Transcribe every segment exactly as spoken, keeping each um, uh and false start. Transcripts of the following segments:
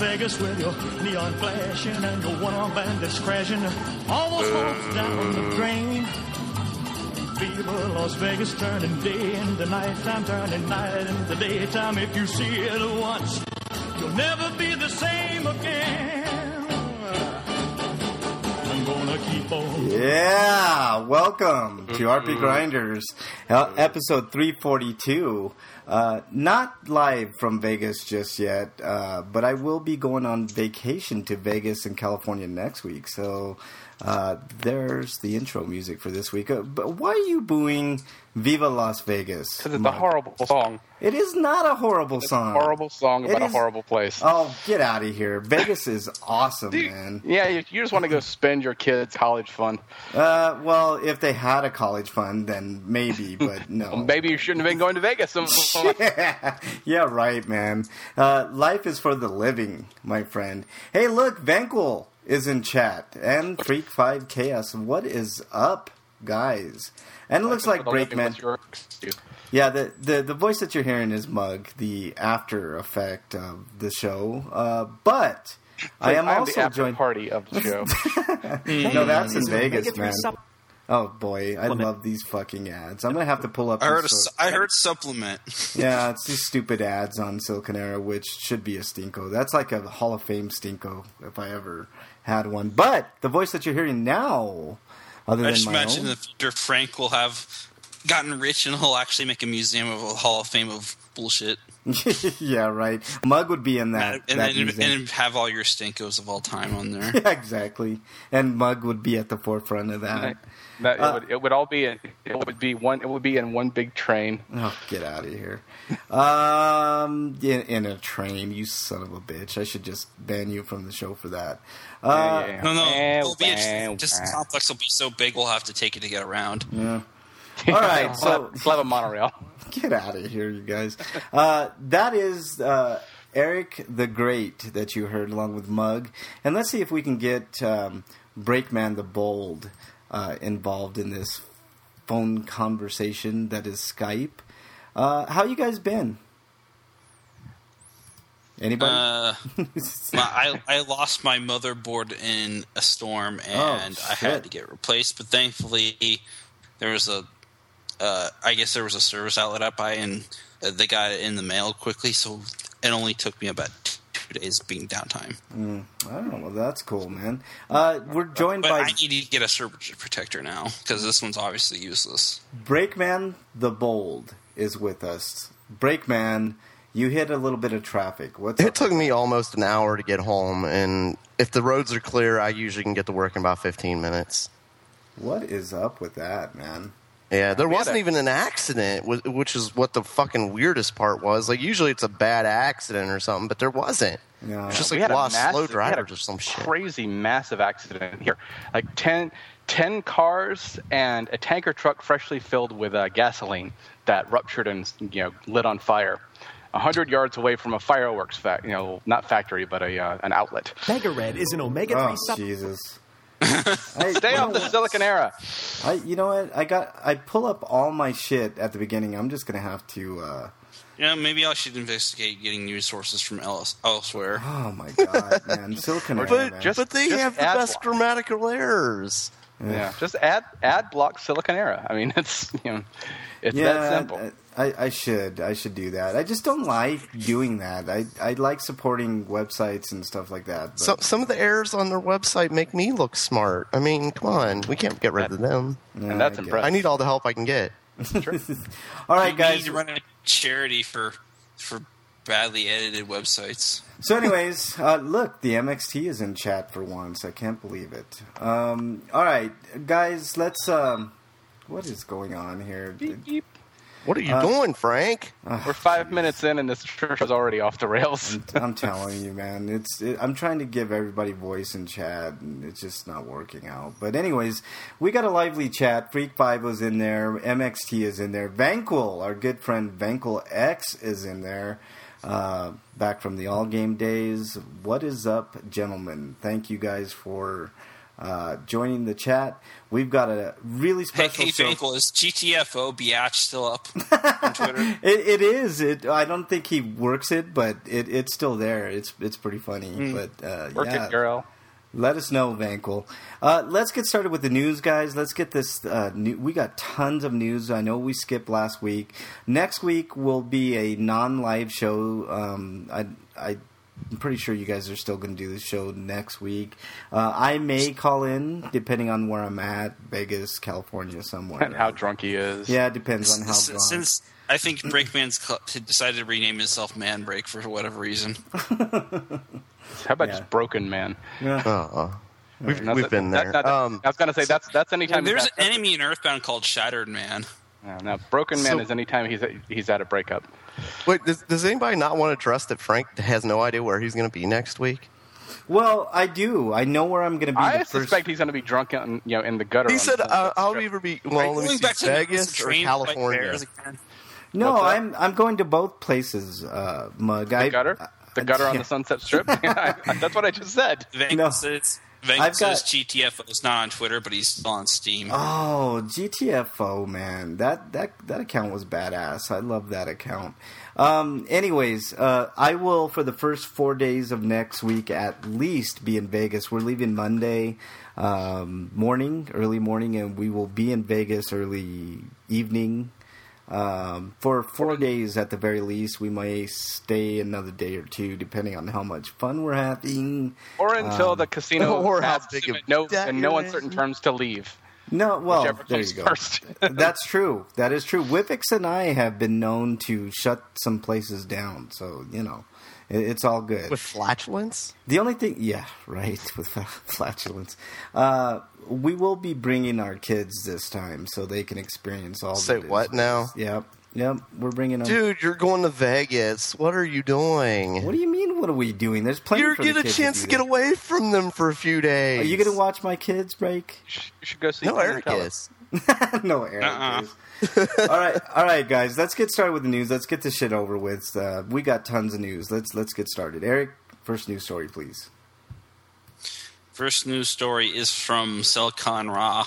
Vegas with your neon flashing and your one-arm bandits crashing. Almost home down the drain. Viva Las Vegas, turning day into nighttime, turning night into daytime. If you see it once, you'll never be the same again. I'm gonna keep on. Yeah, welcome to R P Grinders, uh, episode three forty-two. Uh, not live from Vegas just yet, uh, but I will be going on vacation to Vegas and California next week, so uh, there's the intro music for this week. Uh, but why are you booing Viva Las Vegas? Because it's Mark? a horrible song. It is not a horrible it's song. a horrible song about is... a horrible place. Oh, get out of here. Vegas is awesome, Dude, man. Yeah, you, you just want to go spend your kids' college fund. Uh, well, if they had a college fund, then maybe, but no. Well, maybe you shouldn't have been going to Vegas. yeah. yeah, right, man. Uh, life is for the living, my friend. Hey, look, Vanquil is in chat. And Freak five Chaos. What is up, guys? And it looks like Breakman. Yeah, the, the the voice that you're hearing is Mug, the after effect of the show. Uh, but so I am I also the after joined party of the show. No, that's in Vegas, man. Oh boy, I love these fucking ads. I'm gonna have to pull up. I heard. A, so- I heard supplement. Yeah, it's these stupid ads on Silicon Era, which should be a stinko. That's like a Hall of Fame stinko if I ever had one. But the voice that you're hearing now, other I than just my imagine own, the future Frank will have gotten rich and he'll actually make a museum of a Hall of Fame of bullshit. yeah, right. Mug would be in that, and, that and, museum. and have all your stinkos of all time on there. Yeah, exactly. And Mug would be at the forefront of that. That, it, uh, would, it would all be in, it would be one it would be in one big train. Oh, get out of here! um, in, in a train, you son of a bitch! I should just ban you from the show for that. Uh, yeah, yeah. No, no, Eh, it'll be a, eh, just the eh. complex will be so big we'll have to take it to get around. Yeah. All right, so we'll have a monorail. Get out of here, you guys. Uh, that is uh, Eric the Great that you heard along with Mug, and let's see if we can get um, Breakman the Bold uh, involved in this phone conversation that is Skype. Uh, how you guys been? Anybody? Uh, my, I I lost my motherboard in a storm and Oh, I shit. had to get replaced, but thankfully there was a uh, I guess there was a service outlet up by and uh, they got it in the mail quickly, so it only took me about two days being downtime. Mm, I don't know. Well, that's cool, man. Uh, we're joined But by I need to get a surge protector now because this one's obviously useless. Breakman the Bold is with us. Breakman, you hit a little bit of traffic. What's It up? took me almost an hour to get home, and if the roads are clear, I usually can get to work in about fifteen minutes. What is up with that, man? Yeah, there We had wasn't a- even an accident, wh- which is what the fucking weirdest part was. Like, usually it's a bad accident or something, but there wasn't. No. It's just We like had a lost massive- slow we had a drivers or some shit. Crazy massive accident here. Like ten, ten cars and a tanker truck freshly filled with uh, gasoline that ruptured and you know lit on fire. A hundred yards away from a fireworks fact, you know, not factory, but a uh, an outlet. Mega Red is an omega Oh, three supplement. Jesus. I, Stay you off know the what? Silicon Era. I, you know what? I got. I pull up all my shit at the beginning. I'm just gonna have to. Uh, Yeah, maybe I should investigate getting news sources from else, elsewhere. oh my god, man! Silicon Valley, But, man. just- but they just have the add best block. grammatical errors. Yeah, just add ad block Silicon Era. I mean, it's you know, it's yeah, that simple. I, I should. I should do that. I just don't like doing that. I I like supporting websites and stuff like that. But, So, some of the errors on their website make me look smart. I mean, come on. We can't get rid of them. yeah, and that's I get impressive. I need all the help I can get. it. All right, You guys. need to run a charity for for badly edited websites. So, anyways, uh, look, the M X T is in chat for once. I can't believe it. Um, all right, guys, let's. Um, what is going on here? Beep, beep. What are you Uh, doing, Frank? We're five minutes in, and this church is already off the rails. I'm telling you, man. It's. It, I'm trying to give everybody voice in chat, and it's just not working out. But anyways, we got a lively chat. Freak Five was in there. M X T is in there. Vanquil, our good friend Vanquil X, is in there. Uh, back from the all game days. What is up, gentlemen? Thank you guys for uh, joining the chat. We've got a really Hey, special hey show. Finkel, is G T F O Biatch still up on Twitter? It, it is. It. I don't think he works it, but it, it's still there. It's it's pretty funny. Mm. But uh, Work yeah. it, girl. Let us know, Vankel. Uh, let's get started with the news, guys. Let's get this. Uh, new, we got tons of news. I know we skipped last week. Next week will be a non-live show. Um, I, I, I'm pretty sure you guys are still going to do the show next week. Uh, I may call in, depending on where I'm at, Vegas, California, somewhere. And how drunk he is. Yeah, it depends on how S- drunk. Since I think Breakman's cl- decided to rename himself Man Break for whatever reason. How about Yeah. just Broken Man? Yeah. Uh-uh. We've, That's we've a- been that- there. that- um, I was gonna say that's that's anytime. There's an he's at- enemy in Earthbound called Shattered Man. No, no, Broken Man So- is anytime he's at, he's at a breakup. wait, does, does anybody not want to trust that Frank has no idea where he's going to be next week? Well, I do. I know where I'm going to be. I the suspect first... he's going to be drunk in, you know, in the gutter. He on said, Sunset uh, "I'll Strip. either be Are well, you let me going see, back to Vegas the or train to fight California." bears again? No, What's that? I'm I'm going to both places, uh, Mug. The I, gutter, the gutter on yeah. the Sunset Strip. That's what I just said. Vank No. says, I've Vank got- says G T F O is not on Twitter, but he's still on Steam. Oh, G T F O, man. That that that account was badass. I love that account. Um, anyways, uh, I will, for the first four days of next week at least, be in Vegas. We're leaving Monday um, morning, early morning, and we will be in Vegas early evening. Um, for four days at the very least. We may stay another day or two, depending on how much fun we're having. Or until Um, the casino or how asks big him of in no, debt in no you're uncertain in. terms to leave. No, well, Whichever there comes you go. first. That's true. That is true. Whippix and I have been known to shut some places down, so you know, it, it's all good. With flatulence? The only thing, yeah, right, with flatulence. Uh, we will be bringing our kids this time, so they can experience all. Say that it what is. now? Yep, yep. We're bringing them. Dude, you're going to Vegas. What are you doing? What do you mean? What are we doing? There's plenty. You for the get a kids chance do to get there. away from them for a few days. Are you going to watch my kids break? You should go see. No, Penn Eric Teller. is. No, Eric Uh-uh. is. all right, all right, guys. Let's get started with the news. Let's get this shit over with. Uh, we got tons of news. Let's let's get started. Eric, first news story, please. First news story is from Silicon Ra.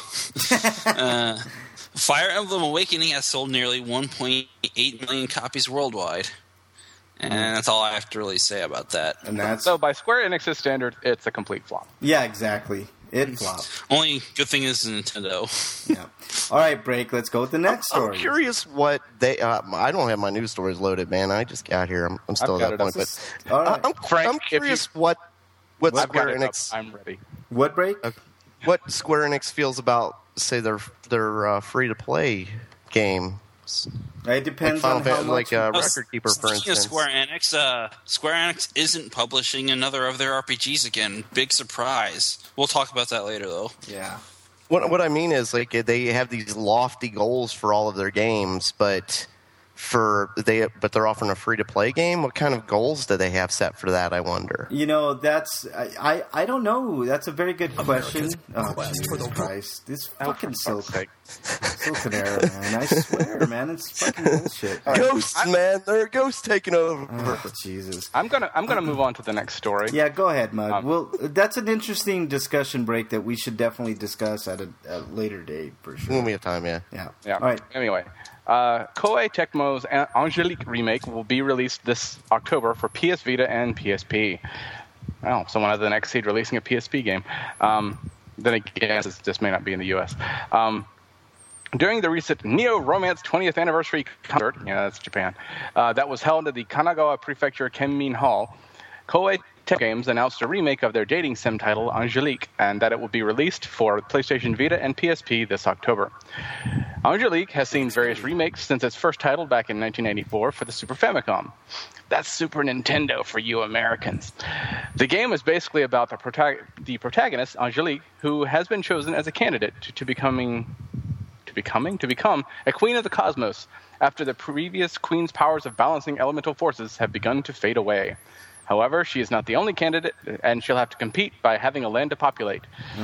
uh, Fire Emblem Awakening has sold nearly one point eight million copies worldwide. And that's all I have to really say about that. And that's So by Square Enix's standard, it's a complete flop. yeah, exactly. It flopped. Only good thing is Nintendo. Yeah. All right, break. Let's go with the next I'm story. curious what they. Uh, I don't have my news stories loaded, man. I just got here. I'm, I'm still I've at got that it point. up. But All right. I'm, Frank, I'm if you- curious what what I've got Square it up. Enix I'm ready. What break? what Square Enix feels about say their their uh, free to play games. It Like depends Final on how Fantasy, much. like uh, Oh, Record Keeper, for Speaking instance. of Square Enix, uh, Square Enix isn't publishing another of their R P Gs again. Big surprise. We'll talk about that later, though. yeah. What what I mean is like they have these lofty goals for all of their games, but for they but they're offering a free to play game. What kind of goals do they have set for that? I wonder. You know, that's I, I I don't know. That's a very good question. Oh, Jesus Christ! This fucking for Silk fuck's Silk era, man. I swear, man, it's fucking bullshit. All right. Ghosts, man, there are ghosts taking over. Oh, Jesus. I'm gonna I'm gonna move on to the next story. Yeah, go ahead, Mug. Um, well, that's an interesting discussion break that we should definitely discuss at a, a later date for sure. When we have time, yeah. Yeah. Yeah. All right. Anyway, uh, Koei Tecmo's An- Angelique remake will be released this October for P S Vita and P S P. Well, someone has an Xseed releasing a P S P game. Um, then again, this, this may not be in the U S. Um, during the recent Neo Romance twentieth anniversary concert, yeah, that's Japan, uh, that was held at the Kanagawa Prefecture Kenmin Hall, Koei Tecmo Games announced a remake of their dating sim title, Angelique, and that it will be released for PlayStation Vita and P S P this October. Angelique has seen various remakes since its first title back in nineteen ninety-four for the Super Famicom. That's Super Nintendo for you Americans. The game is basically about the, protag- the protagonist, Angelique, who has been chosen as a candidate to, to becoming to becoming to become a queen of the cosmos after the previous queen's powers of balancing elemental forces have begun to fade away. However, she is not the only candidate, and she'll have to compete by having a land to populate.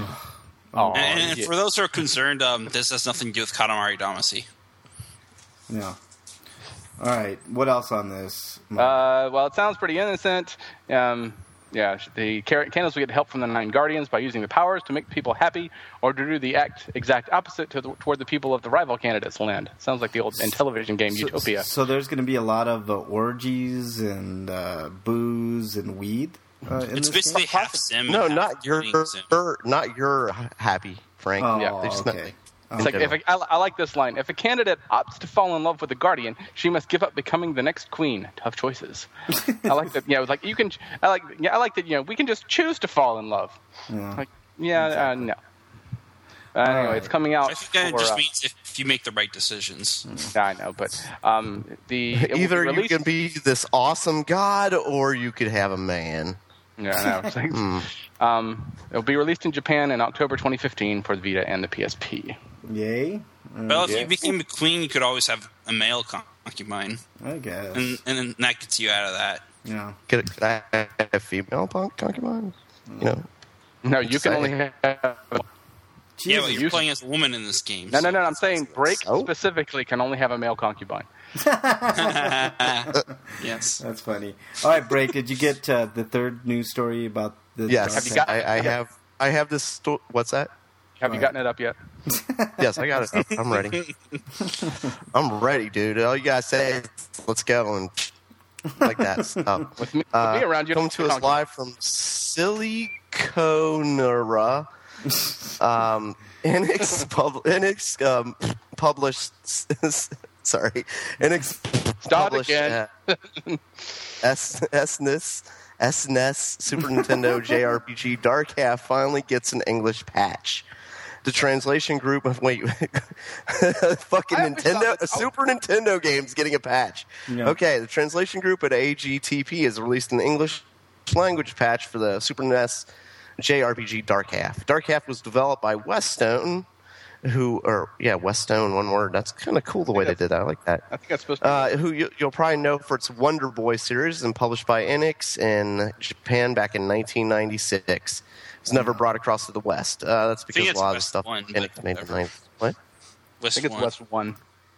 Oh, And, and yeah. for those who are concerned, um, this has nothing to do with Katamari Damacy. Yeah. All right. What else on this? Mug? Uh, well, it sounds pretty innocent. Um, Yeah, the car- candles will get help from the Nine Guardians by using the powers to make people happy, or to do the act exact opposite to the, toward the people of the rival candidates' land. Sounds like the old in television game So, Utopia. so there's going to be a lot of uh, orgies and uh, booze and weed. Uh, in It's this basically game? half sim. No, and half not your, being sim. your, not your happy, Frank. Oh, Yeah. They just meant, okay. like, It's like if a, I, I like this line: if a candidate opts to fall in love with a guardian, she must give up becoming the next queen. Tough choices. I like that. Yeah, it was like you can. I like. Yeah, I like that. You know, we can just choose to fall in love. Yeah. Like, yeah, uh, no. Uh, anyway, right. it's coming out. I think that for, just uh, means if you make the right decisions. yeah, I know, but um, the it will be either you released- can be this awesome god, or you could have a man. Yeah, I know. It's like, um, it'll be released in Japan in October twenty fifteen for the Vita and the P S P. Yay? Well, if Yeah. you became a queen, you could always have a male concubine, I guess. and and then that gets you out of that. yeah. Could, could I have a female punk concubine? You know, No, you can Say. only have. Yeah, Jesus. but you're playing as a woman in this game. No, no, so- no. I'm saying Break So? specifically can only have a male concubine. Yes. That's funny. All right, Break. Did you get uh, the third news story about the? yes. Have you got- I, I have. I have this. Sto- What's that? Have you Right. gotten it up yet? Yes, I got it. up. I'm ready. I'm ready, dude. All you gotta say is, let's go, and like that stuff. With me, Uh, with me around, you come don't to us concubine. live from Siliconera. Um, Enix, pub- Enix um, published. Sorry, Enix Start published again. uh, S- SNES, SNES Super Nintendo J R P G Dark Half finally gets an English patch. The translation group of wait, fucking I always thought Nintendo, that- Super Nintendo games getting a patch. Yeah. Okay, the translation group at A G T P has released an English language patch for the Super N E S J R P G Dark Half. Dark Half was developed by Westone, who, or yeah, Westone, one word. That's kind of cool the way they did that. I like that. I think that's supposed to. Be Uh, who you, you'll probably know for its Wonder Boy series and published by Enix in Japan back in nineteen ninety-six. It was never brought across to the West. Uh, that's because a it's lot of the West stuff One, Enix but made in the whatever. nineties. What? I West think it's one. West One.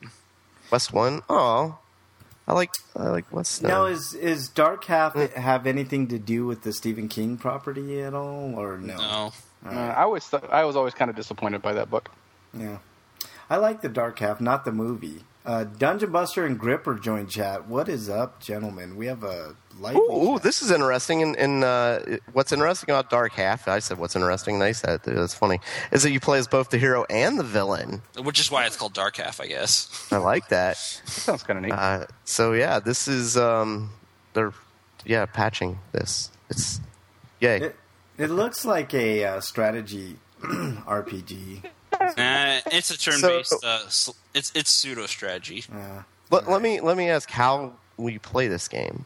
West One? Oh, I like I like West. Now, uh, is is Dark Half have anything to do with the Stephen King property at all, or no? No. Uh, I always, th- I was always kind of disappointed by that book. Yeah, I like the Dark Half, not the movie. Uh, Dungeon Buster and Gripper joined chat. What is up, gentlemen? We have a lively Ooh, ooh, chat. this is interesting. And, and uh, what's interesting about Dark Half, I said what's interesting, and I said it, that's funny, is that you play as both the hero and the villain. Which is why it's called Dark Half, I guess. I like that. That sounds kind of neat. Uh, so yeah, this is um, they're yeah patching this. It's yay. It, it looks like a uh, strategy R P G. Uh, it's a turn-based. uh, sl- it's it's pseudo strategy. Uh, Let, let me let me ask how we play this game.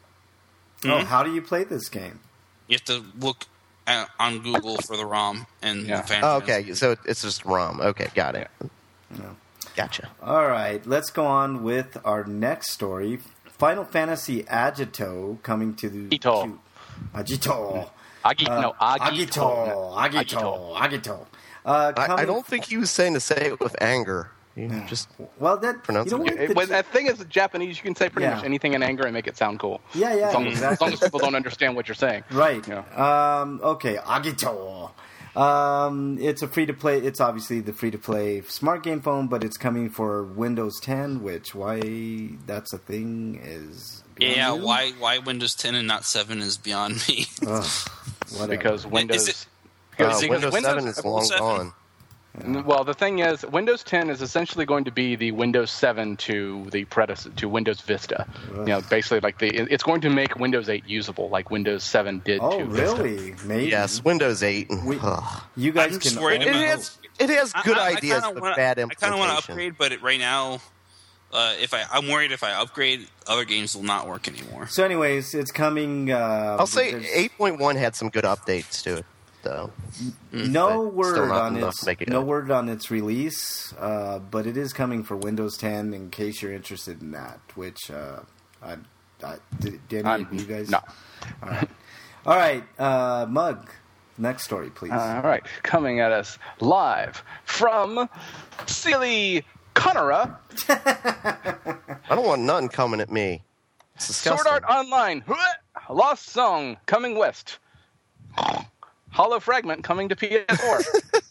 Oh, how do you play this game? You have to look at, on Google for the ROM and Yeah. the fan Oh, trans- okay, so it's just ROM. Okay, got it. No. Gotcha. All right, let's go on with our next story. Final Fantasy Agito coming to the Agito. to- Agito. Agi, Uh, no, Agito. Agito. Agito. Agito. Uh, I, I coming- don't think he was saying to say it with anger. You just Well, that Pronounce you know it. what? It, The- when, the thing is, Japanese, you can say pretty Yeah. much anything in anger and make it sound cool. Yeah, yeah, As long, as, as exactly. long as people don't understand what you're saying. Right. Yeah. Um, okay, Agito. Um, it's a free to play. It's obviously the free to play smart game phone, but it's coming for Windows ten. Which why that's a thing is beyond Yeah, you? why why Windows ten and not seven is beyond me. Ugh, whatever. Because Windows. it- uh, because Windows, Windows- seven is long seven. gone. Well, the thing is, Windows ten is essentially going to be the Windows seven to the predecessor to Windows Vista. You know, basically, like the it's going to make Windows eight usable, like Windows seven did oh to Vista. really? Maybe. Yes, Windows eight. We- Ugh. You guys I'm can. just worried It only- about- has it has good I, I, ideas, I kinda but wanna, bad I implementation. kind of want to upgrade, but it, right now, uh, if I I'm worried if I upgrade, other games will not work anymore. So, anyways, it's coming. Uh, I'll say there's eight point one had some good updates to it, though. No but still word not on enough its to make it no good. word on its release, uh, but it is coming for Windows ten. In case you're interested in that, which uh, I, I, did, did any I'm- of you guys? no. All right, all right. Uh, Mug, next story, please. All right, coming at us live from Silly Conora, I don't want nothing coming at me. It's disgusting. Sword Art Online. Lost Song coming west. Hollow Fragment coming to P S four.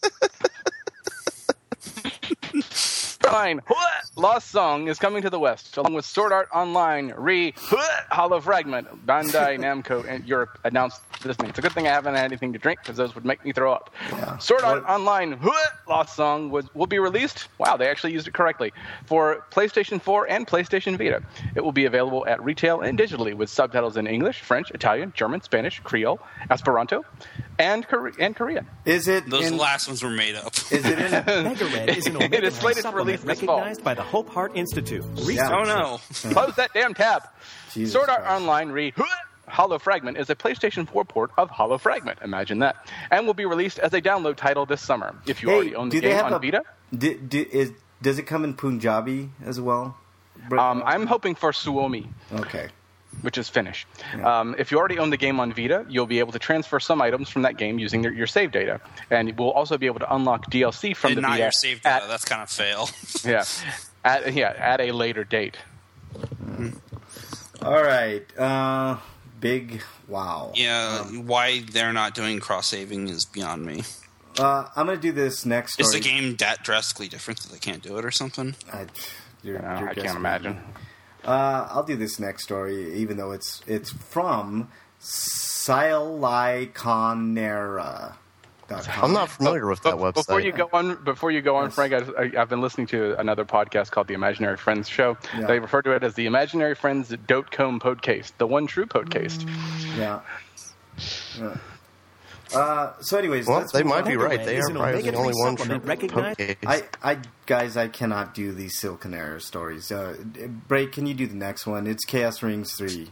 Fine. Lost Song is coming to the west, along with Sword Art Online re Hollow Fragment. Bandai Namco and Europe announced this thing. It's a good thing I haven't had anything to drink because those would make me throw up. Yeah. Sword Art Online Lost Song was, will be released. Wow, they actually used it correctly for PlayStation four and PlayStation Vita. It will be available at retail and digitally with subtitles in English, French, Italian, German, Spanish, Creole, Esperanto, and Kore- and Korean. Is it? Those in, last ones were made up. Is it in? Mega Red is an Omega It is slated for release this fall. recognized by the Hope Heart Institute. Yeah. Oh no! Close that damn tab. Jesus Sword Art Christ. Online re Hollow Fragment is a PlayStation four port of Hollow Fragment. Imagine that, and will be released as a download title this summer. If you Hey, already own the do they game have on a, Vita, do, do, is, does it come in Punjabi as well? um, I'm hoping for Suomi, Okay. which is Finnish. Yeah. Um, if you already own the game on Vita, you'll be able to transfer some items from that game using their, your save data, and we'll also be able to unlock D L C from And the not Vita. your save data. at, That's kind of fail. yeah, at, yeah, at a later date. All right. Uh, big wow. Yeah, Um, why they're not doing cross saving is beyond me. uh, I'm going to do this next story. Is the game that drastically different that they can't do it or something? I, you're, Uh, you're I guessing. can't imagine. Uh, I'll do this next story, even though it's it's from Siliconera. I'm not familiar with that Be- website. Before you go on, before you go on, Yes. Frank, I, I, I've been listening to another podcast called The Imaginary Friends Show. Yeah. They refer to it as the Imaginary Friends Dotcom Podcast, the one true podcast. Yeah. yeah. Uh, so, anyways, Well, let's they move might on. be right. Red They is are an probably the omega only three one true supplement recognized- podcast. I, I, guys, I cannot do these Siliconera stories. Uh, Bray, can you do the next one? It's Chaos Rings three.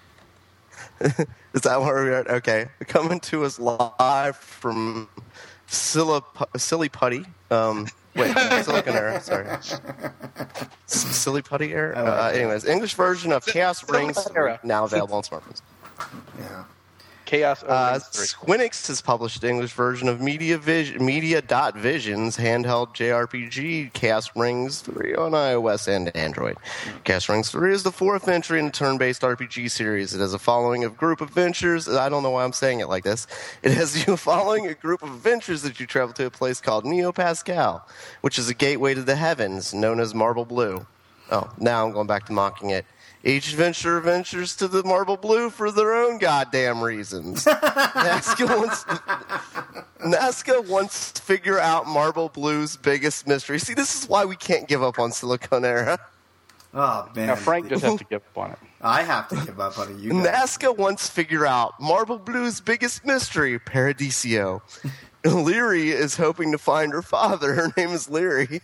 Is that where we're at? Okay. Coming to us live from Silla, Silly Putty. Um, wait, Siliconera, sorry. S- Silly Putty Era? like Uh, that. anyways, English version of Chaos Rings Siliconera. now available on smartphones. Yeah. Chaos O Uh, Rings three. Squinix has published the English version of Media Vis- Media.Vision's handheld J R P G Chaos Rings three on iOS and Android. Chaos Rings three is the fourth entry in the turn-based R P G series. It has a following of group adventures. I don't know why I'm saying it like this. It has you following a group of adventures that you travel to a place called Neo Pascal, which is a gateway to the heavens known as Marble Blue. Oh, now I'm going back to mocking it. Each adventure ventures to the Marble Blue for their own goddamn reasons. Nazca wants, Nazca wants to figure out Marble Blue's biggest mystery. See, this is why we can't give up on Siliconera. Oh, man. Now, Frank just has to give up on it. I have to give up on it. You guys. Nazca wants to figure out Marble Blue's biggest mystery, Paradiso. Leary is hoping to find her father. Her name is Leary.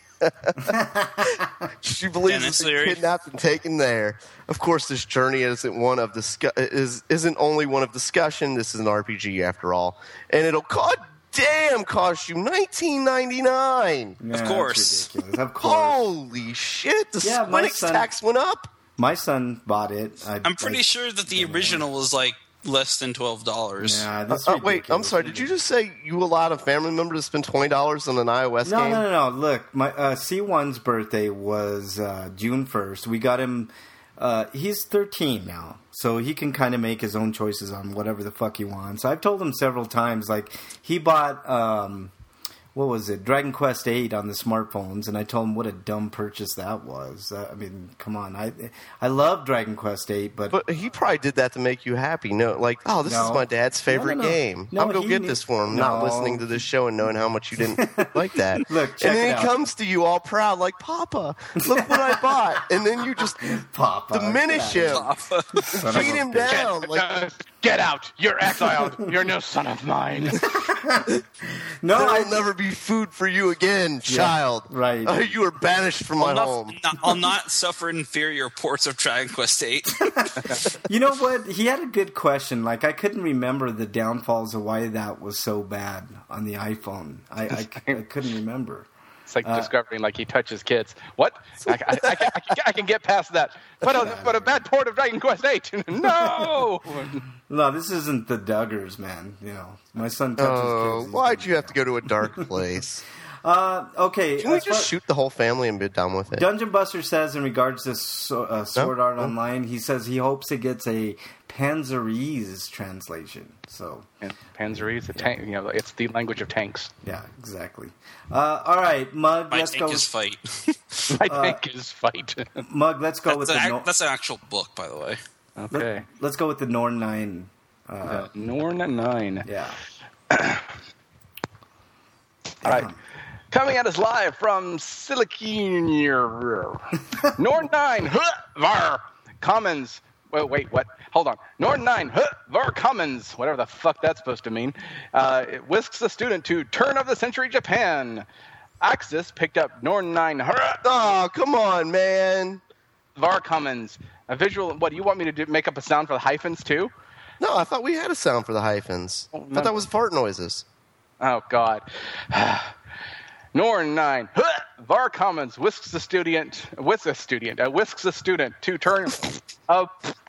She believes Dennis he's Leary. kidnapped and taken there. Of course, this journey isn't one of discu- is isn't only one of discussion. This is an R P G after all, and it'll god damn cost you nineteen ninety-nine. Yeah, Of that's course. ridiculous. Of course. Holy shit! The Yeah, my Squinix son- tax went up. My son bought it. I, I'm pretty I, sure that the original was like less than twelve dollars. Yeah, that's Uh, wait, I'm ridiculous. sorry. Did you just say you allowed a family member to spend twenty dollars on an iOS No, game? no, no, no. Look, my uh, C one's birthday was uh, June first. We got him. Uh, he's thirteen now, so he can kind of make his own choices on whatever the fuck he wants. I've told him several times, like he bought. Um, what was it? Dragon Quest eight on the smartphones, and I told him what a dumb purchase that was. Uh, I mean, come on, I I love Dragon Quest eight, but, But he probably did that to make you happy. No, like, oh, this No. is my dad's favorite No, no, no. game. No, I'll go he get knew- this for him. Not No. listening to this show and knowing how much you didn't like that. Look, check and then it he out. comes to you all proud, like, Papa, look what I bought. And then you just Papa, diminish get him, out of here. Son of beat a him bitch. down. Like, Uh, get out! You're exiled. You're no son of mine. No, there I will never be food for you again, child. right. Uh, you are banished from my I'll not, home. not- I'll not suffer inferior ports of Dragon Quest eight. You know what? He had a good question. Like, I couldn't remember the downfalls of why that was so bad on the iPhone. I, I, I couldn't remember. It's like discovering like he touches kids. What? I, I, I, can, I, can, I can get past that. But a, but a bad port of Dragon Quest eight. No. No, this isn't the Duggars, man. You know, my son touches Oh, kids. He's why'd gonna- you have to go to a dark place? Uh, okay. Can we as just far- shoot the whole family and be done with it? Dungeon Buster says in regards to so, uh, Sword No? Art No? Online, he says he hopes it gets a Panzerese translation. So, And Panzerese, the tank, you know, it's the language of tanks. yeah, exactly. Uh, all right, Mug, My let's tank go. is fight. My tank is fight. Mug, let's go with that's, the an, Nor- that's an actual book, by the way. Okay. let's go with the Norn nine. Uh, Uh, Norn nine. yeah. All right. Coming at us live from Silicon Norn nine huh, Var Commons. Wait, wait, what? Hold on. Norn nine huh, Var Commons, whatever the fuck that's supposed to mean, uh, it whisks the student to turn of the century Japan. Axis picked up Norn nine huh, Oh, come on, man. Var Commons. A visual. What do you want me to do? Make up a sound for the hyphens too? No, I thought we had a sound for the hyphens. Oh, I no. thought that was fart noises. Oh, God. Norn nine. Huh! Var Commons whisks the student, whisks a student, uh, whisks a student to turn of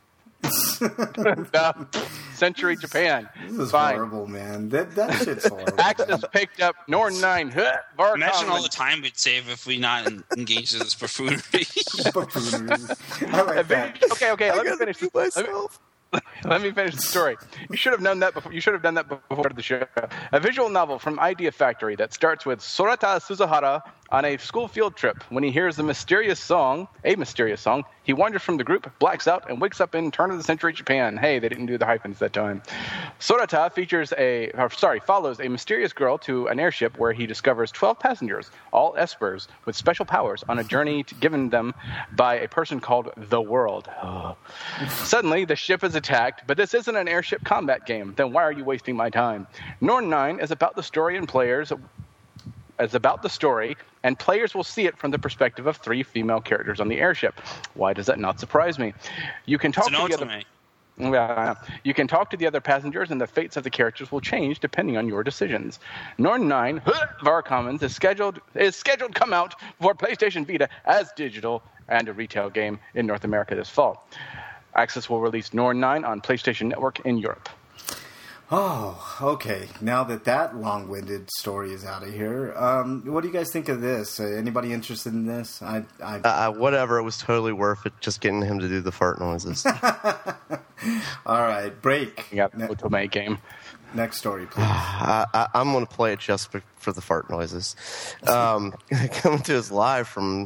the century Japan. This is Fine. horrible, man. That, that shit's horrible. Axis picked up Norn nine. Huh! Var Imagine all Commons. the time we'd save if we not en- engaged in this buffoonery. Buffoonery. I like that. Okay, okay. I Let me gotta finish. do Let me, myself. Let me finish the story. You should have known that before. You should have done that before the show. A visual novel from Idea Factory that starts with Sorata Suzuhara on a school field trip. When he hears the mysterious song, a mysterious song, he wanders from the group, blacks out, and wakes up in turn of the century Japan. Hey, they didn't do the hyphens that time. Sorata features a, or sorry, follows a mysterious girl to an airship where he discovers twelve passengers, all espers with special powers, on a journey to, given them by a person called the World. Oh. Suddenly, the ship is attacked, but this isn't an airship combat game. Then why are you wasting my time? Norn nine is about the story and players is about the story, and players will see it from the perspective of three female characters on the airship. Why does that not surprise me? You can talk So to no, the it's other. me. Yeah, you can talk to the other passengers, and the fates of the characters will change depending on your decisions. Norn nine Var Commons is scheduled is scheduled to come out for PlayStation Vita as digital and a retail game in North America this fall. Axis will release Norn nine on PlayStation Network in Europe. Oh, okay. Now that that long-winded story is out of here, um, what do you guys think of this? Uh, anybody interested in this? I, I, Uh, whatever. It was totally worth it just getting him to do the fart noises. all right, break. You got Ne- the Otome game. next story, please. I, I, I'm going to play it just for, for the fart noises. Um, coming to us live from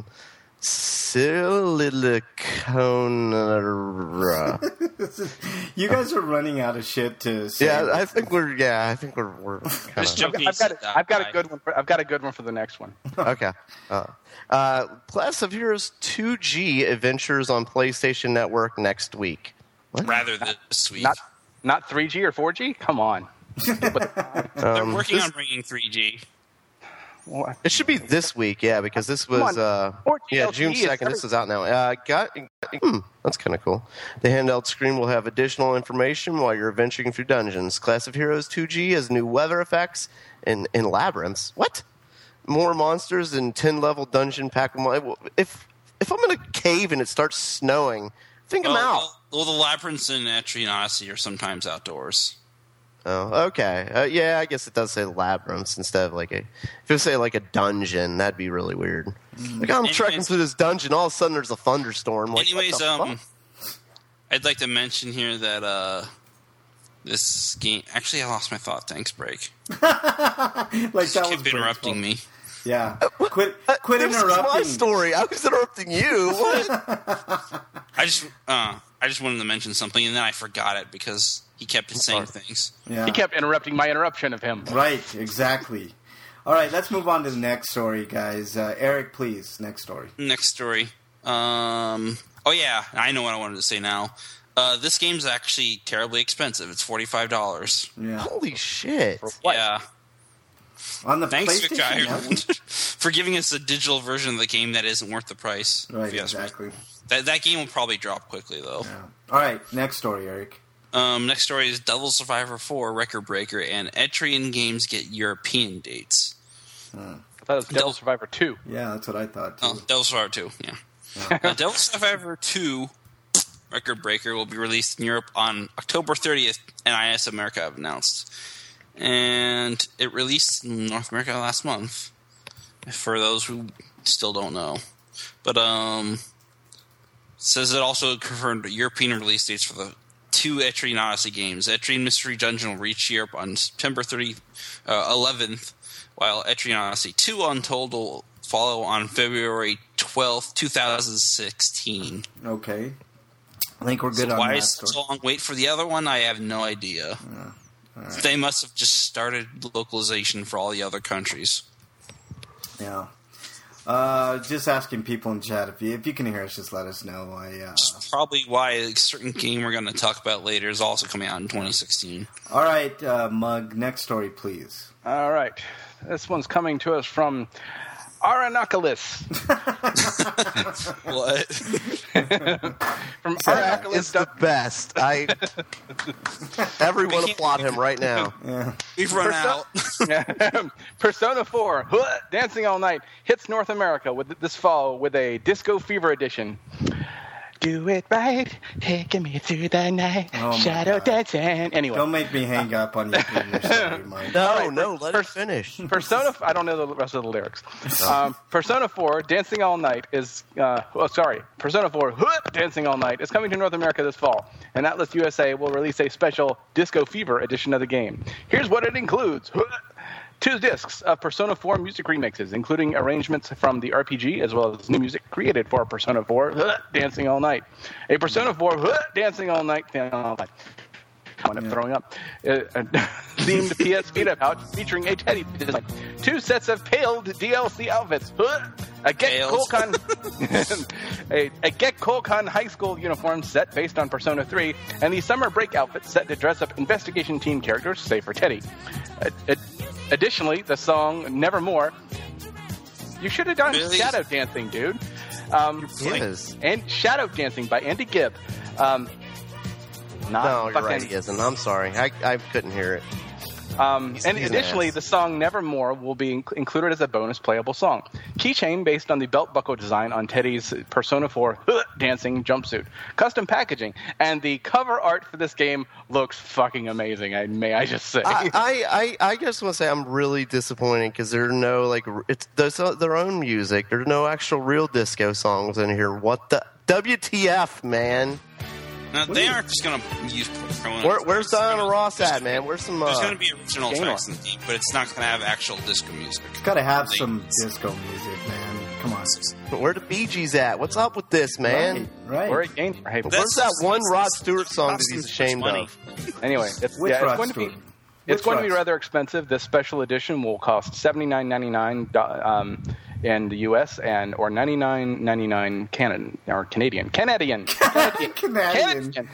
Silicon. You guys are running out of shit to say. Yeah, I think we're. Yeah, I think we're. We're kind Just of joking. I've got, That I've got a guy. good one. For, I've got a good one for the next one. okay. Uh, uh, Class of Heroes two G adventures on PlayStation Network next week. Rather this week. Not not three G or four G. Come on. They're Um, working this- on bringing three G. What? It should be this week, yeah, because this Come was on. uh, four G yeah L T E June is second. This is out now. Uh, got hmm, that's kind of cool. The handheld screen will have additional information while you're adventuring through dungeons. Class of Heroes two G has new weather effects and in labyrinths. What? More monsters and ten level dungeon pack. If if I'm in a cave and it starts snowing, think I'm out. Well, well, the labyrinths in Etrian Odyssey are sometimes outdoors. Oh, okay. Uh, yeah, I guess it does say labyrinths instead of like a. If it say like a dungeon, that'd be really weird. Like I'm Anyways- trekking through this dungeon, all of a sudden there's a thunderstorm. Like, what Anyways, the um, fuck? I'd like to mention here that uh, this game. Actually, I lost my thought. Thanks, break. like that was Keep Break's interrupting fault. me. Yeah, quit, quit This is my interrupting. story. I was interrupting you. What? I just, uh, I just wanted to mention something, and then I forgot it because he kept saying things. Yeah. He kept interrupting my interruption of him. Right, exactly. All right, let's move on to the next story, guys. Uh, Eric, please, next story. Next story. Um. Oh yeah, I know what I wanted to say now. Uh, this game's actually terribly expensive. It's forty-five dollars. Yeah, Holy shit! What? Yeah. on the Thanks, PlayStation Vic Network? Ireland, for giving us a digital version of the game that isn't worth the price. Right, if you ask me. exactly. That that game will probably drop quickly though. Yeah. All right, next story, Eric. Um, next story is Devil Survivor four Record Breaker and Etrian Games get European dates. I thought it was Devil Survivor two. Yeah, that's what I thought too. Oh, Devil Survivor two, yeah. uh, Devil Survivor two Record Breaker will be released in Europe on October thirtieth, and I S America have announced. And it released in North America last month. For those who still don't know. But, um... says it also confirmed European release dates for the two Etrian Odyssey games. Etrian Mystery Dungeon will reach Europe on September thirtieth, uh, eleventh, while Etrian Odyssey two Untold will follow on February twelfth, twenty sixteen. Okay. I think we're good so on why that. is it so long wait for the other one? I have no idea. Yeah. Right. They must have just started localization for all the other countries. Yeah. Uh, just asking people in chat if you if you can hear us, just let us know. I uh... It's probably why a certain game we're going to talk about later is also coming out in twenty sixteen. All right, uh, Mug. Next story, please. All right. This one's coming to us from Aranacalis. What? From That Aranacalis. is the best. I everyone We can't- applaud him right now. Yeah. We've run out. Persona four, huh, Dancing All Night, hits North America with this fall with a Disco Fever edition. Do it right, taking me through the night, Oh my shadow God. dancing. Anyway, Don't make me hang up on you. for your story, Mike. No, All right, no, per- let per- it finish. Persona, I don't know the rest of the lyrics. Um, Persona four, Dancing All Night is, uh, oh, sorry, Persona four, huh, Dancing All Night is coming to North America this fall, and Atlas U S A will release a special Disco Fever edition of the game. Here's what it includes. Huh. Two discs of Persona four music remixes, including arrangements from the R P G as well as new music created for Persona four, huh, Dancing All Night. A Persona four, huh, Dancing All Night, I wound up throwing up. Uh, a themed P S Vita pouch featuring a teddy design. Two sets of paled D L C outfits. Huh, a Get Tails. Kolkan, a, a Get Kolkan high school uniform set based on Persona three, and the summer break outfit set to dress up investigation team characters, save for Teddy. Uh, uh, Additionally, the song Nevermore. You should have done Really? Shadow Dancing, dude. Um, Yes. and Shadow Dancing by Andy Gibb. Um, not No, you're fucking, right. He isn't. I'm sorry. I I couldn't hear it. Um, He's- and he's an additionally, ass. the song Nevermore will be inc- included as a bonus playable song. Keychain based on the belt buckle design on Teddy's Persona four dancing jumpsuit. Custom packaging. And the cover art for this game looks fucking amazing, I, may I just say. I, I, I, I just want to say I'm really disappointed because there are no like r- it's there's uh, their own music. There's no actual real disco songs in here. What the W T F, man? Now, they aren't just going to use Persona. Where, where's Diana Ross at, man? Where's some? There's Uh, going to be original Game tracks in the game, but it's not going to have actual disco music. It's got to have They- some disco music, man. Come on. where the Bee Gees at? What's up with this, man? Right. right. Or a game. Hey, That's- Where's that one Rod Stewart song that Costs he's too much ashamed money. of? anyway, it's, Which yeah, Rod it's going to be. Stewart? It's Which going to be Rod? rather expensive. This special edition will cost seventy-nine ninety-nine um, in the U S and or ninety-nine ninety-nine Canadian or Canadian Canadian Canadian Canadian. Canadian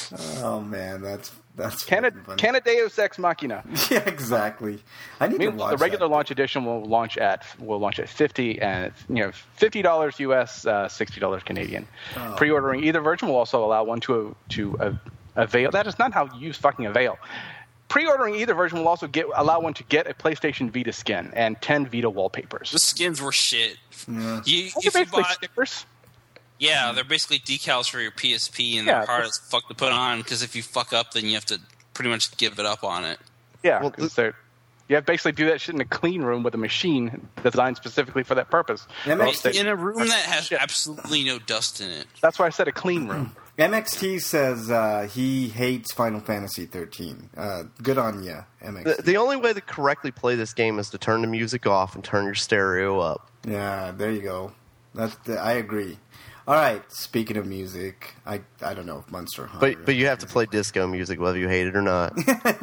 Oh man, that's that's Canada fucking funny. Canadeus Ex Machina. Yeah, exactly. I need to Meanwhile, watch the regular that. launch edition will launch at will launch at fifty and it's, you know fifty dollars U S, uh, sixty dollars Canadian. Oh. Pre-ordering either version will also allow one to to uh, avail. That is not how you use fucking avail. Pre-ordering either version will also get allow one to get a PlayStation Vita skin and ten Vita wallpapers. The skins were shit. You, Those are if you basically bought, stickers. yeah, they're basically decals for your P S P, and Yeah, they're hard as fuck to put on because if you fuck up, then you have to pretty much give it up on it. Yeah, Well, 'cause they're- you have to basically do that shit in a clean room with a machine designed specifically for that purpose. Yeah, Or man. else they- In a room that has Shit. absolutely no dust in it. That's why I said a clean room. M X T says uh, he hates Final Fantasy thirteen. Uh, good on you, M X T. The, the only way to correctly play this game is to turn the music off and turn your stereo up. Yeah, there you go. That's the, I agree. All right. Speaking of music, I I don't know if Monster Hunter. But but you have to play disco music whether you hate it or not.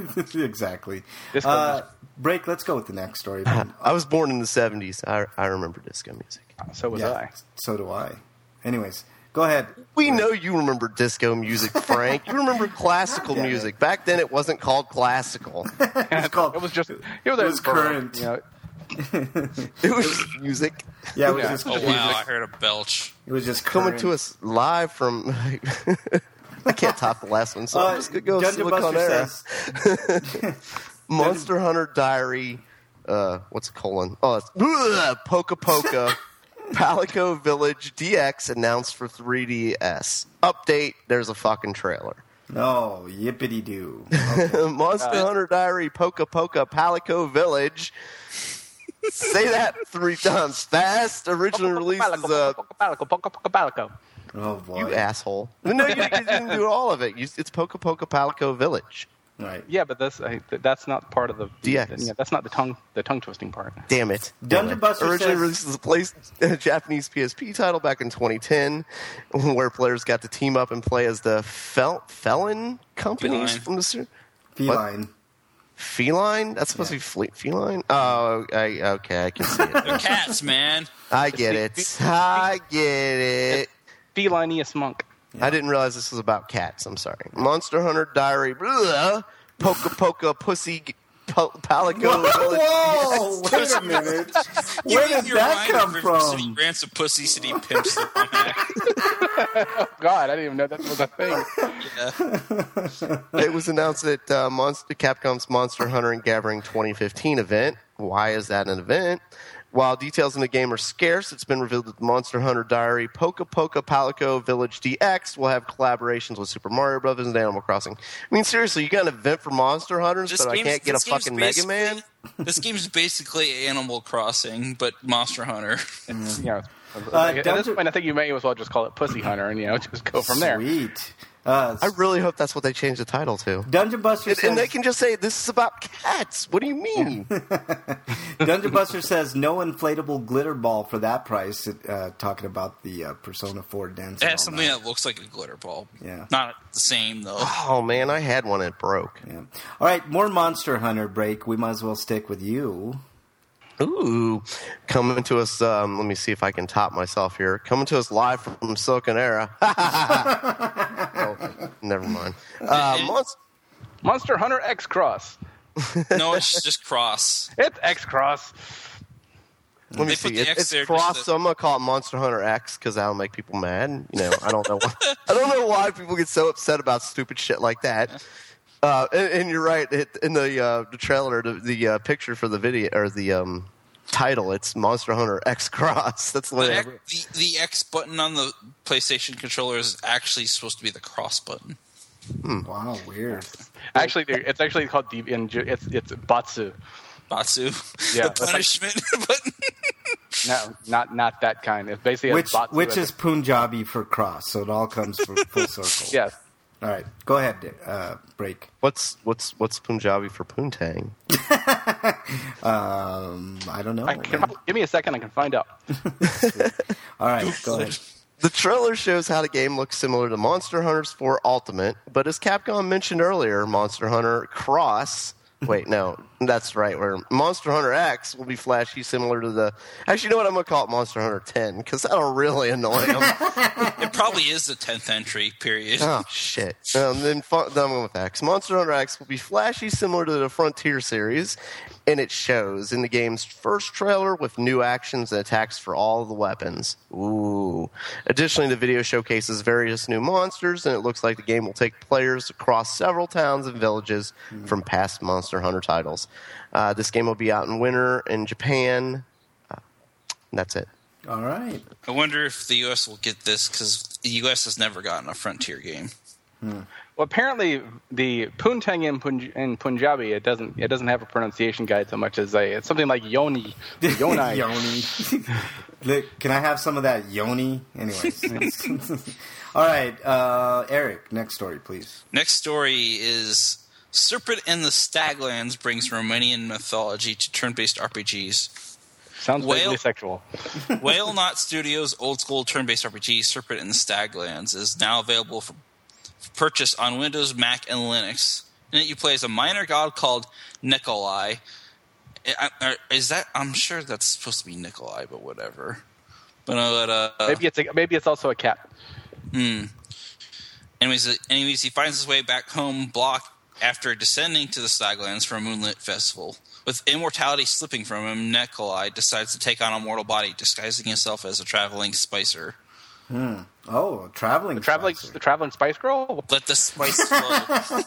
exactly. Disco Uh, music. break. Let's go with the next story. man. I was born in the seventies. I I remember disco music. So was yeah, I. so do I. Anyways, go ahead. We know you remember disco music, Frank. You remember classical Yeah. music. Back then, it wasn't called classical. It's called. It was just it was, It was current. You know, It was just music. Yeah, it was Yeah. just. Oh wow, I heard a belch. It was just Coming current. to us live from. I can't top the last one, so Uh, I'm just gonna go Dungeon Silicon Buster Era. says, Monster Hunter Diary. Uh, what's a colon? Oh, it's ugh, Poca Poca. Palico Village D X announced for three D S. Update, there's a fucking trailer. "No, yippity doo." Monster Hunter Diary Poca Poca Palico Village Say that three times fast. Originally released as a... Pocapalico, Pocapalico. Oh boy. You asshole. No, you didn't do all of it. You, it's Poca Poca Palico Village. Right. Yeah, but that's I, that's not part of the D X. Yeah, that's not the tongue the tongue twisting part. Damn it. Dungeon Damn it. Buster Originally says- released as a place, a Japanese P S P title back in twenty ten, where players got to team up and play as the fel- felon companies Feline. from the ser- Feline. Feline? That's supposed Yeah. to be fle- feline? Oh, I, okay, I can see it. They're cats, man. I get it. I get it. Felinius monk. I didn't realize this was about cats. I'm sorry. Monster Hunter Diary. Blah, Poca Poca Pussy po- Palico Village. Whoa! Wait a minute. Where did Your that mind come for City from? Grants of Pussy City Pimps. The God, I didn't even know that was a thing. yeah. It was announced at uh, Monster Capcom's Monster Hunter and Gathering twenty fifteen event. Why is that an event? While details in the game are scarce, it's been revealed that the Monster Hunter Diary Poca Poca Palico Village D X will have collaborations with Super Mario Brothers and Animal Crossing. I mean, seriously, you got an event for Monster Hunters, This but I game's- can't get a this game's fucking Mega Man? basically- This game's basically Animal Crossing, but Monster Hunter. It's, you know, Uh, at this Dungeon- point, I think you may as well just call it Pussy Hunter and you know just go from there. Sweet. Uh, I really hope that's what they change the title to. Dungeon Buster And, says, and they can just say, this is about cats. What do you mean? Dungeon Buster says no inflatable glitter ball for that price. Uh, talking about the uh, Persona four dance. It and has all something that. that looks like a glitter ball. Yeah. Not the same, though. Oh, man, I had one. It broke. Yeah. All right, more Monster Hunter break. We might as well stick with you. Ooh, coming to us. Um, let me see if I can top myself here. Coming to us live from Silicon Era. oh, never mind. Uh, Monst- Monster Hunter X Cross. No, it's just Cross. It's X Cross. let me They see. put the It, X it's there cross, just to- so I'm gonna call it Monster Hunter X because that'll make people mad. You know, I don't know. Why, I don't know why people get so upset about stupid shit like that. Uh, and, and you're right. It, in the uh, the trailer, the, the uh, picture for the video or the um, title, it's Monster Hunter X Cross. That's The, what X, the, the X button on the PlayStation controller is actually supposed to be the cross button. Wow, weird. Actually, dude, it's actually called D- in, Ju- it's it's Batsu. Batsu. Yeah, the that's like- punishment button. No, not not that kind. It's basically a Which Batsu which as a- is Punjabi for cross, so it all comes full, full circle. yes. All right, go ahead. Uh, break. What's what's what's Punjabi for poontang? Um, I don't know. I can, man. give me a second. I can find out. All right, go ahead. The trailer shows how the game looks similar to Monster Hunter four Ultimate, but as Capcom mentioned earlier, Monster Hunter Cross. Wait, no, that's right. Where Monster Hunter X will be flashy, similar to the. Actually, you know what? I'm gonna call it Monster Hunter ten because that'll really annoy them. It probably is the tenth entry, period. Oh shit! Um, then, fu- then I'm going with X. Monster Hunter X will be flashy, similar to the Frontier series, and it shows in the game's first trailer with new actions and attacks for all of the weapons. Ooh! Additionally, the video showcases various new monsters, and it looks like the game will take players across several towns and villages from past Monster Hunter titles. Uh, this game will be out in winter in Japan. Uh, that's it. All right. I wonder if the U S will get this because the U S has never gotten a Frontier game. Well, apparently the Poontang in, Punj- in Punjabi it doesn't it doesn't have a pronunciation guide so much as a it's something like Yoni, Yoni. Yoni. Look, can I have some of that Yoni? Anyways. All right, uh, Eric, next story, please. Next story is Serpent in the Staglands brings Romanian mythology to turn-based R P Gs. Sounds Whale- vaguely sexual. Whale Knot Studios' old-school turn-based R P G, Serpent in the Staglands, is now available for for purchase on Windows, Mac, and Linux. In it, you play as a minor god called Nikolai. I- I- Is that? I'm sure that's supposed to be Nikolai, but whatever. But uh, uh, Maybe it's a, maybe it's also a cat. Hmm. Anyways, uh, anyways, he finds his way back home block after descending to the Staglands for a moonlit festival. With immortality slipping from him, Nikolai decides to take on a mortal body, disguising himself as a traveling spicer. Hmm. Oh, a traveling. The traveling spicer. the traveling Spice Girl. Let the spice flow.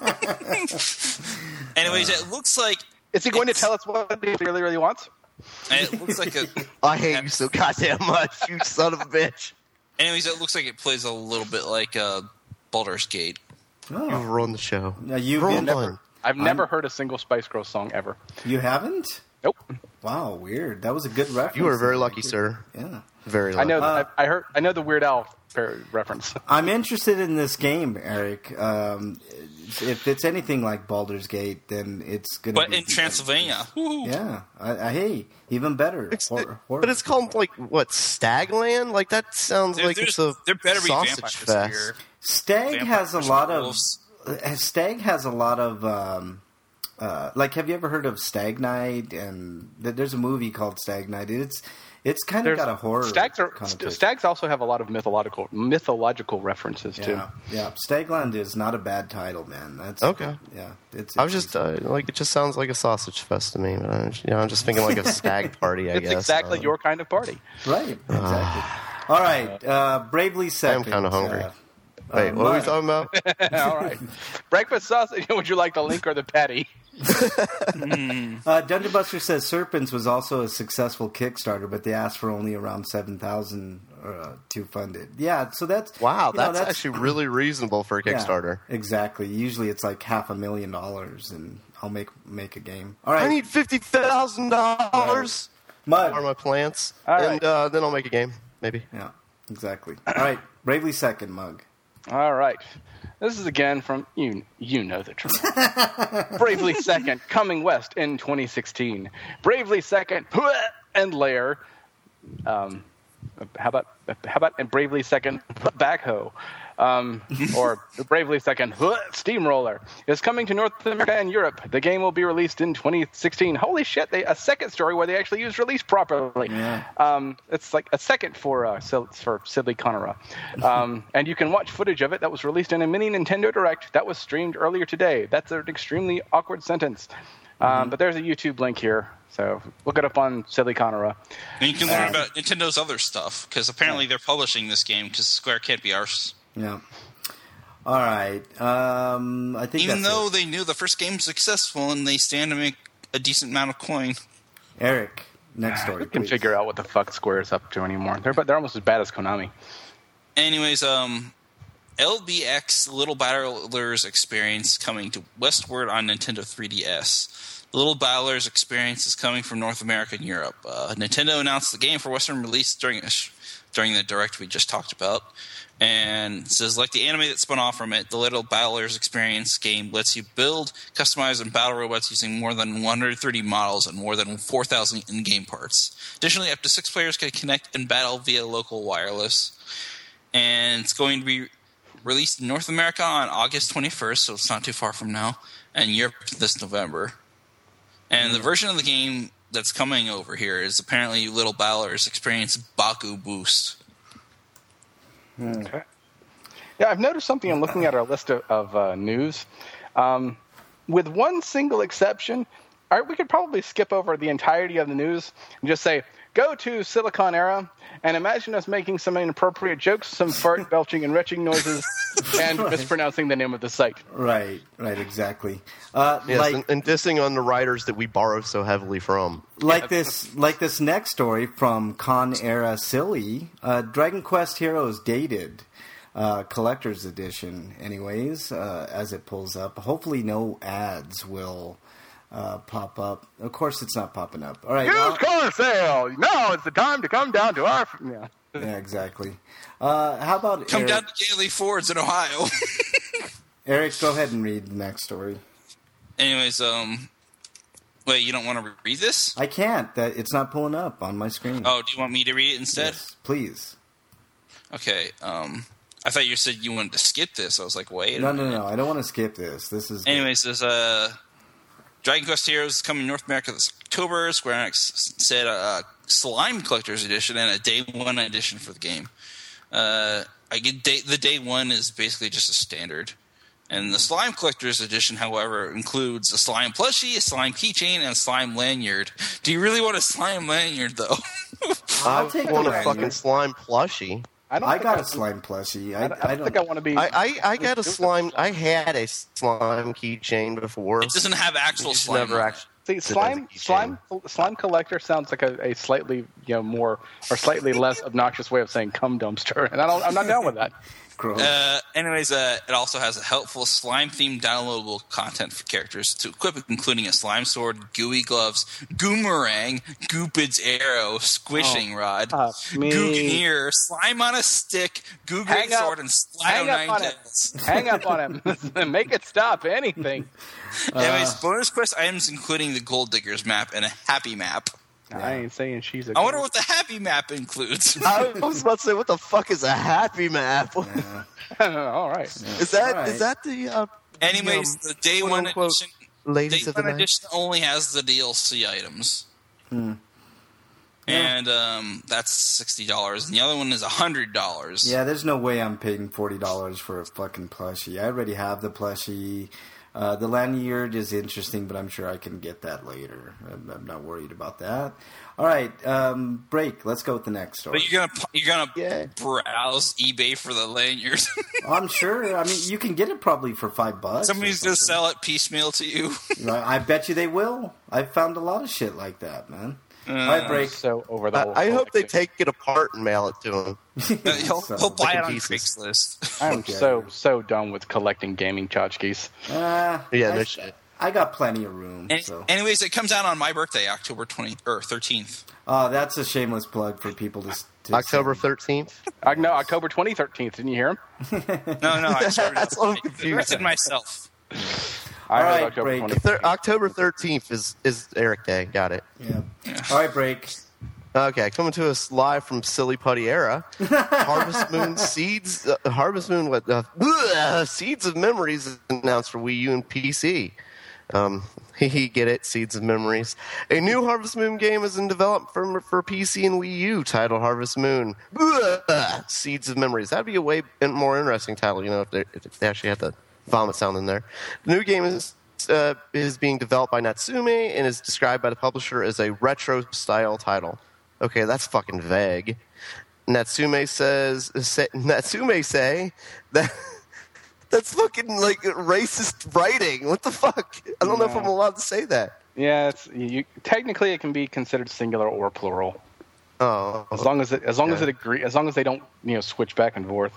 Anyways, it looks like Is he going to It's- tell us what he really really wants? it looks like a. I hate you so goddamn much, you son of a bitch. Anyways, it looks like it plays a little bit like uh, Baldur's Gate. You Oh, ruined the show. now you've Ruined been, one. I've never heard a single Spice Girl song ever. you haven't? Nope. Wow, weird. That was a good reference. You were very lucky, sir. Yeah. Very I lucky. know. Uh, I, I heard. I know the Weird Al par- reference. I'm interested in this game, Eric. Um, if it's anything like Baldur's Gate, then it's going to But be... in Transylvania. Woo. Yeah. I, I, hey, even better. It's- Horror, horror. But it's called, like, what, Stagland? Like, that sounds There- like there's- it's a there better be sausage vampires fest. here. Stag has a Vampires, lot of... wolves. uh, Stag has a lot of... Um, uh, like, have you ever heard of Stag Night? And th- there's a movie called Stag Night. It's it's kind of There's got a horror stags. Are, connotation. stags also have a lot of mythological mythological references too. Yeah, yeah. Stagland is not a bad title, man. That's Okay. Yeah, it's. I was it's just, uh, like, it just sounds like a sausage fest to me. But I'm, you know, I'm just thinking like a stag party, I It's guess. exactly Uh, your kind of party. right. Exactly. All right, uh, bravely second. kinda hungry. Uh, Wait, uh, what are we Mud. talking about? All right. Breakfast sausage. Would you like the link or the patty? Uh, Dungeon Buster says Serpents was also a successful Kickstarter, but they asked for only around seven thousand uh, to fund it. Yeah, so that's Wow, you know, that's, actually really reasonable for a yeah, Kickstarter. exactly. Usually it's like half a million dollars, and I'll make make a game. All right, I need fifty thousand dollars for Mud. my plants, All and right. uh, then I'll make a game, maybe. Yeah, exactly. All right, bravely second, Mug. All right. This is again from you. You know the truth. Bravely Second, coming west in twenty sixteen. Bravely Second, and Lair. Um, how about how about and Bravely Second, backhoe, um, or Bravely Second, steamroller is coming to North America and Europe. The game will be released in twenty sixteen. Holy shit! They a second story where they actually used release properly. Yeah. Um, it's like a second for uh, Sil- for Sidley Conora, um, and you can watch footage of it that was released in a mini Nintendo Direct that was streamed earlier today. That's an extremely awkward sentence, um, Mm-hmm. but there's a YouTube link here, so look it up on Sidley Conora. And you can learn about Nintendo's other stuff, because apparently they're publishing this game, because Square can't be ours. Yeah. All right. Um, I think Even that's though it. they knew the first game was successful and they stand to make a decent amount of coin. Eric, next story. Who can please. figure out what the fuck Square's up to anymore? They're but they're almost as bad as Konami. Anyways, um, L B X Little Battlers Experience coming to Westward on Nintendo three D S. The Little Battlers Experience is coming from North America and Europe. Uh, Nintendo announced the game for Western release during a sh- during the Direct we just talked about. And it says, like the anime that spun off from it, the Little Battlers Experience game lets you build, customize, and battle robots using more than one hundred thirty models and more than four thousand in-game parts. Additionally, up to six players can connect and battle via local wireless. And it's going to be released in North America on August twenty-first, so it's not too far from now, and Europe this November. And the version of the game that's coming over here is apparently Little Battlers Experience Baku Boost. Okay. Yeah, I've noticed something in looking at our list of, of uh, news. Um, with one single exception, all right, we could probably skip over the entirety of the news and just say, go to Silicon Era and imagine us making some inappropriate jokes, some fart belching and retching noises, and Right. mispronouncing the name of the site. Right, right, exactly. Uh, Yes, like, and, and dissing on the writers that we borrow so heavily from. like this, like this next story from Con Era Silly, uh, Dragon Quest Heroes Dated, uh, collector's edition. Anyways, uh, as it pulls up, hopefully no ads will uh, pop up. Of course, it's not popping up. All right, well- Used car sale! Now is the time to come down to our... Yeah. yeah, exactly. Uh, how about Come Eric? down to Gailey Fords in Ohio. Eric, go ahead and read the next story. Anyways, um, wait, you don't want to read this? I can't. That it's not pulling up on my screen. Oh, do you want me to read it instead? Yes, please. Okay. Um, I thought you said you wanted to skip this. I was like, wait. a No, no, minute. no. I don't want to skip this. This is. Anyways, there's uh, Dragon Quest Heroes is coming to North America this October. Square Enix said a uh, Slime Collector's Edition and a Day One edition for the game. Uh, I get day, the Day One is basically just a standard. And the Slime Collector's Edition, however, includes a slime plushie, a slime keychain, and a slime lanyard. Do you really want a slime lanyard, though? I'll I take want the a lanyard. fucking slime plushie. I, don't I think got I- a slime plushie. I, I, don't- I I don't think I want to be... I, I, I got a slime. I had a slime keychain before. It doesn't have actual Just slime. never on it. actually. See, did as a slime, keychain. slime, slime collector sounds like a, a slightly, you know, more or slightly less obnoxious way of saying cum dumpster, and I don't, I'm not down with that. Gross. Uh, anyways, uh, it also has a helpful slime-themed downloadable content for characters to equip, including a slime sword, gooey gloves, goomerang, Goopid's arrow, squishing Oh, rod, fuck me. Googaneer, slime on a stick, Googling Hang up. sword, and Hang Slido up nine on it. tails. Hang up on him. Make it stop. Anything. Anyways, bonus quest items including the Gold Diggers map and a happy map. I ain't saying she's a. I wonder what the happy map includes. I was about to say, what the fuck is a happy map? All right. Is that All right. is that the uh, Anyways, um, the day quote, one unquote, edition, ladies day of the one night? edition only has the D L C items. Hmm. And um, that's sixty dollars, and the other one is a hundred dollars. Yeah, there's no way I'm paying forty dollars for a fucking plushie. I already have the plushie. Uh, the lanyard is interesting, but I'm sure I can get that later. I'm, I'm not worried about that. All right, um, break. Let's go with the next story. But you're gonna you're gonna Yeah. browse eBay for the lanyard. I'm sure. I mean, you can get it probably for five bucks. Somebody's or gonna something. sell it piecemeal to you. I bet you they will. I've found a lot of shit like that, man. Uh, All right, break. So over the whole. I, I hope they collection. take it apart and mail it to him. he'll, So- he'll buy it on pieces. Craigslist. I'm Okay. so so done with collecting gaming tchotchkes. Uh, Yeah, I, no shit. I got plenty of room. Any- So. Anyways, it comes out on my birthday, October twentieth or thirteenth. Oh, that's a shameless plug for people to. to October thirteenth. Uh, no, October twenty thirteenth. Didn't you hear him? No, no, I started. That's what I'm I confused. corrected myself. I All heard right, October break. twenty. Thir- October thirteenth is, is Eric Day. Got it. Yeah. All right, break. Okay, coming to us live from Silly Putty Era. Harvest Moon Seeds. Uh, Harvest Moon. What? Uh, bleh, Seeds of Memories is announced for Wii U and P C. Um, he get it. Seeds of Memories. A new Harvest Moon game is in development for for P C and Wii U, titled Harvest Moon Bleh, Seeds of Memories. That'd be a way more interesting title, you know, if they, if they actually had the vomit sound in there. The new game is. Uh, is being developed by Natsume and is described by the publisher as a retro style title. Okay, that's fucking vague. Natsume says say, Natsume say that that's fucking like racist writing. What the fuck? I don't know if I'm allowed to say that. Yeah, it's you. Technically, it can be considered singular or plural, Oh, as long as it as long as Yeah. it agree as long as they don't you know switch back and forth.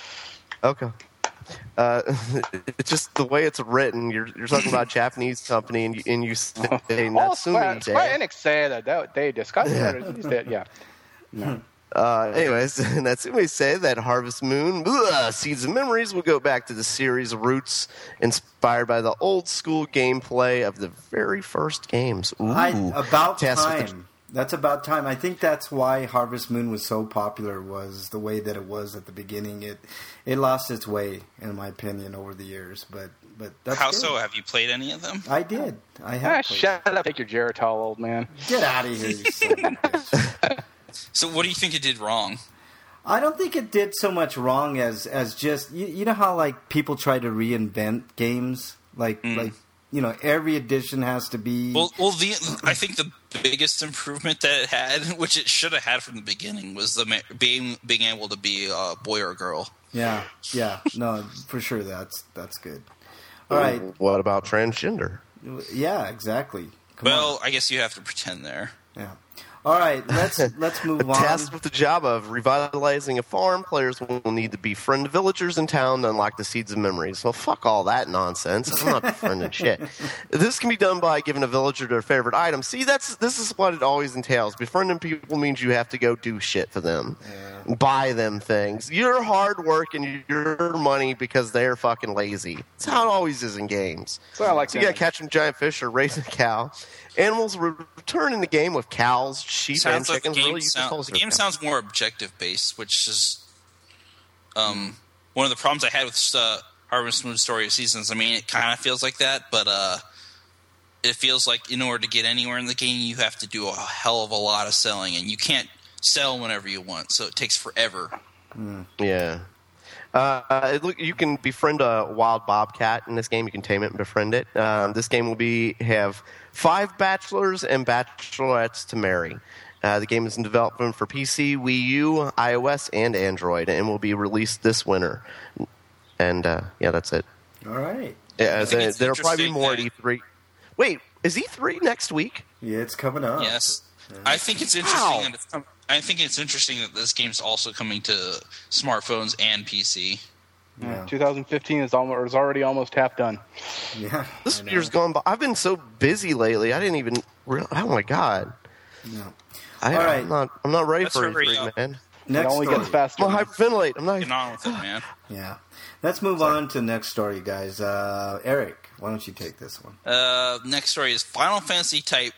okay. Uh, it's just the way it's written. You're you're talking about a Japanese company, and you, and you say Oh, Natsume. Square, Square Day. Enix said that, that they discussed Yeah. it. That, yeah. No. Uh, anyways, Natsume say that Harvest Moon bleh, Seeds of Memories will go back to the series' roots, inspired by the old school gameplay of the very first games. Ooh. I, about Test with the- time. That's about time. I think that's why Harvest Moon was so popular, was the way that it was at the beginning. It it lost its way, in my opinion, over the years. But but that's How good. so? Have you played any of them? I did. I have. Ah, played. shut up! Take your Geritol, old man. Get out of here, you son of a bitch. So, what do you think it did wrong? I don't think it did so much wrong as as just you, you know how like people try to reinvent games, like like you know every edition has to be. Well, well, the I think the biggest improvement that it had, which it should have had from the beginning, was the ma- being being able to be a boy or girl. yeah, yeah, no, for sure that's that's good. All right, What about transgender? yeah, exactly. Come Well, on. I guess you have to pretend there. Yeah. All right, let's let's move on. Tasked with the job of revitalizing a farm, players will need to befriend villagers in town to unlock the Seeds of Memories. Well, fuck all that nonsense. I'm not befriending shit. This can be done by giving a villager their favorite item. See, that's this is what it always entails. Befriending people means you have to go do shit for them, buy them things. Your hard work and your money because they're fucking lazy. That's how it always is in games. So I like So you got that. to catch some giant fish or raise a cow. Animals return in the game with cows, sheep, and Sounds like the chickens. game, Really, you can sound, call the it game a- sounds more objective based, which is um, one of the problems I had with uh, Harvest Moon Story of Seasons. I mean, it kind of feels like that, but uh, it feels like in order to get anywhere in the game, you have to do a hell of a lot of selling, and you can't sell whenever you want, so it takes forever. Yeah. Uh, it look, you can befriend a wild bobcat in this game. You can tame it and befriend it. Um, this game will be have five bachelors and bachelorettes to marry. Uh, the game is in development for P C, Wii U, iOS, and Android, and will be released this winter. And uh, yeah, that's it. All right. Yeah, think there- it's there'll probably be interesting more at that- E three. Wait, is E three next week? Yeah, it's coming up. Yes. I think it's interesting How? that it's, com- I think it's interesting that this game's also coming to smartphones and P C. Yeah. twenty fifteen is almost is already almost half done. Yeah. This I know. year's gone by. I've been so busy lately. I didn't even. Re- oh my god. No. I, All right. I'm not. I'm not ready Let's for hurry E three, up. man. Next it only story. gets faster. I'm gonna hyperventilate. I'm not. Get on with it, man. Yeah. Let's move on to the next story, guys. Uh, Eric, why don't you take this one? Uh, next story is Final Fantasy Type.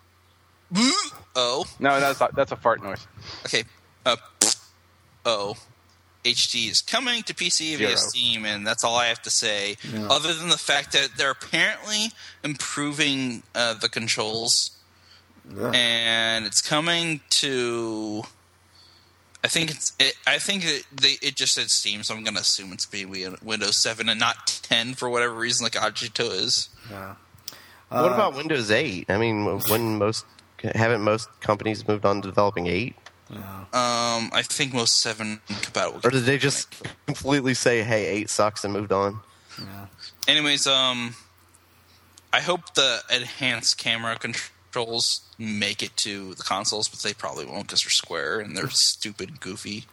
Oh, No, that's not, that's a fart noise. okay. Uh, oh, H D is coming to P C via Zero. Steam, and that's all I have to say. Yeah. Other than the fact that they're apparently improving uh, the controls, Yeah. and it's coming to. I think it's. It, I think it, they, it just said Steam, so I'm going to assume it's going to be Windows seven and not ten for whatever reason, like Agito is. Yeah. What Uh, about Windows eight? I mean, when most haven't most companies moved on to developing eight, Um, I think most seven compatible. or did they just completely say, "Hey, eight sucks" and moved on? Yeah. Anyways, um, I hope the enhanced camera controls make it to the consoles, but they probably won't because they're square and they're stupid and goofy.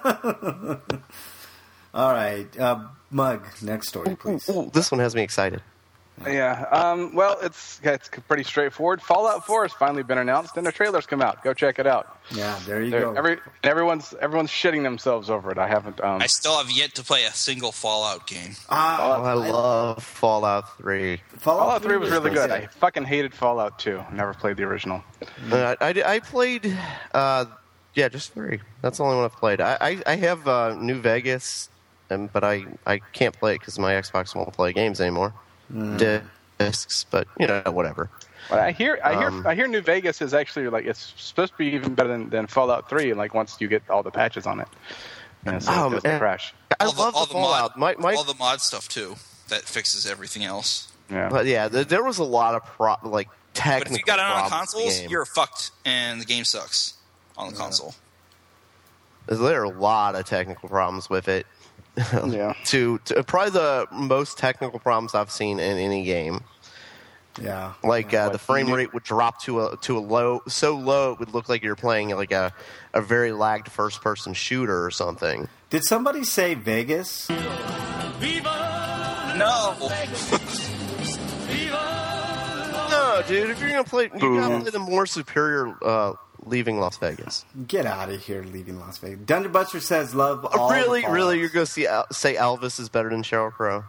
All right. Uh, Mug, next story, please. Ooh, this one has me excited. Yeah. Um, well, it's it's pretty straightforward. Fallout four has finally been announced, and the trailer's come out. Go check it out. Yeah, there you They're- go. Every everyone's everyone's shitting themselves over it. I haven't. Um, I still have yet to play a single Fallout game. Ah, Oh, I love Fallout three. Fallout three was really good. I fucking hated Fallout two. Never played the original. Uh, I, I played, uh, yeah, just three. That's the only one I've played. I, I, I have uh, New Vegas, um, but I, I can't play it because my Xbox won't play games anymore. Discs, but you know, whatever. But I hear I hear Um, I hear New Vegas is actually like it's supposed to be even better than, than Fallout three. Like once you get all the patches on it, and so Oh, it doesn't man. crash. I all the, love all the the mod, Fallout. My, my, all the mod stuff too that fixes everything else. Yeah. but yeah, there, there was a lot of pro, like But technical if you got it on problems with the consoles, game. you're fucked, and the game sucks on the console. There are a lot of technical problems with it. Yeah. to, to probably the most technical problems I've seen in any game. Yeah. Like uh, What, the frame new- rate would drop to a to a low, so low it would look like you're playing like a a very lagged first person shooter or something. Did somebody say Vegas? No, No, dude, if you're gonna play, you gotta play the more superior uh, Leaving Las Vegas. Get out of here, leaving Las Vegas. Dungeon Buster says love all Uh, really, the really, Fallouts. you're gonna see Al- say Elvis is better than Sheryl Crow?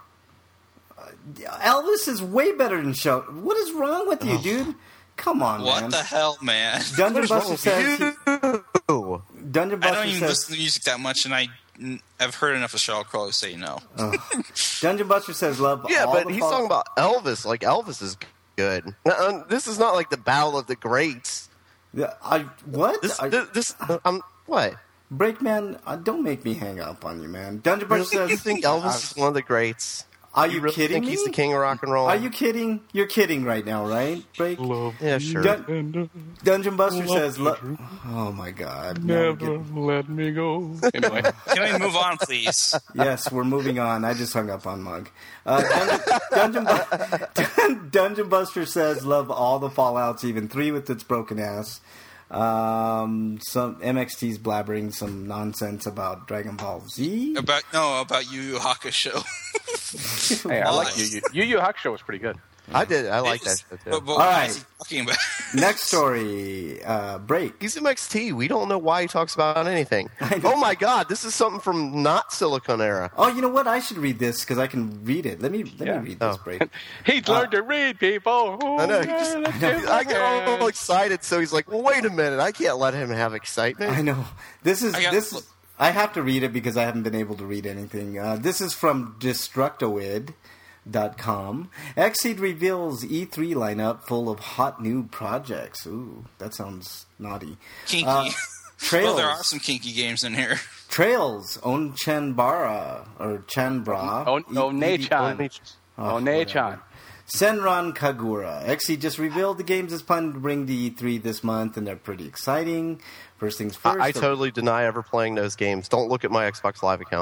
Elvis is way better than Show. What is wrong with you, dude? Come on, what man. the hell, man? Dungeon Buster says. Ew. Dungeon I Buster don't even says. listen to music that much, and I I've heard enough of Sheryl Crow to say no. Dungeon Buster says love. Yeah, all but the he's Fallout- talking about Elvis. Like Elvis is good. Uh, this is not like the Battle of the Greats. Yeah, I what? This, I, this, this um, what? Breakman, uh, don't make me hang up on you, man. Dungeon Buster Really? You says. think Elvis is one of the greats? Are you, You really kidding think me? he's the king of rock and roll? Are you kidding? You're kidding right now, right? Break. Yeah, sure. Dun- Dungeon Buster says. Lo- oh my God! Now we're getting- let me go. Anyway, Can we move on, please? Yes, we're moving on. I just hung up on Mug. Uh, Dungeon, Dungeon, Bu- Dungeon Buster says, love all the Fallouts, even three with its broken ass. Um, some M X T's blabbering some nonsense about Dragon Ball Z. About no, about Yu Yu Hakusho. hey, I like Why? Yu Yu. Yu Yu Hakusho was pretty good. I did. I like It that is- shit too. But, but All why right. is he talking about? Next story, uh, break. He's M X T. We don't know why he talks about anything. Oh my God, this is something from not Silicon Era. Oh, you know what? I should read this because I can read it. Let me let Yeah. me read this Oh. break. He's learned to read, people. I know. He just, I get all excited, so he's like, "Well, wait a minute. I can't let him have excitement." I know. This is I got- this. Is, I have to read it because I haven't been able to read anything. Uh, this is from Destructoid dot com. Xseed reveals E three lineup full of hot new projects. Ooh, that sounds naughty. Kinky. Uh, Trails. Well, there are some kinky games in here. Trails. Onchanbara or Chanbra. Oh, E- oh, Nei-chan. Only- Oh, Nei-chan. Senran Kagura. Xseed just revealed the games is planning to bring to E three this month, and they're pretty exciting. First things first. I, I the- totally deny ever playing those games. Don't look at my Xbox Live account.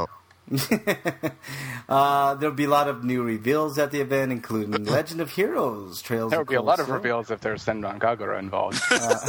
uh, there'll be a lot of new reveals at the event, including Legend of Heroes, Trails There of would be a lot of Cold Steel, reveals if there's Senran Kagura involved.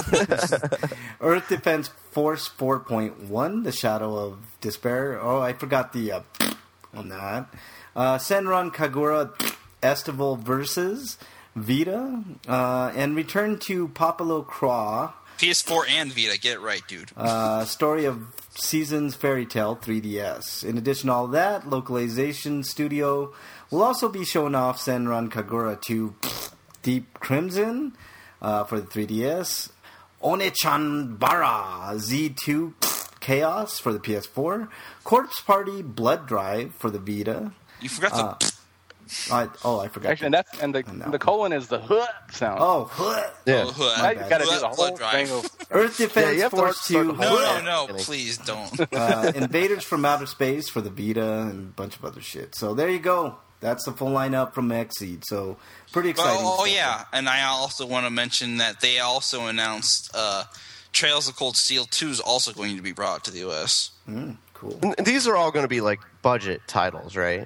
Earth Defense Force four point one, The Shadow of Despair. Oh, I forgot the uh, on that. Uh, Senran Kagura Estival versus Vita, uh, and Return to Popolo Craw. P S four and Vita, get it right, dude. Uh, Story of Seasons Fairy Tale three D S. In addition to all that, Localization Studio will also be showing off Senran Kagura two Deep Crimson uh, for the three D S, Onechan Bara Z two Chaos for the P S four, Corpse Party Blood Drive for the Vita. You forgot the... Uh, I, oh, I forgot. Actually, and that's and the On that the colon is the huh sound. Oh, huh. Yeah. Oh, huh. now you got to do the Blood whole drive. thing. Over. Earth Yeah, Defense you have to Force start two. the No, whole- no, Huh. no, Kidding. please don't. uh, Invaders from Outer Space for the Vita and a bunch of other shit. So there you go. That's the full lineup from Xseed. So pretty exciting. Oh, oh stuff. yeah, and I also want to mention that they also announced uh, Trails of Cold Steel two is also going to be brought to the U S. Mm, cool. And these are all going to be like budget titles, right?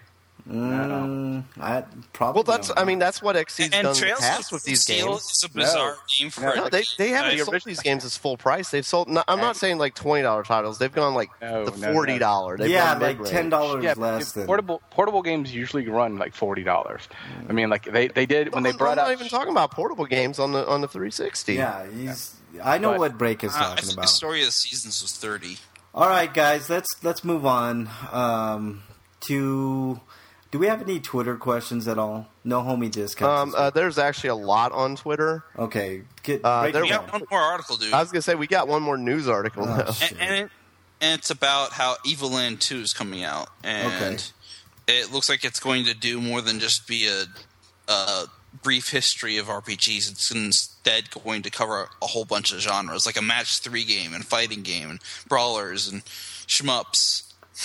Mm, I probably. Well, that's. I mean, that's what Xseed's And done in the Trails past of with these Steel games. is a bizarre game for No, No, they they haven't I- sold these games as full price. They've sold. No, I'm not saying like twenty dollar titles. They've gone like No, the no, no. forty dollar. yeah, like ten dollars Yeah, less if than. portable portable games usually run like forty dollars. I mean, like they, they did when they I'm, brought I'm not out. even talking about portable games on the on the three sixty. Yeah, he's. I know But- what Break is Uh, I talking think the about. Story of the Seasons was thirty. All right, guys, let's let's move on um, to. Do we have any Twitter questions at all? No homie discounts. Um, uh, there's actually a lot on Twitter. okay, get uh, break there it We down. got one more article, dude. I was gonna say we got one more news article. Oh, though. shit. and, and, it, and it's about how Evil Land two is coming out, and Okay. it looks like it's going to do more than just be a, a brief history of R P Gs. It's instead going to cover a whole bunch of genres, like a match three game and fighting game and brawlers and shmups.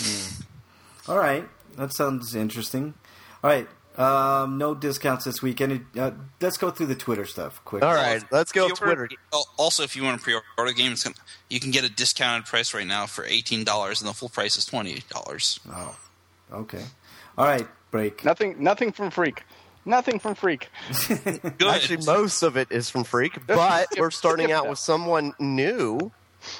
All right, that sounds interesting. All right, um, no discounts this week. Any, uh, let's go through the Twitter stuff quick. All right, let's go Pre-order- Twitter. Also, if you want to pre-order games, you can get a discounted price right now for eighteen dollars, and the full price is twenty-eight dollars. Oh, okay. All right, break. Nothing, nothing from Freak. Nothing from Freak. Good. Actually, most of it is from Freak, but we're starting out with someone new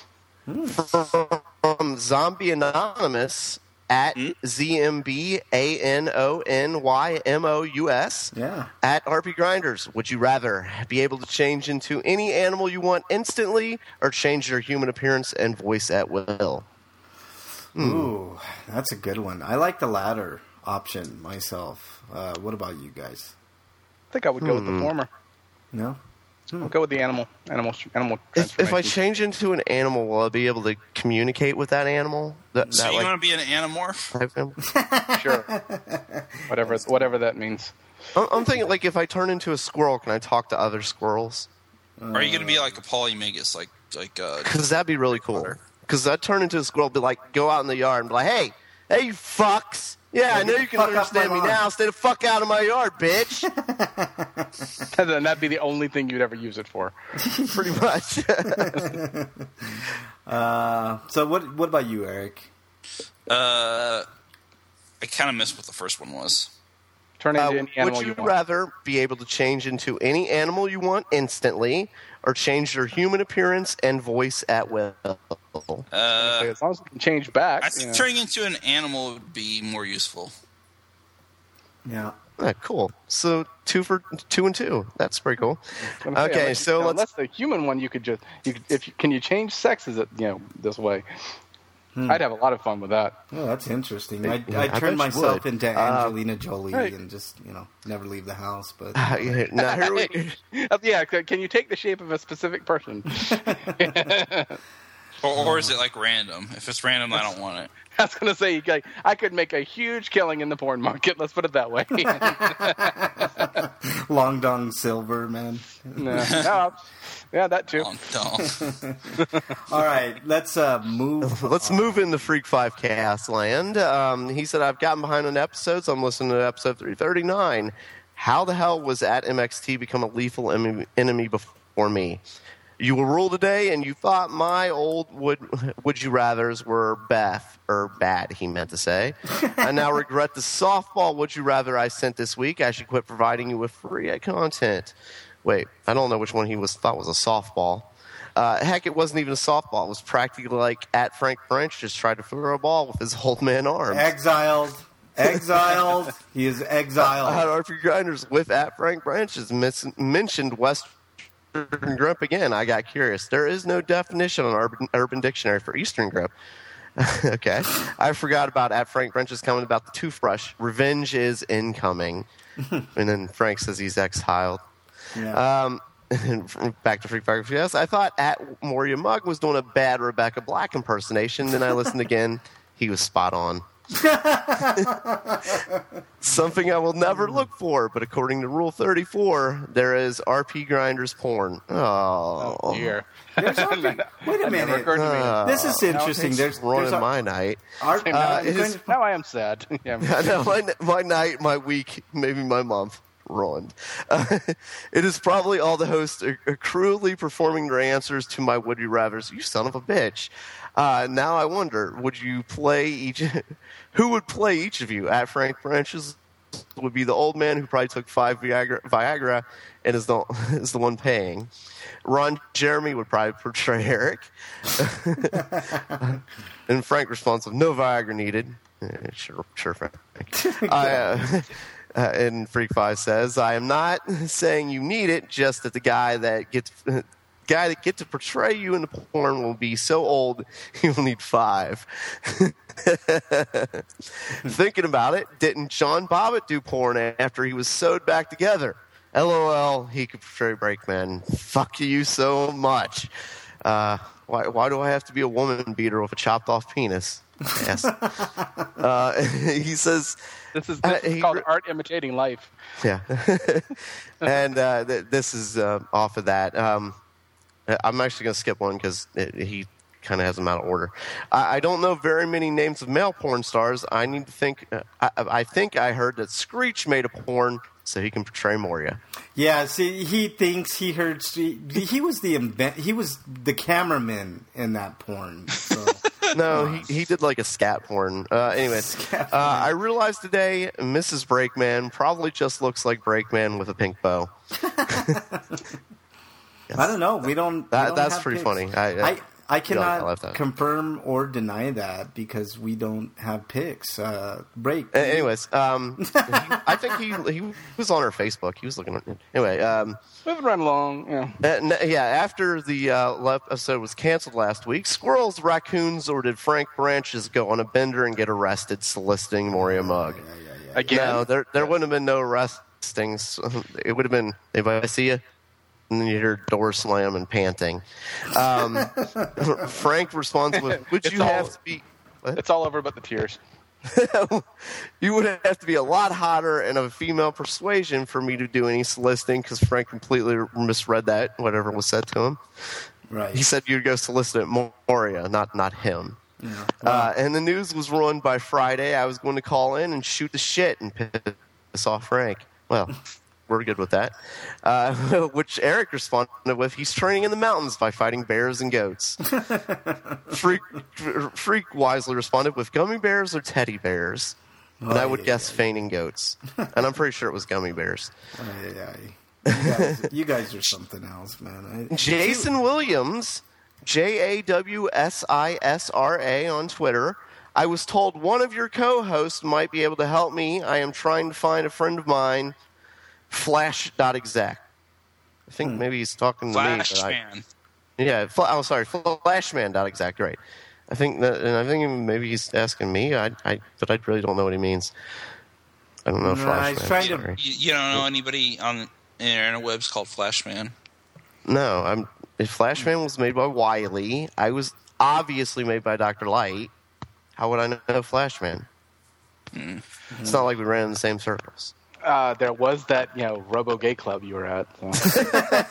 from Zombie Anonymous at Z M B A N O N Y M O U S Yeah. at R P Grinders. Would you rather be able to change into any animal you want instantly or change your human appearance and voice at will? Ooh, that's a good one. I like the latter option myself. Uh, what about you guys? I think I would go with the former. No? I'll go with the animal. Animal. Animal. If, if I transformation. change into an animal, will I be able to communicate with that animal? That, So that, you like, want to be an animorph? type animal? Sure. whatever. Whatever that means. I'm I'm thinking, like, if I turn into a squirrel, can I talk to other squirrels? Or are you going to be like a polymagus, like like uh, Because that'd be really cool. Because I'd turn into a squirrel, be like, go out in the yard and be like, hey, hey, you fucks. Yeah, I know you can fuck off understand my me lawn." now. Stay the fuck out of my yard, bitch. And then that'd be the only thing you'd ever use it for. Pretty much. Uh, so what What about you, Eric? uh, I kind of missed what the first one was. Turn into Uh, any animal would you, you want. rather be able to change into any animal you want instantly or change your human appearance and voice at will? Uh, As long as you can change back. I you think know. turning into an animal would be more useful. Yeah. Ah, cool. So two for two and two. That's pretty cool. I was gonna say, Okay, unless- so let's. unless the human one, you could just you could, if you, can you change sexes it you know this way? I'd have a lot of fun with that. Oh, that's interesting. I, Yeah, I I bet turned you myself would. into Uh, Angelina Jolie right. and just, you know, never leave the house. But now, here we, Uh, yeah, c- can you take the shape of a specific person? Or, or is it like random? If it's random, I don't want it. I was gonna say, like, I could make a huge killing in the porn market. Let's put it that way. Long Dong Silver, man. no, no, yeah, that too. Long dong. All right, let's uh, move. let's move into Freak Five Chaos Land. Um, he said, "I've gotten behind on episodes. I'm listening to episode three thirty-nine. How the hell was at M X T become a lethal em- enemy before me? You will rule today, and you thought my old would would you rathers were Beth or bad. He meant to say. I now regret the softball would you rather I sent this week. I should quit providing you with free content. Wait, I don't know which one he was thought was a softball. Uh, heck, it wasn't even a softball. It was practically like at Frank Branch just tried to throw a ball with his old man arms. Exiled. Exiled. He is exiled. Uh, R P Grinders with at Frank Branch has mis- mentioned Western Grip again. I got curious. There is no definition on Urban, Urban Dictionary for Eastern Grip. Okay. I forgot about at Frank Branch's comment about the toothbrush. Revenge is incoming. And then Frank says he's exiled. Yeah. Um, back to Freak Fire F S. I thought at Moria Mug was doing a bad Rebecca Black impersonation. Then I listened again. He was spot on. Something I will never look for, but according to Rule thirty-four, there is R P Grinders porn. Oh, Oh, dear. There's R P Wait a That never minute. occurred to me. Uh, This is interesting. There's, ruining there's a, my night. R- now, uh, I'm it going is- to- now I am sad. Yeah, I'm- I know, my, my night, my week, maybe my month ruined. Uh, it is probably all the hosts are, are cruelly performing their answers to my would you rathers. You son of a bitch. Uh, now I wonder, would you play each? Who would play each of you? At Frank Branches would be the old man who probably took five Viagra, Viagra and is the is the one paying. Ron Jeremy would probably portray Eric. And Frank responds with no Viagra needed. Eh, sure, sure, Frank. I, uh, uh, and Freak Five says, I am not saying you need it, just that the guy that gets guy that gets to portray you in the porn will be so old he will need five. Thinking about it, didn't John Bobbitt do porn after he was sewed back together? LOL, he could portray Brakeman. Fuck you so much. Uh, why, why do I have to be a woman beater with a chopped off penis? Yes. uh, he says... This is, this Uh, is he called re- art imitating life. Yeah. And uh, th- this is uh, off of that. Um, I'm actually going to skip one because he kind of has them out of order. I, I don't know very many names of male porn stars. I need to think. Uh, I, I think I heard that Screech made a porn so he can portray Moria. Yeah, see, he thinks he heard. He was the invent. He was the cameraman in that porn. So. No, he, he did like a scat porn. Uh, anyways, Scat uh, I realized today Missus Brakeman probably just looks like Brakeman with a pink bow. I don't know. We don't. That- we don't that's have pretty pics. funny. I- I- I, I I cannot love that. confirm or deny that because we don't have pics. Uh, break. A- Anyways, um, he, I think he he was on our Facebook. He was looking at anyway. Um, Moving right along. Yeah. uh, n- yeah, after the uh, episode was canceled last week, squirrels, raccoons, or did Frank Branches go on a bender and get arrested soliciting Moria Mug? Again. No, there there wouldn't have been no arrestings. It would have been, if I see you, and then you hear door slam and panting. Um, Frank responds with, would It's you all- have to be... What? It's all over but the tears. You would have to be a lot hotter and of a female persuasion for me to do any soliciting because Frank completely misread that, whatever was said to him. Right. He said you'd go solicit at Moria, not not him. Yeah. Uh, and the news was ruined by Friday. I was going to call in and shoot the shit and piss off Frank. Well, we're good with that. Uh, which Eric responded with, he's training in the mountains by fighting bears and goats. Freak, Freak wisely responded with gummy bears or teddy bears. And I would Ay, guess fainting goats. And I'm pretty sure it was gummy bears. Ay, ay, ay. You, guys, you guys are something else, man. I, Jason Williams, J A W S I S R A on Twitter. I was told one of your co-hosts might be able to help me. I am trying to find a friend of mine, Flash.exec. I think maybe he's talking to Flash me. but I- Man. Yeah, fl- oh, sorry, Flashman.exec, right. I think that, and I think maybe he's asking me, I, I, but I really don't know what he means. I don't know Nah, Flashman. he's trying to- sorry. You, you don't know anybody on the interwebs called Flash Man? No, I'm. If Flashman was made by Wiley, I was obviously made by Doctor Light. How would I know Flashman? Mm. It's not like we ran in the same circles. Uh, there was that, you know, Robo Gay Club you were at. So.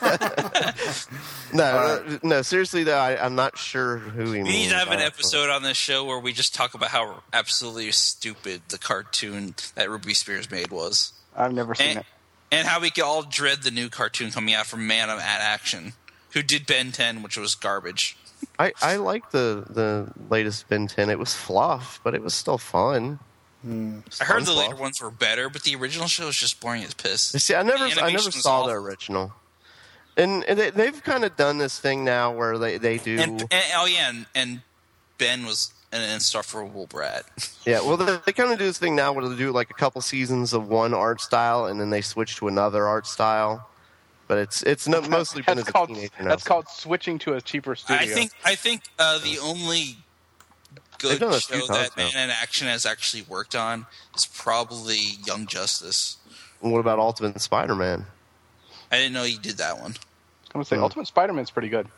No, uh, no. Seriously, though, I, I'm not sure who he We means. need to have an Uh, episode on this show where we just talk about how absolutely stupid the cartoon that Ruby Spears made was. I've never seen And, it. and how we could all dread the new cartoon coming out from Man of At Action. who did Ben ten, which was garbage. I, I like the, the latest Ben ten. It was fluff, but it was still fun. Hmm. It was I heard fun the later fluff. ones were better, but the original show was just boring as piss. You see, I never, The I never animation was saw the awful. original, and, and they, they've kind of done this thing now where they, they do. And, and oh yeah, and, and Ben was an insufferable brat. Yeah, well, they, they kind of do this thing now where they do like a couple seasons of one art style, and then they switch to another art style. But it's it's no, mostly been That's as a called teenager now. that's called switching to a cheaper studio. I think I think uh, the only They've good done this a few show times that now. Man in Action has actually worked on is probably Young Justice. And what about Ultimate Spider-Man? I didn't know he did that one. I'm gonna say Hmm. Ultimate Spider-Man's pretty good.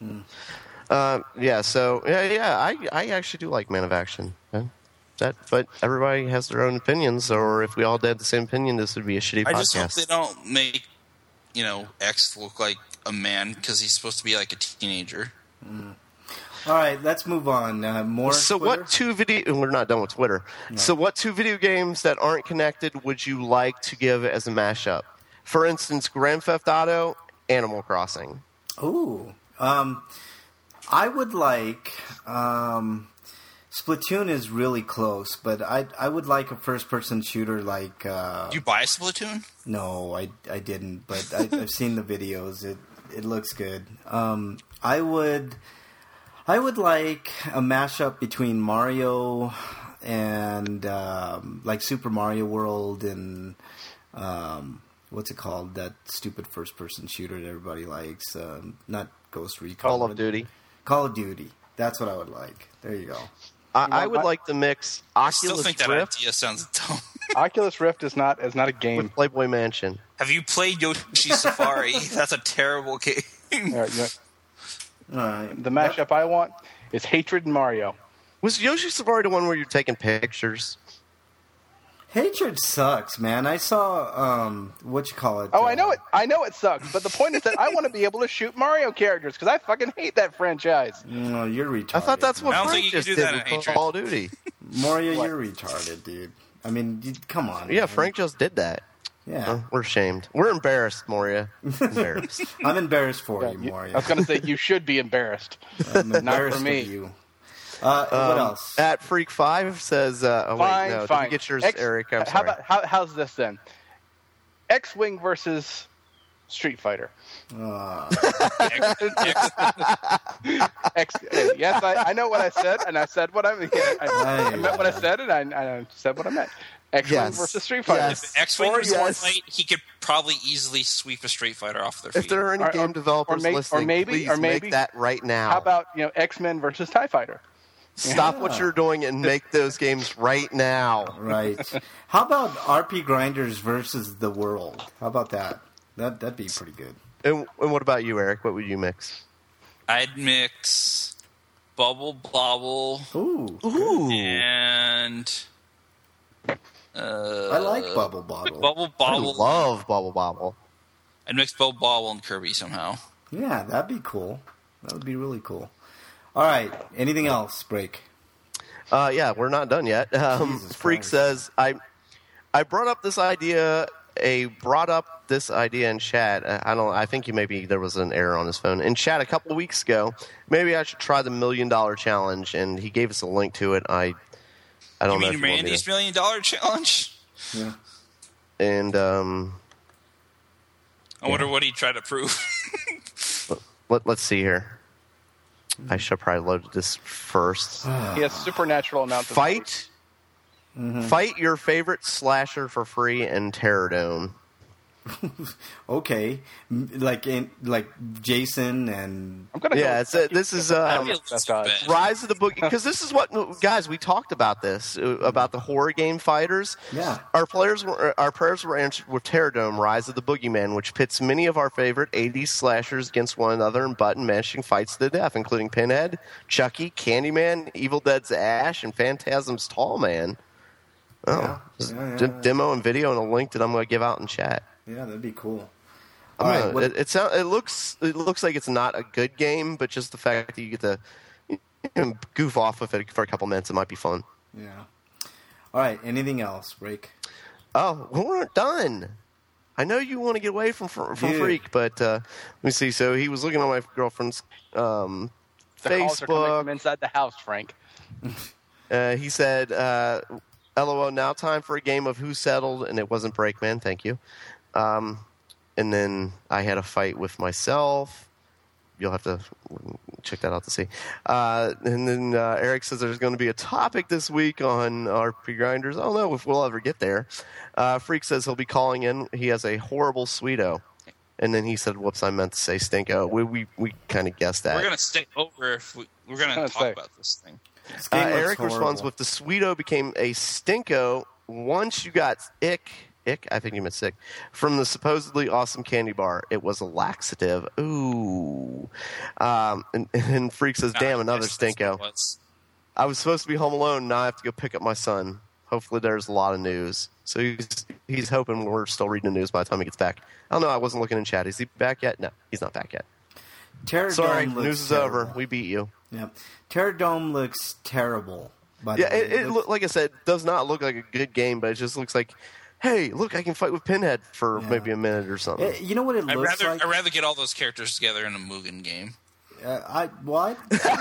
Uh, yeah, so yeah, yeah, I I actually do like Man of Action. Yeah. That, but everybody has their own opinions, or if we all had the same opinion, this would be a shitty I podcast. just hope they don't make you know X look like a man because he's supposed to be like a teenager. All right, let's move on. Uh, more. So Twitter? what two video? We're not done with Twitter. So what two video games that aren't connected would you like to give as a mashup? For instance, Grand Theft Auto, Animal Crossing. Ooh, um, I would like. Um, Splatoon is really close, but I I would like a first-person shooter like. Uh, Did you buy Splatoon? no, I I didn't, but I, I've seen the videos. It it looks good. Um, I would. I would like a mashup between Mario and um, like Super Mario World and um, what's it called? That stupid first-person shooter that everybody likes. Um, not Ghost Recon. Call of but- Duty. Call of Duty. That's what I would like. There you go. I, I would what? like to mix I still Oculus think that Rift idea sounds dumb. Oculus Rift is not is not a game. with Playboy Mansion. Have you played Yoshi Safari? That's a terrible game. All right, yeah. All right. The mashup I want is Hatred and Mario. Was Yoshi Safari the one where you're taking pictures? Hatred sucks, man. I saw um, what you call it. Oh, uh, I know it. I know it sucks. But the point is that I want to be able to shoot Mario characters because I fucking hate that franchise. No, you're retarded. I thought that's what I don't Frank think you just can do did that with in Hatred. Call of Duty. Mario. What? You're retarded, dude. I mean, you, come on. Yeah, man. Frank just did that. Yeah, Oh, we're ashamed. We're embarrassed, Moria. Embarrassed. I'm embarrassed for Yeah, you, you- Mario. I was going to say you should be embarrassed. I'm Not embarrassed for me. of you. Uh, what Um, else? At Freak Five says, uh, oh, Fine, wait, no. fine. Did you get yours, X- Eric? I'm how sorry. about how, how's this then? X-wing versus Street Fighter. Uh, X, yes, I, I know what I said, and I said what I mean. I, I meant what I said, and I, I said what I meant. X-wing Yes. versus Street Fighter. Yes. If X-Wing Or was yes. Fortnite, he could probably easily sweep a Street Fighter off their feet. If there are any Or- game or- developers or may- or listening, maybe- please or maybe- make that right now. How about you know X-Men versus TIE Fighter? Stop what you're doing and make those games right now. right. How about R P Grinders versus the World? How about that? That that'd be pretty good. And, and what about you, Eric? What would you mix? I'd mix Bubble Bobble Ooh, Ooh. and uh, I like Bubble Bottle. Bubble I Bobble. love Bubble Bobble. I'd mix Bubble Bobble and Kirby somehow. Yeah, that'd be cool. That would be really cool. All right. Anything else? Break. Uh, yeah, we're not done yet. Um, Jesus Freak Christ. says, I I brought up this idea. A brought up this idea in chat. Uh, I don't. I think you maybe there was an error on his phone in chat a couple of weeks ago. Maybe I should try the million dollar challenge, and he gave us a link to it. I I don't You know. mean if you want me Randy's to- Million Dollar Challenge? Yeah. And um, I wonder what he tried to prove. let, let's see here. I should probably load this first. He has supernatural amounts of Fight, fight your favorite slasher for free in Terrordome. Okay. M- Like in like Jason and I'm gonna Yeah, go it's a, this is I um, feel that's too odd. bad. Rise of the Boogie, because this is what guys we talked about this uh, about the horror game fighters. Yeah. our players were our prayers were answered with Terrordome: Rise of the Boogeyman, which pits many of our favorite eighties slashers against one another in button mashing fights to the death, including Pinhead, Chucky, Candyman, Evil Dead's Ash, and Phantasm's Tall Man. Oh, Yeah. Just Yeah, yeah, d- yeah. demo and video and a link that I'm going to give out in chat. yeah, that'd be cool. I All don't right. know. What, it, it, sound, it looks it looks like it's not a good game, but just the fact that you get to you know, goof off with it for a couple minutes, it might be fun. yeah. All right. Anything else? Break. Oh, well, we're not done. I know you want to get away from from Dude. Freak, but uh, let me see. So he was looking on my girlfriend's um, The calls are coming Facebook. from inside the house, Frank. Uh, he said, uh, "L O L, now time for a game of Who Settled," and it wasn't Breakman. Thank you. Um, and then I had a fight with myself. You'll have to check that out to see. Uh, and then uh, Eric says there's going to be a topic this week on R P Grinders. I don't know if we'll ever get there. Uh, Freak says he'll be calling in. He has a horrible Sweeto. And then he said, whoops, I meant to say Stinko. We we, we kind of guessed that. We're gonna stay over if we, we're gonna gonna talk say. about this thing. This Uh, game looks Eric responds horrible. with the Sweeto became a Stinko once you got ick, ick, I think you meant sick, from the supposedly awesome candy bar. It was a laxative. Ooh. Um, and, and Freak says, Nah, damn, another yes, that's what Stinko. it was. I was supposed to be home alone. Now I have to go pick up my son. Hopefully there's a lot of news. So he's, he's hoping we're still reading the news by the time he gets back. I don't know. I wasn't looking in chat. Is he back yet? No, he's not back yet. Terror Sorry, Dome looks news is terrible. over. We beat you. Yeah, Terror Dome looks terrible. By the Yeah, way. it, it looks- look, like I said, does not look like a good game, but it just looks like, hey, look, I can fight with Pinhead for Yeah. maybe a minute or something. Eh, you know what it I'd looks rather like? I'd rather get all those characters together in a Mugen game. Uh, I what?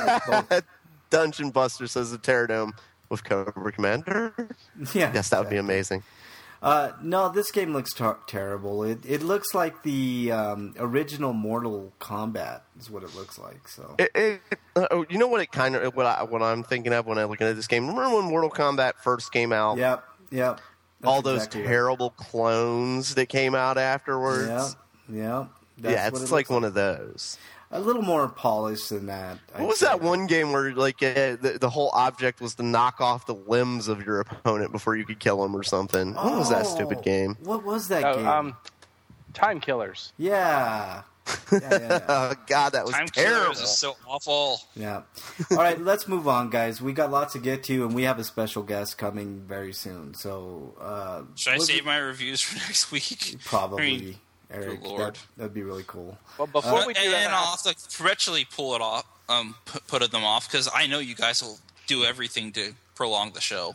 I like Dungeon Buster says the Terradome with Cobra Commander. both. yeah, Yes, that would be exactly. amazing. Uh, no, this game looks tar- terrible. It it looks like the um, original Mortal Kombat is what it looks like. So It, it, uh, oh, you know what it kind of what I what I'm thinking of when I'm looking at this game. Remember when Mortal Kombat first came out? yep, yep. That's all those exactly right. terrible clones that came out afterwards. Yep, yep. That's yeah, what it's it like looks one of those. a little more polished than that. What I'd was say. that one game where like uh, the, the whole object was to knock off the limbs of your opponent before you could kill him or something? What was that stupid Oh, game? What was that Oh, game? um, Time Killers. yeah. Yeah, yeah, yeah. Oh God, that was Time terrible. Killers is so awful. Yeah. All right, let's move on, guys. We got lots to get to, and we have a special guest coming very soon. So, uh, Should I we'll save be- my reviews for next week? Probably, I mean, Eric. good Lord. That, that'd be really cool. Well, before we do and, that, and I'll have to perpetually pull it off, um, put, put them off because I know you guys will do everything to prolong the show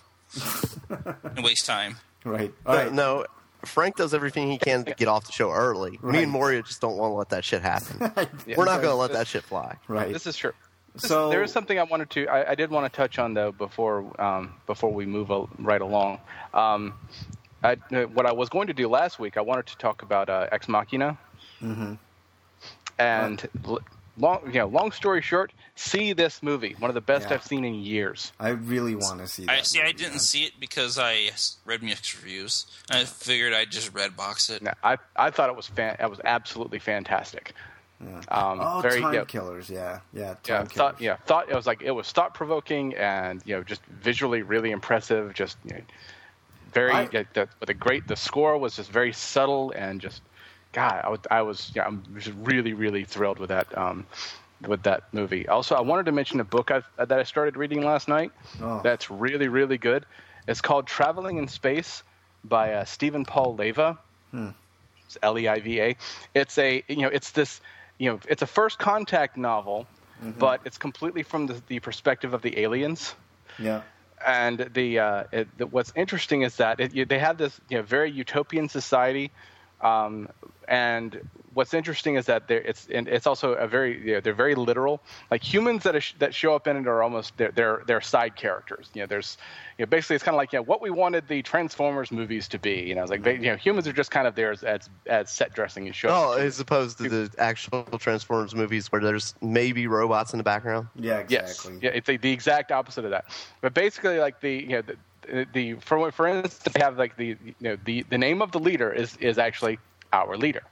and waste time. Right. All Uh, right. no, Frank does everything he can to get off the show early. Me Right. and Moria just don't want to let that shit happen. Yeah. We're not going to let that shit fly. Right. This is true. This- So- there is something I wanted to. I, I did want to touch on though before um, before we move a, right along. Um, I, uh, what I was going to do last week, I wanted to talk about uh, Ex Machina. Mm-hmm. And l- long, you know, long story short, see this movie. One of the best Yeah. I've seen in years. I really want to see that. I see. I movie, didn't man. see it because I read mixed reviews. I figured I'd just red box it. Now, I I thought it was fan. It was absolutely fantastic. Um, Oh, very, Time you know, Killers. Yeah. Yeah. Time yeah, Killers. thought, yeah, thought it was like it was thought provoking and you know just visually really impressive. Just you know, very I- yeah, the, with a great. The score was just very subtle and just God, I was I was yeah, I'm just really really thrilled with that um, with that movie. Also, I wanted to mention a book I've, that I started reading last night. Oh. That's really really good. It's called Traveling in Space by uh, Stephen Paul Leva. It's L E I V A. It's a you know it's this you know it's a first contact novel, but it's completely from the, the perspective of the aliens. Yeah. And the, uh, it, the what's interesting is that it, you, they have this you know very utopian society, um, and what's interesting is that they're, it's and it's also a very you know, they're very literal. Like humans that are, that show up in it are almost they're they're, they're side characters. You know, there's you know basically it's kind of like you know what we wanted the Transformers movies to be. You know, it's like they, you know humans are just kind of there as as, as set dressing and show. Oh, as opposed to the actual Transformers movies where there's maybe robots in the background. Yeah. Yes. Exactly. Yeah, it's the, the exact opposite of that. But basically, like the you know the, the, the for for instance, they have like the you know the, the name of the leader is is actually our leader.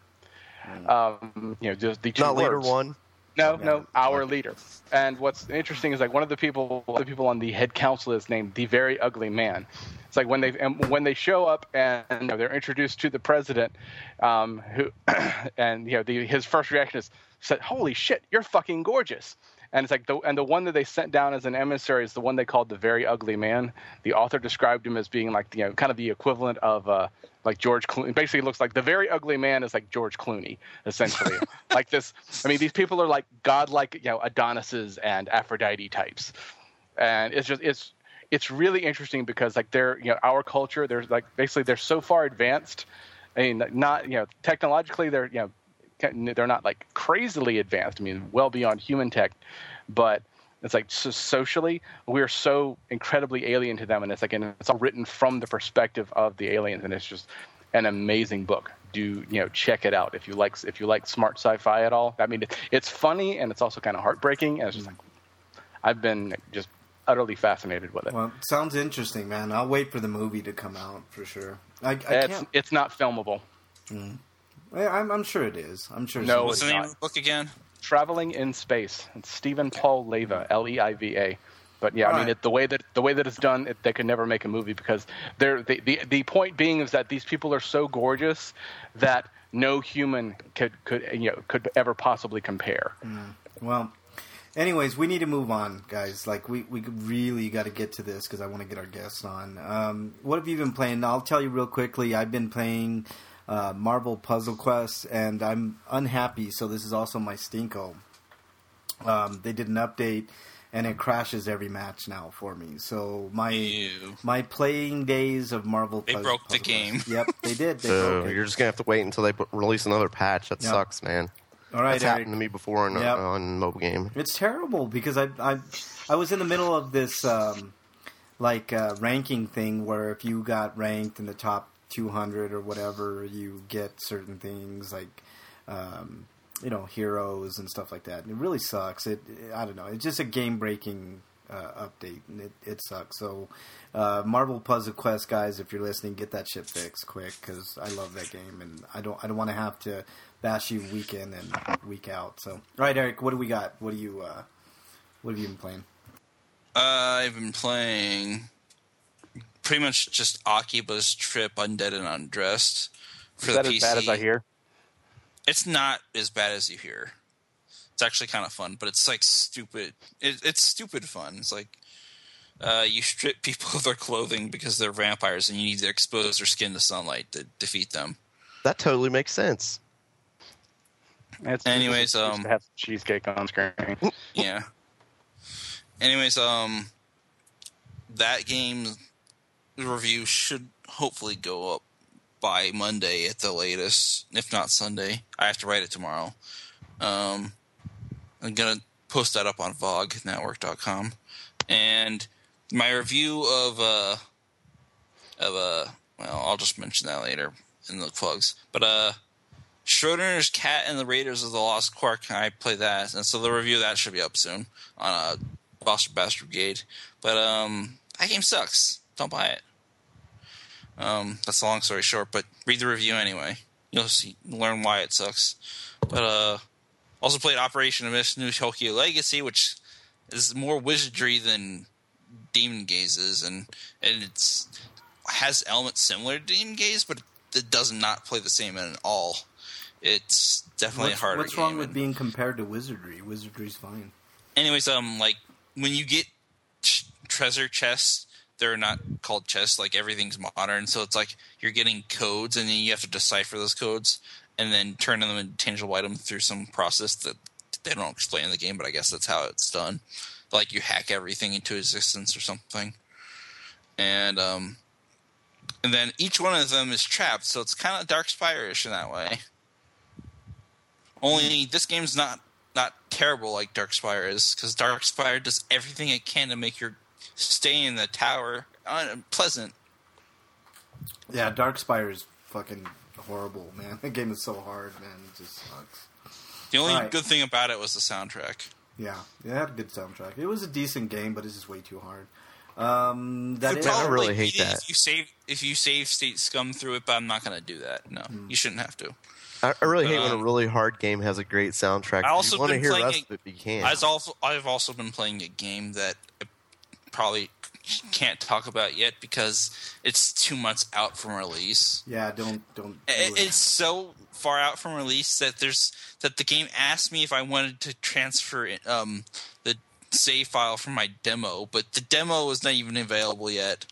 Um, you know, just the two Not leader words. one. No, no, our leader. And what's interesting is like one of the people, one of the people on the head council is named the Very Ugly Man. It's like when they and when they show up and you know, they're introduced to the president, um, who and you know the, his first reaction is said, "Holy shit, you're fucking gorgeous." And it's like the and the one that they sent down as an emissary is the one they called the Very Ugly Man. The author described him as being like you know kind of the equivalent of uh, like George Clooney. Basically, it looks like the Very Ugly Man is like George Clooney, essentially. Like this. I mean, these people are like godlike, you know, Adonises and Aphrodite types, and it's just it's it's really interesting because like they're you know our culture. There's like basically they're so far advanced I mean, not you know technologically they're you know they're not like crazily advanced. I mean, well beyond human tech, but it's like so socially we're so incredibly alien to them, and it's like and it's all written from the perspective of the aliens, and it's just an amazing book. Do you know check it out if you like if you like smart sci-fi at all. I mean, it, it's funny and it's also kind of heartbreaking, and it's just like I've been just utterly fascinated with it. Well, sounds interesting, man. I'll wait for the movie to come out for sure. I, I it's can't. it's not filmable. Mm. I'm, I'm sure it is. I'm sure. No, What's it's the name not. of the book again? Traveling in Space. It's Stephen Paul Leiva, L E I V A. But yeah, All I mean, right. it, the way that the way that it's done, it, they could never make a movie because they're the, the the point being is that these people are so gorgeous that no human could could you know could ever possibly compare. Mm. Well, anyways, we need to move on, guys. Like we we really got to get to this because I want to get our guests on. Um, what have you been playing? I'll tell you real quickly. I've been playing uh, Marvel Puzzle Quest, and I'm unhappy. So this is also my stinko. Um, they did an update. And it crashes every match now for me. So my Ew. my playing days of Marvel. They Puz- broke the Puzzle game. Quest. Yep, they did. They So broke it. you're just gonna have to wait until they put, release another patch. That Yep. sucks, man. All right, That's Eric. happened to me before on, Yep. on mobile game. It's terrible because I I I was in the middle of this um, like uh, ranking thing where if you got ranked in the top two hundred or whatever, you get certain things like. Um, you know, heroes and stuff like that. And it really sucks. It, I don't know. It's just a game-breaking uh, update, and it, it sucks. So, uh, Marvel Puzzle Quest, guys, if you're listening, get that shit fixed quick because I love that game, and I don't, I don't want to have to bash you week in and week out. So, all right, Eric, what do we got? What do you, uh, what have you been playing? Uh, I've been playing pretty much just Akiba's Trip Undead and Undressed for Is that the P as C. bad as I hear? It's not as bad as you hear. It's actually kind of fun, but it's like stupid. It, it's stupid fun. It's like uh, you strip people of their clothing because they're vampires, and you need to expose their skin to sunlight to defeat them. That totally makes sense. It's, Anyways, it's just um, to have cheesecake on screen. Yeah. Anyways, um, that game review should hopefully go up by Monday at the latest, if not Sunday. I have to write it tomorrow. Um, I'm going to post that up on Vogue Network dot com. And my review of, uh, of uh, well, I'll just mention that later in the plugs. But, uh, Schrodinger's Cat and the Raiders of the Lost Quark, I play that. And so the review of that should be up soon on uh, Foster Bastard Brigade. But, um, that game sucks. Don't buy it. Um, that's a long story short, but read the review anyway. You'll see, learn why it sucks. But uh, also played Operation Abyss New Tokyo Legacy, which is more wizardry than Demon Gaze is, and and it's has elements similar to Demon Gaze, but it does not play the same at all. It's definitely What's, a harder what's game. wrong with and- being compared to Wizardry? Wizardry's fine. Anyways, um, like when you get ch- treasure chests, they're not called chests. Like everything's modern, so it's like you're getting codes, and then you have to decipher those codes, and then turn them into tangible items through some process that they don't explain in the game. But I guess that's how it's done. Like you hack everything into existence or something, and um, and then each one of them is trapped. So it's kind of Dark Spire-ish in that way. Only this game's not. Not terrible like Dark Spire is, because Dark Spire does everything it can to make your stay in the tower unpleasant. Yeah, Darkspire is fucking horrible, man. That game is so hard, man. It just sucks. The only Right. good thing about it was the soundtrack. Yeah, it had a good soundtrack. It was a decent game, but it's just way too hard. Um, that You'd is, I probably really beat hate it that. If you save, if you save state scum through it, but I'm not going to do that. No, Hmm. you shouldn't have to. I, I really hate when a Um, really hard game has a great soundtrack. I If also you want to been hear the playing rest a- of it, but you can't. I've also, I've also been playing a game that I probably can't talk about yet because it's two months out from release. yeah, don't don't. do It, it. it's so far out from release that there's that the game asked me if I wanted to transfer it, um, the save file from my demo, but the demo is not even available yet.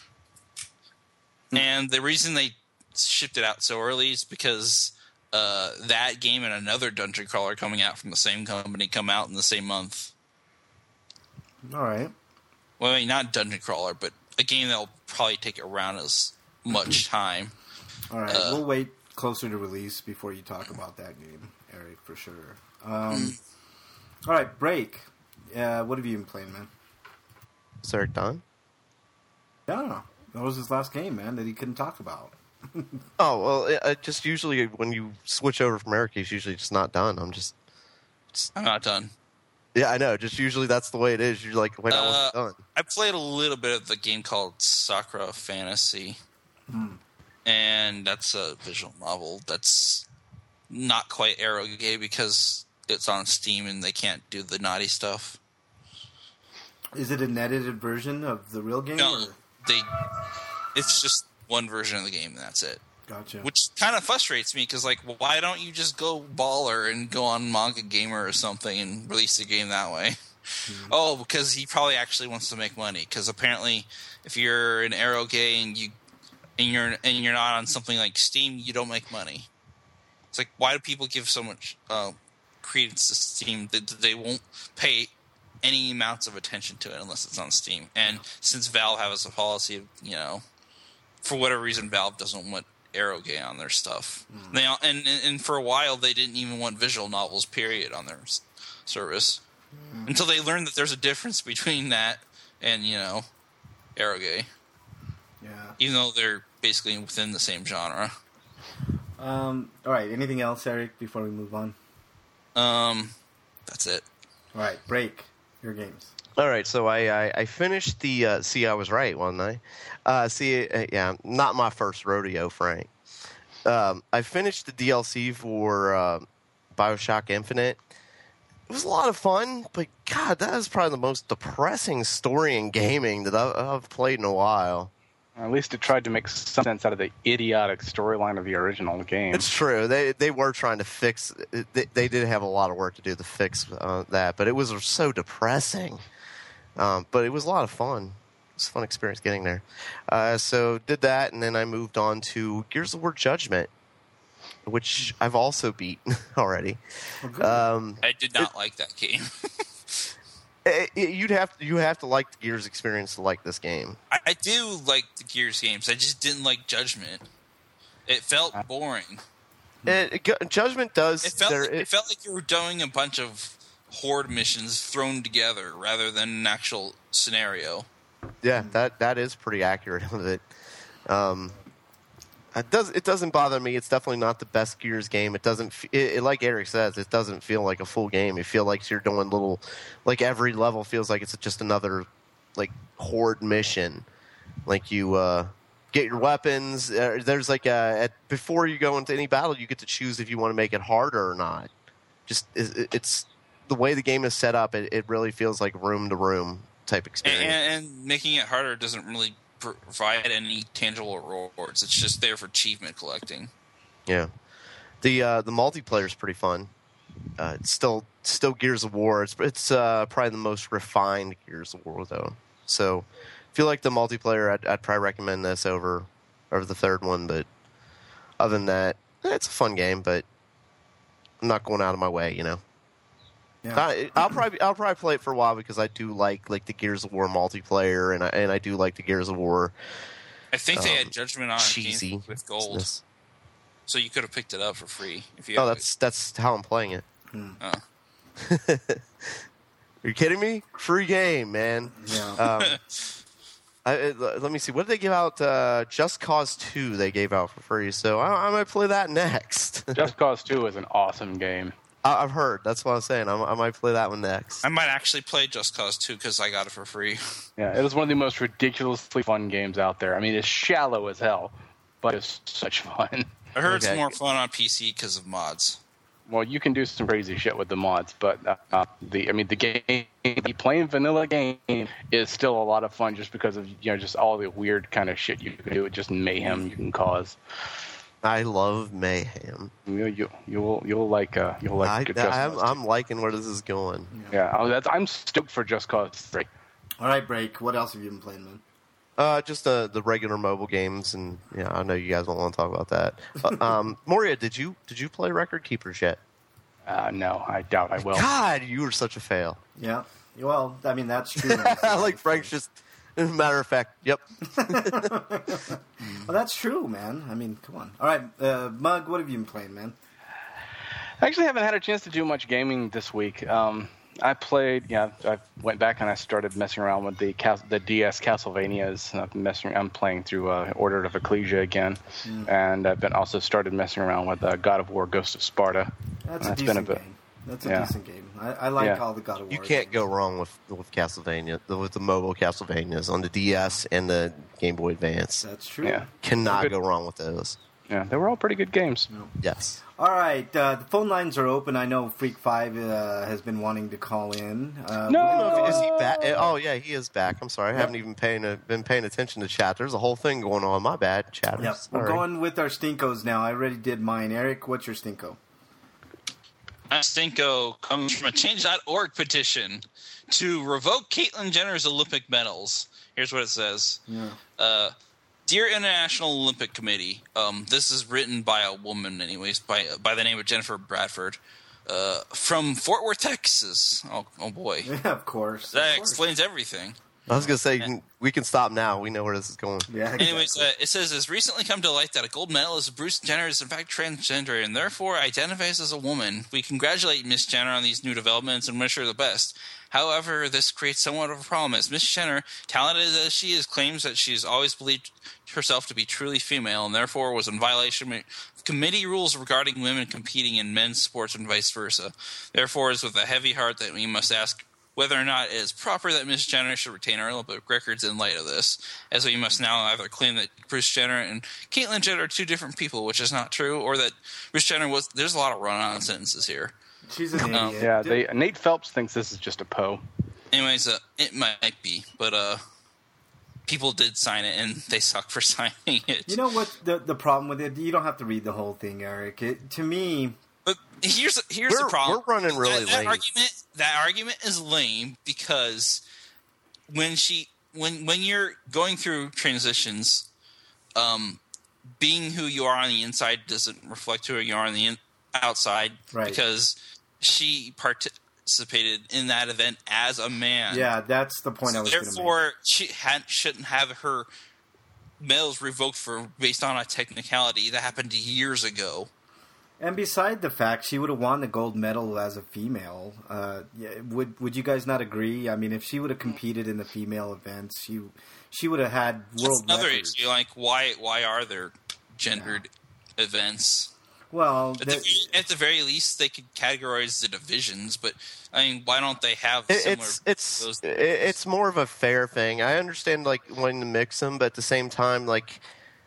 And the reason they shipped it out so early is because uh, that game and another dungeon crawler coming out from the same company come out in the same month. All right. Well, I mean, not dungeon crawler, but a game that'll probably take around as much time. All right, Uh, we'll wait closer to release before you talk about that game, Eric, for sure. Um, all right, break. Uh, what have you been playing, man? Is Eric done? I don't know. That was his last game, man, that he couldn't talk about. Oh, well, it, it just usually when you switch over from Eric, he's usually just not done. I'm just, I'm not done. yeah, I know. Just usually that's the way it is. You're like, wait, I Uh, wasn't done. I played a little bit of the game called Sakura Fantasy, and that's a visual novel that's not quite Eroge because it's on Steam and they can't do the naughty stuff. Is it an edited version of the real game? No, Or? they. It's just one version of the game and that's it. Gotcha. Which kind of frustrates me because, like, why don't you just go baller and go on Manga Gamer or something and release the game that way? Mm-hmm. Oh, because he probably actually wants to make money. Because apparently, if you're an Eroge and you and you're and you're not on something like Steam, you don't make money. It's like, why do people give so much uh, credence to Steam that they won't pay any amounts of attention to it unless it's on Steam? And since Valve has a policy of, you know, for whatever reason, Valve doesn't want Eroge on their stuff. Mm. They and, and and for a while they didn't even want visual novels period on their s- service mm. until they learned that there's a difference between that and, you know, Eroge. Yeah. Even though they're basically within the same genre. Um. All right. Anything else, Eric? Before we move on. Um. That's it. All right. Break your games. All right, so I, I, I finished the. Uh, see, I was right, wasn't I? Uh, see, uh, yeah, not my first rodeo, Frank. Um, I finished the D L C for uh, BioShock Infinite. It was a lot of fun, but God, that is probably the most depressing story in gaming that I've, I've played in a while. At least it tried to make some sense out of the idiotic storyline of the original game. It's true. They they were trying to fix. They, they did have a lot of work to do to fix uh, that, but it was so depressing. Um, but it was a lot of fun. It was a fun experience getting there. Uh, so did that, and then I moved on to Gears of War Judgment, which I've also beat already. Um, I did not it, like that game. it, it, you'd have you have to like the Gears experience to like this game. I, I do like the Gears games. I just didn't like Judgment. It felt boring. It, it, Judgment does. It felt, there, like, it, it felt like you were doing a bunch of horde missions thrown together rather than an actual scenario. Yeah, that that is pretty accurate of it. Um, it does it doesn't bother me. It's definitely not the best Gears game. It doesn't it, it, like Eric says, it doesn't feel like a full game. You feel like you're doing little, like every level feels like it's just another like horde mission. Like you uh, get your weapons. Uh, there's like a at, before you go into any battle, you get to choose if you want to make it harder or not. Just it, it's. The way the game is set up, it, it really feels like room-to-room type experience. And, and making it harder doesn't really provide any tangible rewards. It's just there for achievement collecting. Yeah. The uh, the multiplayer is pretty fun. Uh, it's still still Gears of War. It's, it's uh, probably the most refined Gears of War, though. So if you like the multiplayer, I'd, I'd probably recommend this over, over the third one. But other than that, it's a fun game, but I'm not going out of my way, you know. Yeah. I, I'll probably I'll probably play it for a while because I do like like the Gears of War multiplayer and I and I do like the Gears of War. I think they um, had Judgment on cheesy with gold, business. so you could have picked it up for free if you. Oh, had that's that's how I'm playing it. Hmm. Oh. You're kidding me? Free game, man. Yeah. Um, I, it, let me see. What did they give out? Uh, Just Cause two they gave out for free, so I, I might play that next. Just Cause two is an awesome game. I, I've heard. That's what I'm saying. I, I might play that one next. I might actually play Just Cause two because I got it for free. Yeah, it is one of the most ridiculously fun games out there. I mean, it's shallow as hell, but it's such fun. I heard Okay. it's more fun on P C because of mods. Well, you can do some crazy shit with the mods, but uh, the I mean, the game, the plain vanilla game is still a lot of fun just because of you know just all the weird kind of shit you can do, just mayhem you can cause. I love mayhem. You you you'll you'll like uh, you'll like I, Just I'm, Cause I'm liking where this is going. Yeah, I- that's, I'm stoked for Just Cause three. All right, break. What else have you been playing, man? Uh, just the the regular mobile games, and yeah, I know you guys don't want to talk about that. Uh, um, Moria, did you did you play Record Keepers yet? Uh, no, I doubt I will. God, you were such a fail. Yeah. Well, I mean that's true. Like Frank's just Matter of fact, yep. Well, that's true, man. I mean, come on. All right, uh, Mug, what have you been playing, man? I actually haven't had a chance to do much gaming this week. Um, I played, yeah, I went back and I started messing around with the Cas- the D S Castlevanias. I'm messing, I'm playing through uh, Order of Ecclesia again, mm. and I've been also started messing around with uh, God of War: Ghost of Sparta. That's a that's decent been a bit, game. That's a yeah. decent game. I, I like yeah. all the God of War. You can't games. go wrong with with Castlevania, with the mobile Castlevanias on the D S and the Game Boy Advance. That's true. Yeah. Cannot go wrong with those. Yeah, they were all pretty good games. No. Yes. All right, uh, the phone lines are open. I know Freak Five uh, has been wanting to call in. Uh, No! we're gonna- Is he back? Oh yeah, he is back. I'm sorry, I haven't even paying a, been paying attention to chat. There's a whole thing going on. My bad, chatters. Yep. Sorry. We're going with our stinkos now. I already did mine. Eric, what's your stinko? My stinko comes from a change dot org petition to revoke Caitlyn Jenner's Olympic medals. Here's what it says. Yeah. Uh, Dear International Olympic Committee, um, this is written by a woman, anyways, by by the name of Jennifer Bradford, uh, from Fort Worth, Texas. Oh, oh boy, Yeah, of course. that of course. explains everything. I was gonna say we can stop now. We know where this is going. Yeah. Exactly. Anyways, uh, it says it's recently come to light that a gold medalist Bruce Jenner is in fact transgender and therefore identifies as a woman. We congratulate Miss Jenner on these new developments and wish her the best. However, this creates somewhat of a problem as Miss Jenner, talented as she is, claims that she has always believed herself to be truly female and therefore was in violation of committee rules regarding women competing in men's sports and vice versa. Therefore, it is with a heavy heart that we must ask whether or not it is proper that Miss Jenner should retain her Olympic records in light of this, as we must now either claim that Bruce Jenner and Caitlyn Jenner are two different people, which is not true, or that Bruce Jenner was – there's a lot of run-on sentences here. She's an Um, idiot. Yeah, Did- they, Nate Phelps thinks this is just a Poe. Anyways, uh, it might be, but uh, people did sign it, and they suck for signing it. You know what the the problem with it? You don't have to read the whole thing, Eric. It, to me, But here's here's We're- the problem. we're running really that, that late. Argument, that argument is lame because when she when when you're going through transitions, um, being who you are on the inside doesn't reflect who you are on the in, outside. Right. Because she participated in that event as a man. yeah, that's the point I was going to make. Therefore, she had, shouldn't have her medals revoked for based on a technicality that happened years ago. And beside the fact, she would have won the gold medal as a female. Uh, yeah, would would you guys not agree? I mean, if she would have competed in the female events, she she would have had world That's another records. issue. Like, why why are there gendered events? Well, At that- the, at the very least, they could categorize the divisions. But I mean, why don't they have It- similar? it's it's those it- it's more of a fair thing. I understand like wanting to mix them, but at the same time, like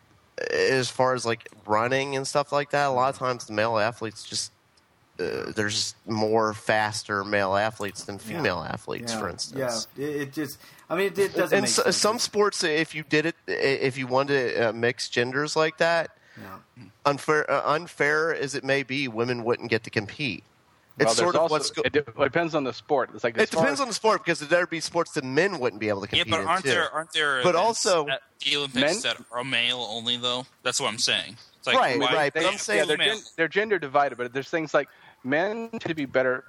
as far as like running and stuff like that, a lot of times the male athletes just uh, there's more faster male athletes than female athletes, yeah, for instance. yeah, it, it just. I mean, it, it doesn't. And make so, sense. some sports, if you did it, if you wanted to uh, mix genders like that, Yeah. unfair, uh, unfair as it may be, women wouldn't get to compete. It's Well, there's sort of also- what's go- it, de- it depends on the sport. It's like as It far depends as- on the sport because there'd be sports that men wouldn't be able to yeah, compete but in aren't too. there aren't there? But events also- at the Olympics Men- that are male only though. That's what I'm saying. It's like, Right, why- right, but They- I'm saying yeah, they're, female- gen- they're gender divided, but there's things like men tend to be better.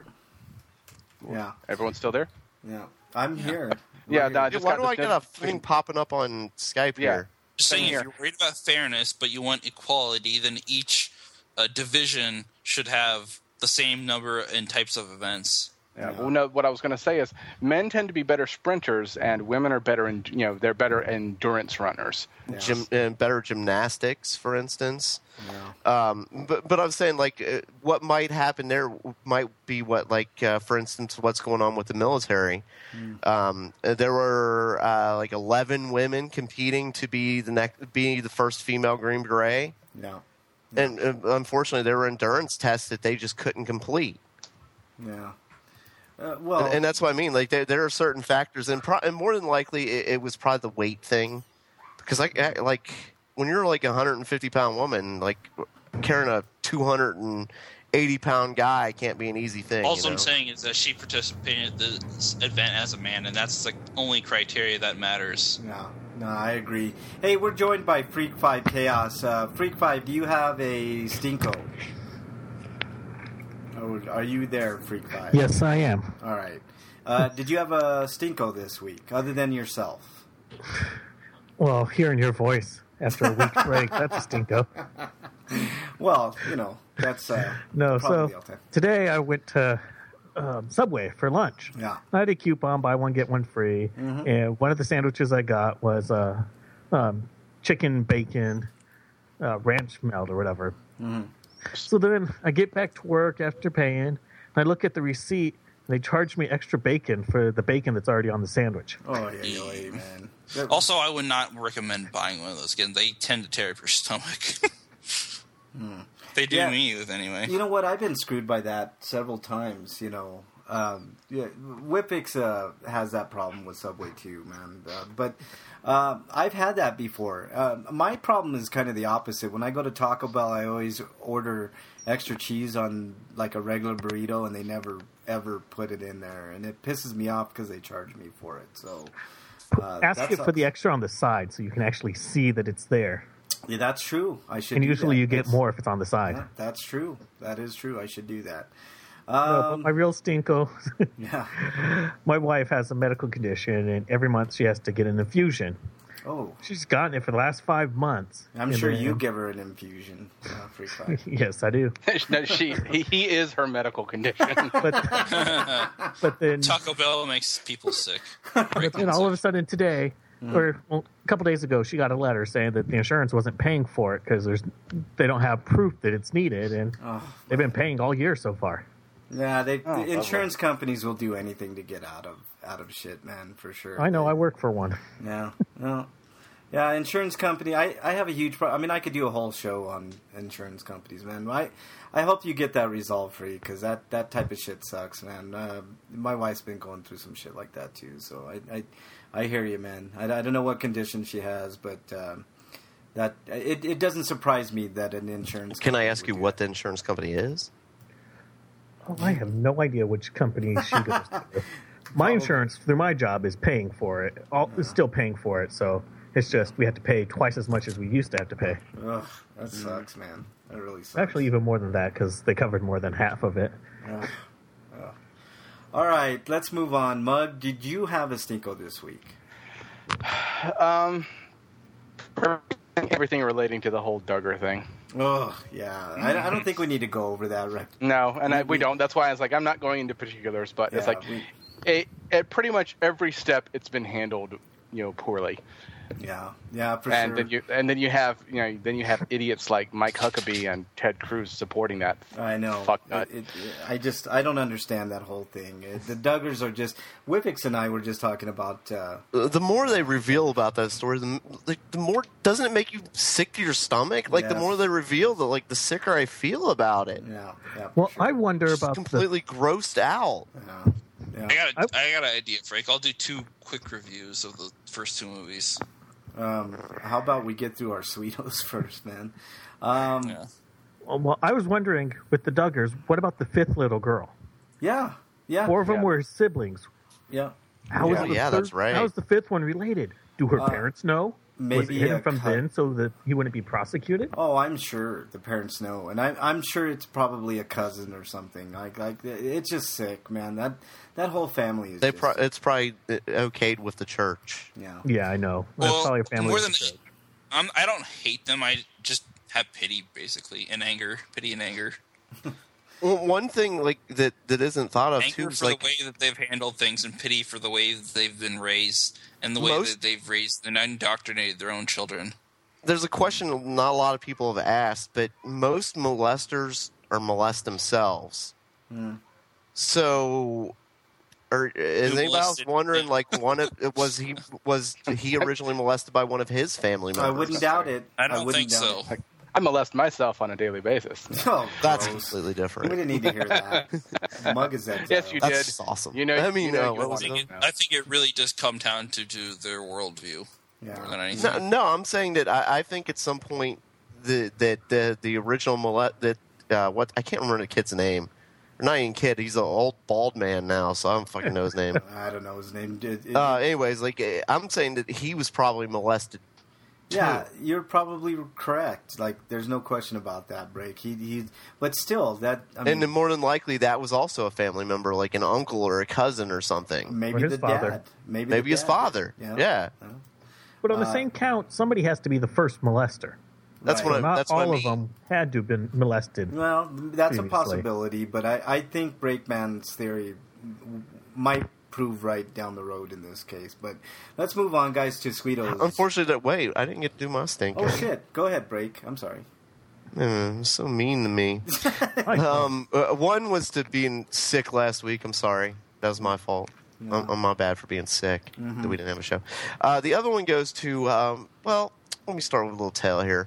Yeah, Everyone's still there? yeah. I'm here. Yeah, We're no, I here. just Why got do I this get a thing popping up on Skype Yeah. here? Just saying, Same if here. you're worried about fairness, but you want equality, then each uh, division should have the same number and types of events. Yeah. Well, no, what I was going to say is men tend to be better sprinters, and women are better in you know they're better endurance runners. Gym, uh, better gymnastics, for instance. Yeah. Um, but but I'm saying like uh, what might happen there might be what like uh, for instance what's going on with the military. Mm. Um, uh, there were uh, like eleven women competing to be the next be the first female Green Beret, Yeah. and uh, unfortunately there were endurance tests that they just couldn't complete. Yeah. Uh, well, And, and that's what I mean. Like there, there are certain factors, and, pro- and more than likely, it, it was probably the weight thing. Because like, I- like when you're like a one hundred fifty pound woman, like carrying a two hundred eighty pound guy can't be an easy thing. All you I'm know? saying is that she participated in this event as a man, and that's the only criteria that matters. no, no, I agree. Hey, we're joined by Freak Five Chaos. Uh, Freak Five, do you have a stinko? Oh, are you there, Freak Five? Yes, I am. All right. Uh, did you have a stinko this week, other than yourself? Well, hearing your voice after a week's break, that's a stinko. Well, you know, that's uh, No, probably so okay. today I went to um, Subway for lunch. Yeah. I had a coupon, buy one, get one free. Mm-hmm. And one of the sandwiches I got was uh, um, chicken, bacon, uh, ranch melt or whatever. Mm-hmm. So then I get back to work after paying, and I look at the receipt, and they charge me extra bacon for the bacon that's already on the sandwich. Oh, yeah, yeah, yeah, man. That- Also, I would not recommend buying one of those again. They tend to tear up your stomach. They do Yeah. me with anyway. You know what? I've been screwed by that several times. You know, um, yeah, Whippix uh, has that problem with Subway too, man. Uh, but uh, I've had that before. Uh, my problem is kind of the opposite. When I go to Taco Bell, I always order extra cheese on like a regular burrito, and they never ever put it in there, and it pisses me off because they charge me for it. So uh, Ask that it for sucks. the extra on the side so you can actually see that it's there. Yeah, that's true. I should. And do usually that. you get That's- more if it's on the side. Yeah, that's true. That is true. I should do that. No, but Um, my real stinko, yeah. my wife has a medical condition, and every month she has to get an infusion. Oh, She's gotten it for the last five months. I'm And sure then- you give her an infusion. Uh, free five. Yes, I do. no, she he, he is her medical condition. But but then, Taco Bell makes people sick. but then all of a sudden today, Mm-hmm. or well, a couple days ago, she got a letter saying that the insurance wasn't paying for it because there's they don't have proof that it's needed, and Oh. they've been paying all year so far. Yeah, they, Oh, the insurance companies will do anything to get out of out of shit, man, for sure. I know. I work for one. Yeah, no. Yeah, insurance company. I, I have a huge problem. I mean, I could do a whole show on insurance companies, man. I I hope you get that resolved for you because that, that type of shit sucks, man. Uh, my wife's been going through some shit like that too, so I I, I hear you, man. I, I don't know what condition she has, but um, that it it doesn't surprise me that an insurance. Can I company ask would you do what that. the insurance company is? Oh, I have no idea which company she goes to. My insurance through my job is paying for it. All, is still paying for it, so it's just we have to pay twice as much as we used to have to pay. Ugh, that sucks, man. That really sucks. Actually, even more than that because they covered more than half of it. Ugh. Ugh. All right, let's move on. Mug, did you have a stinko this week? um, everything relating to the whole Duggar thing. Oh, yeah. I, I don't think we need to go over that, right? No, and I, we don't. That's why I was like, I'm not going into particulars, but it's Yeah, like, we- it, at pretty much every step, it's been handled, you know, poorly. Yeah, yeah, for and sure. then you and then you have you know then you have idiots like Mike Huckabee and Ted Cruz supporting that. I know. Fuck nut. It, it, I just, I don't understand that whole thing. It, the Duggars are just, Whippix and I were just talking about, uh, The more they reveal about that story, the, like, the more doesn't it make you sick to your stomach? Like the Yes. more they reveal, the like the sicker I feel about it. yeah, yeah. for Well, sure. I wonder Just about the completely grossed out. Yeah, yeah. I got a, I got an idea, Frank. I'll do two quick reviews of the first two movies. Um, how about we get through our Sweetos first, man? Um, Yeah. well, I was wondering with the Duggars, what about the fifth little girl? yeah, yeah, Four of them Yeah. were siblings. yeah. How was Yeah, the yeah, third, that's right. How is the fifth one related? Do her Uh, parents know? Was it maybe hidden a from cut- then so that he wouldn't be prosecuted? Oh, I'm sure the parents know, and I, I'm sure it's probably a cousin or something. Like, like it's just sick, man. That that whole family is. They just, pro- it's probably uh, okayed with the church. yeah. Yeah, I know. That's Well, probably a family. more with than the church. I'm, I don't hate them. I just have pity, basically, and anger. Pity and anger. Well, one thing like that that isn't thought of too Anger is for like the way that they've handled things, and pity for the way that they've been raised, and the way Most- that they've raised and indoctrinated their own children. there's a question not a lot of people have asked, but most molesters are molest themselves. So, or is Who anybody else molested wondering? him? Like, one of was he was he originally molested by one of his family members? I wouldn't doubt it. I don't wouldn't think doubt so. it. I molest myself on a daily basis. Oh, That's gross. completely We different. didn't need to hear that. Mug is that. Yes, you That's did. just awesome. You know, I mean, you know uh, you what I was wanted think, to it, know. I think it really does come down to, to their worldview Yeah. more than anything. No, no, I'm saying that I, I think at some point the that the the original molest that uh, what I can't remember the kid's name. Or not even kid. He's an old bald man now, so I don't fucking know his name. I don't know his name. It- it- Uh, anyways, like eh, I'm saying that he was probably molested. yeah, you're probably correct. Like, there's no question about that, Break. He, he, but still, that. I mean, And then more than likely, that was also a family member, like an uncle or a cousin or something. maybe Or his the father. dad. Maybe, Maybe the his dad. father. Yeah. But on the Uh, same count, somebody has to be the first molester. That's Right. what I, Not that's what I all mean. of them had to have been molested. Well, that's a Previously. possibility, but I, I think Breakman's theory might prove right down the road in this case. But let's move on, guys, to Sweeto's. Unfortunately, that wait, I didn't get to do my stink. Oh, shit. Go ahead, Break. I'm sorry. Mm, so mean to me. um, uh, one was to being sick last week. I'm sorry. That was my fault. I'm, I'm my bad for being sick that we didn't have a show. Uh, the other one goes to, um, well, let me start with a little tale here.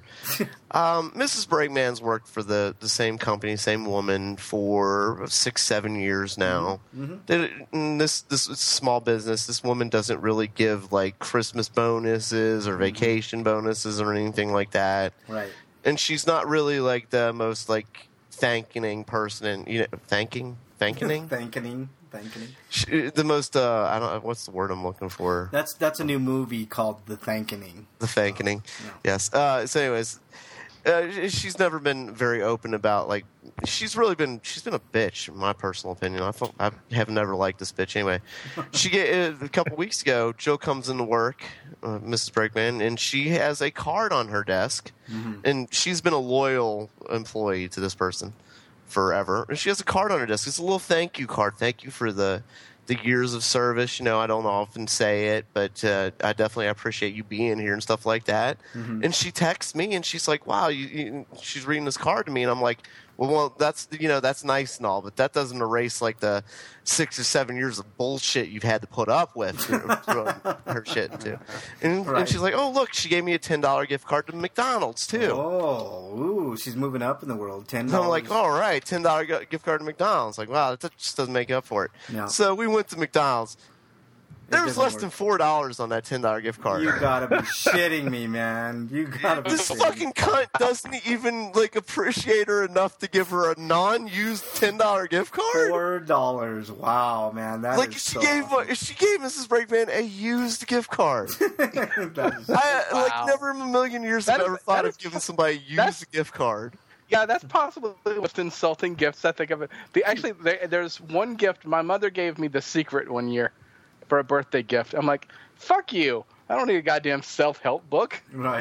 um, Missus Breakman's worked for the, the same company, same woman for six, seven years now. They- and This this is small business. This woman doesn't really give like Christmas bonuses or vacation bonuses or anything like that. Right. And she's not really like the most like thanking person, and you know, thanking, thanking, Thankening. Thankening. She- the most. Uh, I don't. What's the word I'm looking for? That's that's a new movie called The Thankening. The thanking. Yeah. Yes. Uh, so, anyways, uh, she's never been very open about like. She's really been. She's been a bitch, in my personal opinion. I thought I have never liked this bitch anyway. She get a couple weeks ago. Joe comes into work, uh, Missus Breakman, and she has a card on her desk, and she's been a loyal employee to this person forever. And she has a card on her desk. It's a little thank you card. Thank you for the the years of service. You know, I don't often say it, but uh, I definitely appreciate you being here and stuff like that. And she texts me, and she's like, "Wow," you, you, she's reading this card to me, and I'm like, "Well, well, that's you know, that's nice and all, but that doesn't erase like the six or seven years of bullshit you've had to put up with." You know, throwing her shit too. And, Right. and she's like, "Oh, look, she gave me a ten dollar gift card to McDonald's too." Oh, ooh, she's moving up in the world. Ten And dollars. I'm like, all right, ten dollar gift card to McDonald's. Like, wow, that just doesn't make up for it. No. So we went to McDonald's. There was doesn't less work. than four dollars on that ten dollar gift card. You gotta be shitting me, man. You gotta be This shitting fucking me. cunt doesn't even like appreciate her enough to give her a non-used ten dollar gift card. Four dollars. Wow, man. That Like is she so gave awesome. she gave Missus Breakman a used gift card. That is- I Wow. like never in a million years That have is- ever thought that of is- giving somebody a that's- used gift card. Yeah, that's possibly the most insulting gifts I think of it. The, actually, there, there's one gift my mother gave me, The Secret, one year for a birthday gift. I'm like, fuck you. I don't need a goddamn self-help book. right.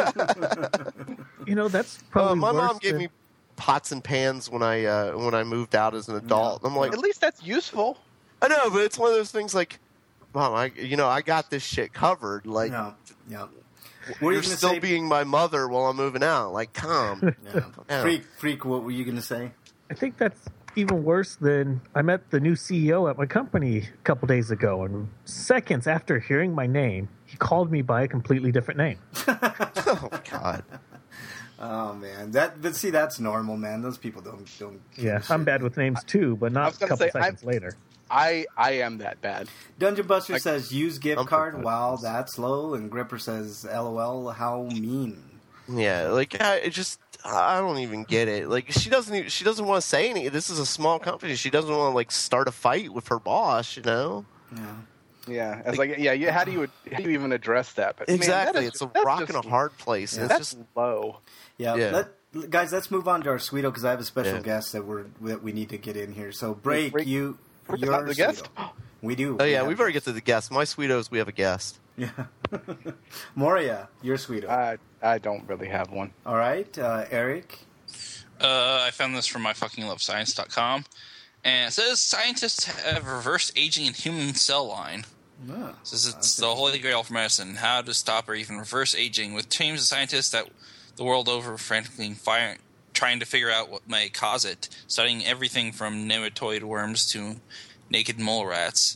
You know, that's Uh, probably my worse mom gave than- me pots and pans when I uh, when I moved out as an adult. I'm like, At least that's useful. I know, but it's one of those things like, Mom, I you know I got this shit covered. Like, No. Yeah. What were you're you gonna still say? being my mother while I'm moving out. Like, calm. Yeah. Yeah. Freak, freak. What were you gonna say? I think that's even worse than I met the new C E O at my company a couple days ago, and seconds after hearing my name, he called me by a completely different name. Oh God. Oh man, that. But see, that's normal, man. Those people don't don't. give a Yeah, shit. I'm bad with names too, but I not was a gonna couple say, seconds I'm- later. I I am that bad. Dungeon Buster says use gift I'm card. pretty Wow, close. that's low. And Gripper says, "LOL, how mean." Yeah, like I it just I don't even get it. Like she doesn't even, she doesn't want to say anything. This is a small company. She doesn't want to like start a fight with her boss. You know. Yeah. Yeah, it's like yeah, yeah. How do you how do you even address that? But man, that Exactly. is- it's a that's rock just- and a hard place. and That's It's just low. Yeah, Yeah. Let, guys, let's move on to our Sweeto because I have a special Yeah. guest that we're that we need to get in here. So, break Break- you. We're Your not the guest. Sweeto. We do. oh yeah, have- we've already get to the guest. My sweetos, we have a guest. Yeah. Moria, your Sweeto. I I don't really have one. All right, uh, Eric. Uh, I found this from my fucking love science dot com, and it says scientists have reversed aging in human cell line. Oh, It says it's the holy grail for medicine, how to stop or even reverse aging, with teams of scientists that the world over frantically fire, trying to figure out what may cause it, studying everything from nematoid worms to naked mole rats.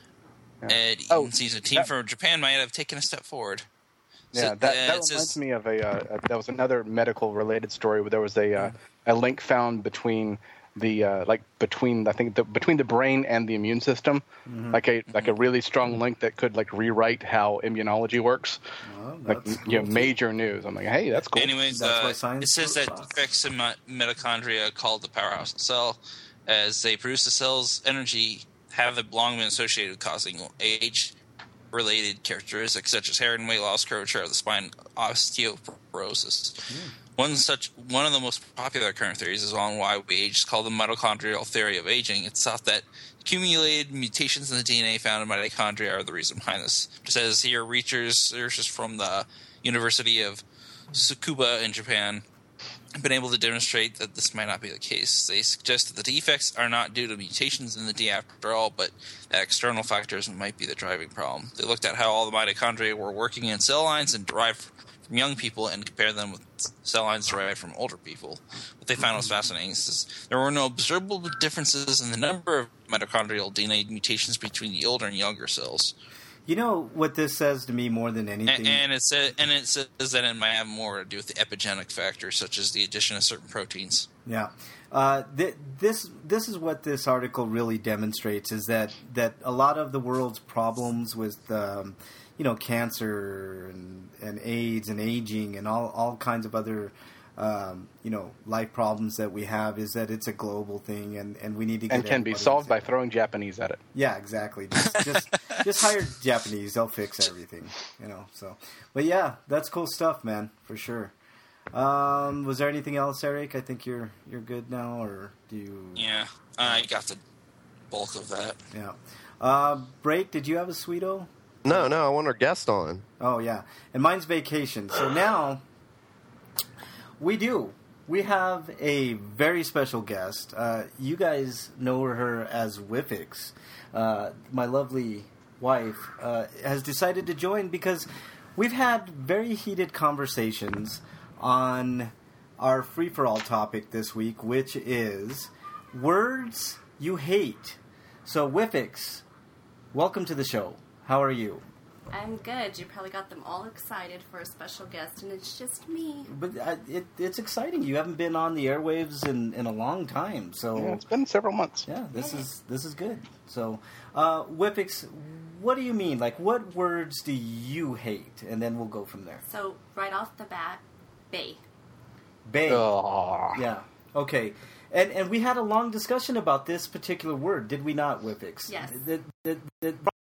And it Oh, even seems a team that- from Japan might have taken a step forward. Yeah, So, that, that uh, it reminds says- me of a, uh, a. That was another medical related story where there was a uh, a link found between the uh, like between I think the, between the brain and the immune system, like a like a really strong link that could like rewrite how immunology works. Well, Like that's you know, cool. major news. I'm like, hey, that's cool. Anyways, That's why uh, science it says that sucks. defects in mi- mitochondria, called the powerhouse cell, as they produce the cell's energy, have long been associated with causing age-related characteristics such as hair and weight loss, curvature of the spine, osteoporosis. One such one of the most popular current theories is on why we age. It's called the mitochondrial theory of aging. It's thought that accumulated mutations in the D N A found in mitochondria are the reason behind this. It says here, researchers from the University of Tsukuba in Japan have been able to demonstrate that this might not be the case. They suggest that the defects are not due to mutations in the D N A after all, but that external factors might be the driving problem. They looked at how all the mitochondria were working in cell lines and derived from young people and compared them with cell lines derived from older people. What they found was fascinating. Is there were no observable differences in the number of mitochondrial D N A mutations between the older and younger cells. You know what this says to me more than anything? And, and, it, said, and it says that it might have more to do with the epigenetic factors, such as the addition of certain proteins. Yeah. Uh, th- this this is what this article really demonstrates, is that, that a lot of the world's problems with um, you know, cancer and, and AIDS and aging and all, all kinds of other um, you know, life problems that we have is that it's a global thing, and, and we need to get and can be solved by throwing Japanese at it. Yeah, exactly. Just just, just hire Japanese; they'll fix everything. You know. So, but yeah, that's cool stuff, man, for sure. Um, was there anything else, Eric? I think you're you're good now, or do you? Yeah, I got the bulk of that. Yeah. Uh, Break. Did you have a sweeto? No, no. I want our guest on. Oh yeah, and mine's vacation. So now. We do. We have a very special guest. Uh, you guys know her as Whiffix. Uh, my lovely wife uh, has decided to join because we've had very heated conversations on our free-for-all topic this week, which is words you hate. So, Whiffix, welcome to the show. How are you? I'm good. You probably got them all excited for a special guest, and it's just me. But uh, it, it's exciting. You haven't been on the airwaves in, in a long time, so Yeah, it's been several months. yeah, this is this is good. So, uh, Whiffix, what do you mean? Like, what words do you hate? And then we'll go from there. So, right off the bat, bay. Bay. Ugh. Yeah. Okay. And and we had a long discussion about this particular word, did we not, Whiffix? Yes. The, the, the,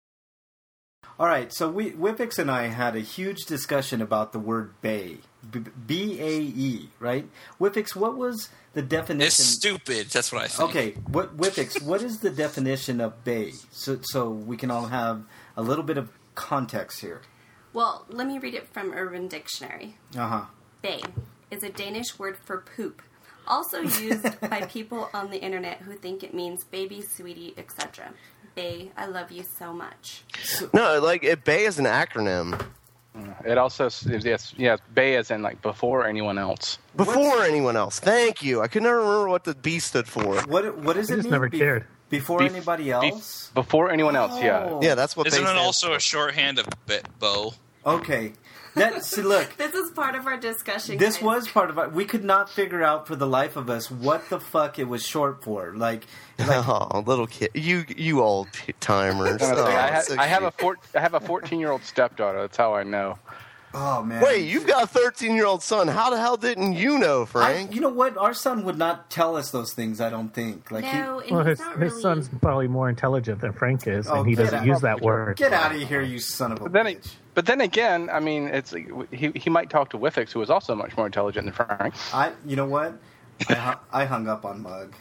all right, so we Whiffix and I had a huge discussion about the word bay, B A E, right? Whiffix, what was the definition? It's stupid. That's what I think. Okay, what Whiffix, what is the definition of bay? So so we can all have a little bit of context here. Well, let me read it from Urban Dictionary. Uh huh. Bay is a Danish word for poop, also used by people on the internet who think it means baby, sweetie, et cetera. Bay, I love you so much. No, like it, Bay is an acronym. It also, yes, yeah, Bay as in like before anyone else. Before What's- anyone else. Thank you. I could never remember what the B stood for. What what does I it just mean? never Be- cared. Before Bef- anybody Bef- else? before anyone else, yeah. Oh. Yeah, that's what Isn't they it stand also for. a shorthand of be- bow? Okay. That see, look. This is part of our discussion. This guys. was part of it. We could not figure out for the life of us what the fuck it was short for. Like, like Oh, little kid. You you old p- timers. I, Oh, ha- so I have a cute. four, I have a fourteen-year-old stepdaughter. That's how I know. oh man. Wait, you've got a thirteen-year-old son. How the hell didn't you know, I, Frank? you know what? Our son would not tell us those things. I don't think. Like, No, and Well, he's his, not his really... son's probably more intelligent than Frank is, Oh, and he get doesn't out. use that he, word. get out of here, you son of a But then, bitch. it, but then again, I mean, it's he he might talk to Whiffix, who is also much more intelligent than Frank. I, you know what? I, hu- I hung up on Mug.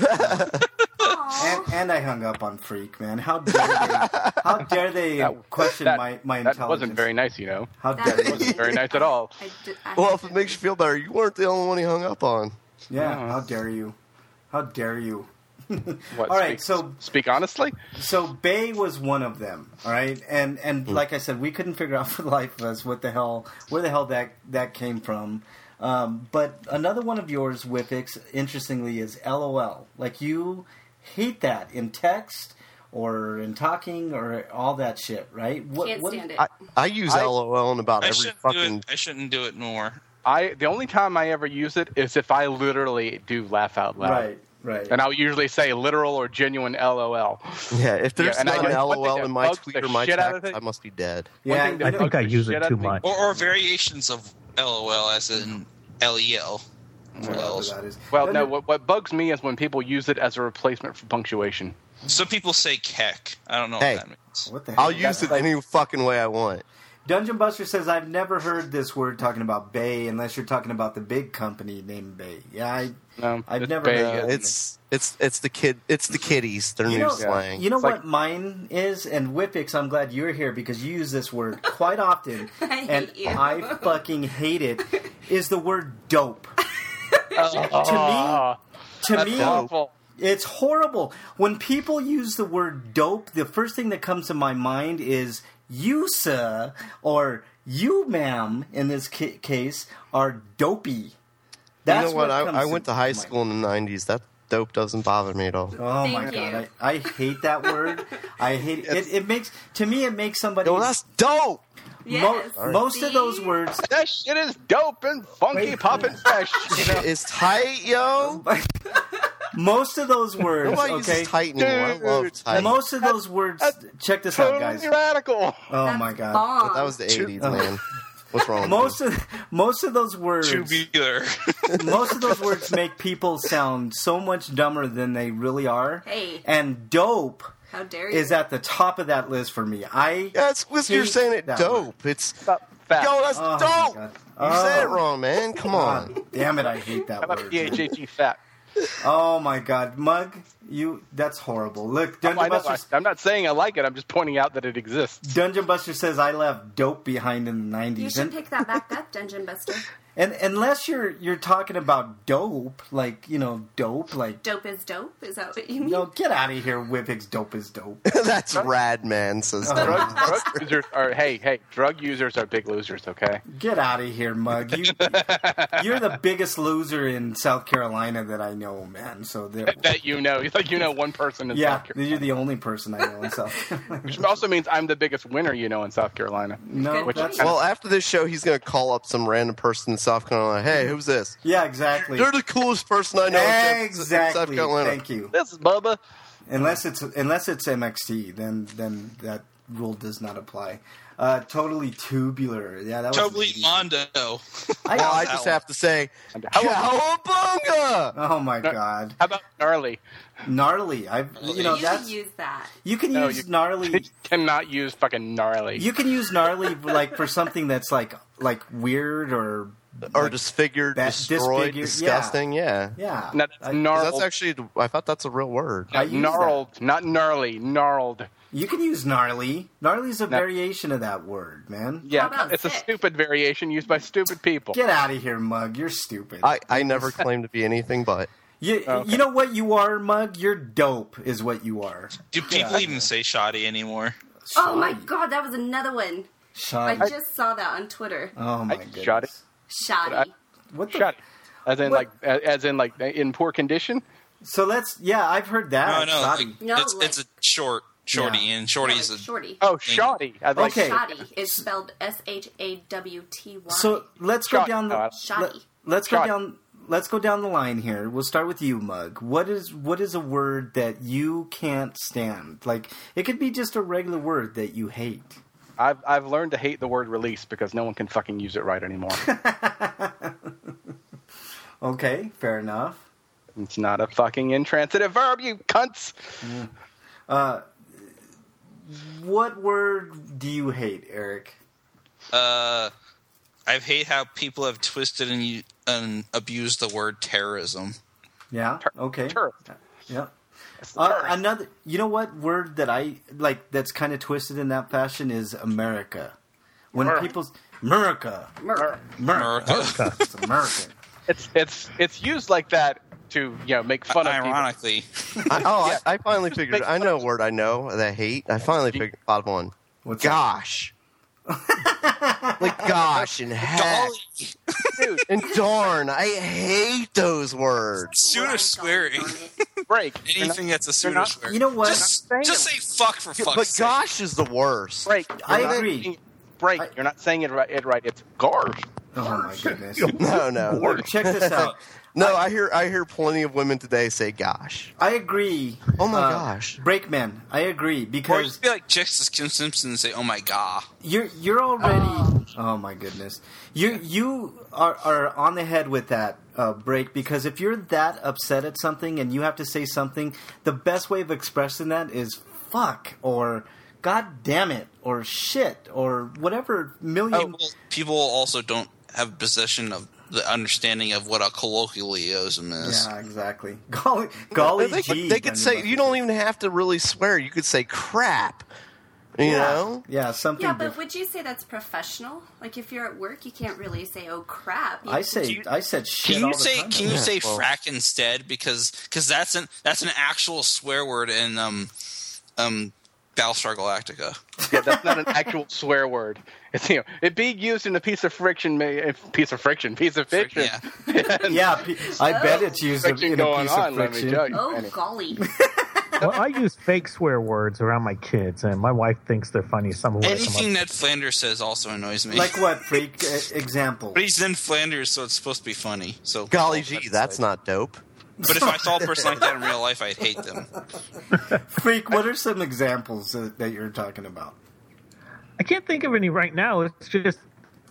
And, and I hung up on Freak, man. How dare they? How dare they That- question that, my my that intelligence? wasn't very nice, you know. How That dare they? was- Wasn't very nice at all. I did, I Well, had if it to- makes you feel better, you weren't the only one he hung up on. Yeah. How dare you? How dare you? What, All right, speak, so speak honestly. So Bay was one of them, all right, and and Hmm. like I said, we couldn't figure out for the life of us what the hell, where the hell that that came from. Um, but another one of yours, Whiffix, interestingly, is LOL. Like you hate that in text or in talking or all that shit, right? What, Can't what- stand it. I, I use I- LOL in about I every shouldn't do fucking. it. I shouldn't do it more. I the only time I ever use it is if I literally do laugh out loud, Right, right. and I'll usually say literal or genuine LOL. Yeah, if there's Yeah, and I not an guess one thing LOL that in my bugs tweet the or my shit out of text, it- I must be dead. One Yeah, thing that I I bugs think I the use shit it out too of me- much. Or, or variations of LOL, as in L E L. whatever L's. that is. Well, no. What, what bugs me is when people use it as a replacement for punctuation. Some people say keck. I don't know Hey. what that means. What the hell? I'll use it any fucking way I want. Dungeon Buster says, I've never heard this word talking about Bay unless you're talking about the big company named Bay. Yeah, I, No, I've it's never Bay, heard yeah. It's it's it's the kid. It's the kiddies. Their You new know, slang. you know It's what like- mine is? And Whippix, I'm glad you're here because you use this word quite often. I hate and you. I fucking hate it, is the word dope. Oh, To that's me, awful. it's horrible. When people use the word dope, the first thing that comes to my mind is you, sir, or you, ma'am, in this ca- case, are dopey. That's you know what? comes I, I went to high my- school in the nineties. That dope doesn't bother me at all. Oh Thank my you. god, I, I hate that word. I hate it. it. It makes to me it makes somebody. Yo, that's dope. Yes. Mo- most of See? those words. That shit is dope and funky, Wait. poppin' fresh. You know? It's tight, yo. Most of those words. Nobody Okay. uses tight anymore. I love Dude. tight. Most of those words. Check this out, guys. Totally radical. Oh That's my god. bomb. But that was the eighties, man. What's wrong with Most you? of most of those words. Tubular. Most of those words make people sound so much dumber than they really are. Hey. And dope How dare you? is at the top of that list for me. I Yeah, it's because you're hate saying it that dope. It's Stop fat. yo, that's Oh, my dope. God. You said it Oh. wrong, man. Come on. God damn it, I hate that How about word. P H A T fat? Oh my god, Mug, you that's horrible. Look, I Dungeon know, I, Buster I'm not saying I like it. I'm just pointing out that it exists. Dungeon Buster says I left dope behind in the you nineties. should And, pick that back up, Dungeon Buster. and unless you're you're talking about dope, like, you know, dope, like Dope is dope? Is that what you mean? no, get out of here, Whippix, dope is dope. That's rad, man. Says Drug, drug users are hey hey. Drug users are big losers. Okay. Get out of here, Mug. You, you're the biggest loser in South Carolina that I know, man. So there, That you know, like you know one person in yeah, South Carolina. you're the only person I know in South Carolina. Which also means I'm the biggest winner you know in South Carolina. No, Good that's point. well, after this show, he's gonna call up some random person in South Carolina. Hey, who's this? yeah, exactly. They're the coolest person I know in South- South Exactly. Carolina. Thank you. This is Bubba. Unless it's unless it's M X T, then then that rule does not apply. Uh, totally tubular. Yeah, that was Totally easy. Mondo. Well, I just have to say, How cowabunga! Oh my god, How about gnarly? gnarly! I you know you that's should use that. you can No, use you- gnarly. You cannot use fucking gnarly. You can use gnarly like for something that's like like weird or Or like, disfigured, That- destroyed, disfigured, disgusting. Yeah. yeah. No, that's I- gnarled. That's actually, I thought that's a real word. I use gnarled, not gnarly, gnarled. You can use gnarly. Gnarly is a No. variation of that word, man. Yeah, How about it's a sick? stupid variation used by stupid people. Get out of here, Mug. You're stupid. I, I never claimed to be anything but. you, Okay. you know what you are, Mug? You're dope, is what you are. Do people even say shoddy anymore? Oh my Shoddy. god, that was another one. I Shoddy. just saw that on Twitter. Oh my I- goodness. shoddy. Shoddy. I- What the? Shoddy. As in, What? like, a- as in, like, in poor condition. So let's. Yeah, I've heard that. No, no. Shoddy. Like, No, it's, like- it's a short, shorty, Yeah. and Yeah, shorty's like a. shorty. Oh, shoddy. I like, Okay. Shoddy is spelled S H A W T Y. So let's go Shoddy. down the. Uh, Shoddy. Let, us go Shoddy. down. Let's go down the line here. We'll start with you, Mug. What is what is a word that you can't stand? Like it could be just a regular word that you hate. I've I've learned to hate the word release because no one can fucking use it right anymore. Okay, fair enough. It's not a fucking intransitive verb, you cunts. What word do you hate, Eric? Uh, I hate how people have twisted and, u- and abused the word terrorism. Yeah. Okay. Tourist. Yeah. It's the Uh, tourist. another. You know what word that I like that's kind of twisted in that fashion is America. When America. people's America, Merc. America, America. it's American. It's it's it's used like that to you know make fun of people. Ironically, I, oh, I, I finally figured. I know a word I know that I hate. I finally figured out one. What's that? Gosh. Like gosh and heck golly, Dude, and darn. I hate those words. pseudo swearing. break. You're not- Anything that's a you're pseudo not- swear. You know what? Just, You're not just say fuck for fuck's But sake. gosh is the worst. break. I You're not agree. saying- Break. I- You're not saying it right. It right. It's garsh. Oh my goodness. No, no. Check this out. No, I hear I hear plenty of women today say gosh. I agree. Oh my uh, gosh. Brakeman, I agree Or because just be like chicks as Kim Simpson and say, "Oh my god." you're you're already. Oh my goodness, you you are are on the head with that uh, break because if you're that upset at something and you have to say something, the best way of expressing that is fuck or God damn it, or shit, or whatever million. Oh, well, people also don't have possession of the understanding of what a colloquialism is. Yeah, exactly. Golly, golly they, gee. they could say, you don't even have to really swear. You could say crap. You yeah. know? Yeah, something. Yeah, but diff- would you say that's professional? Like, if you're at work, you can't really say, "Oh crap." You I say, you- I said shit. Can you all the say time. can you Yeah, say well- frack instead because cause that's an that's an actual swear word in um um Battlestar Galactica. Yeah, that's not an actual swear word. It's, you know, it being used in a piece of friction, may, a piece of friction, piece of fiction. Yeah. Yeah, pe- I bet it's used in Friction a going piece on, of let me friction. tell you. Oh Anyway. golly. Well, I use fake swear words around my kids, and my wife thinks they're funny. Some of what I come Anything up Ned Flanders says also annoys me. Like what, freak? Uh, example. But he's in Flanders, so it's supposed to be funny. So Golly gee, that's not dope. But if I saw a person like that in real life, I'd hate them. Freak, what are some examples uh, that you're talking about? I can't think of any right now. It's just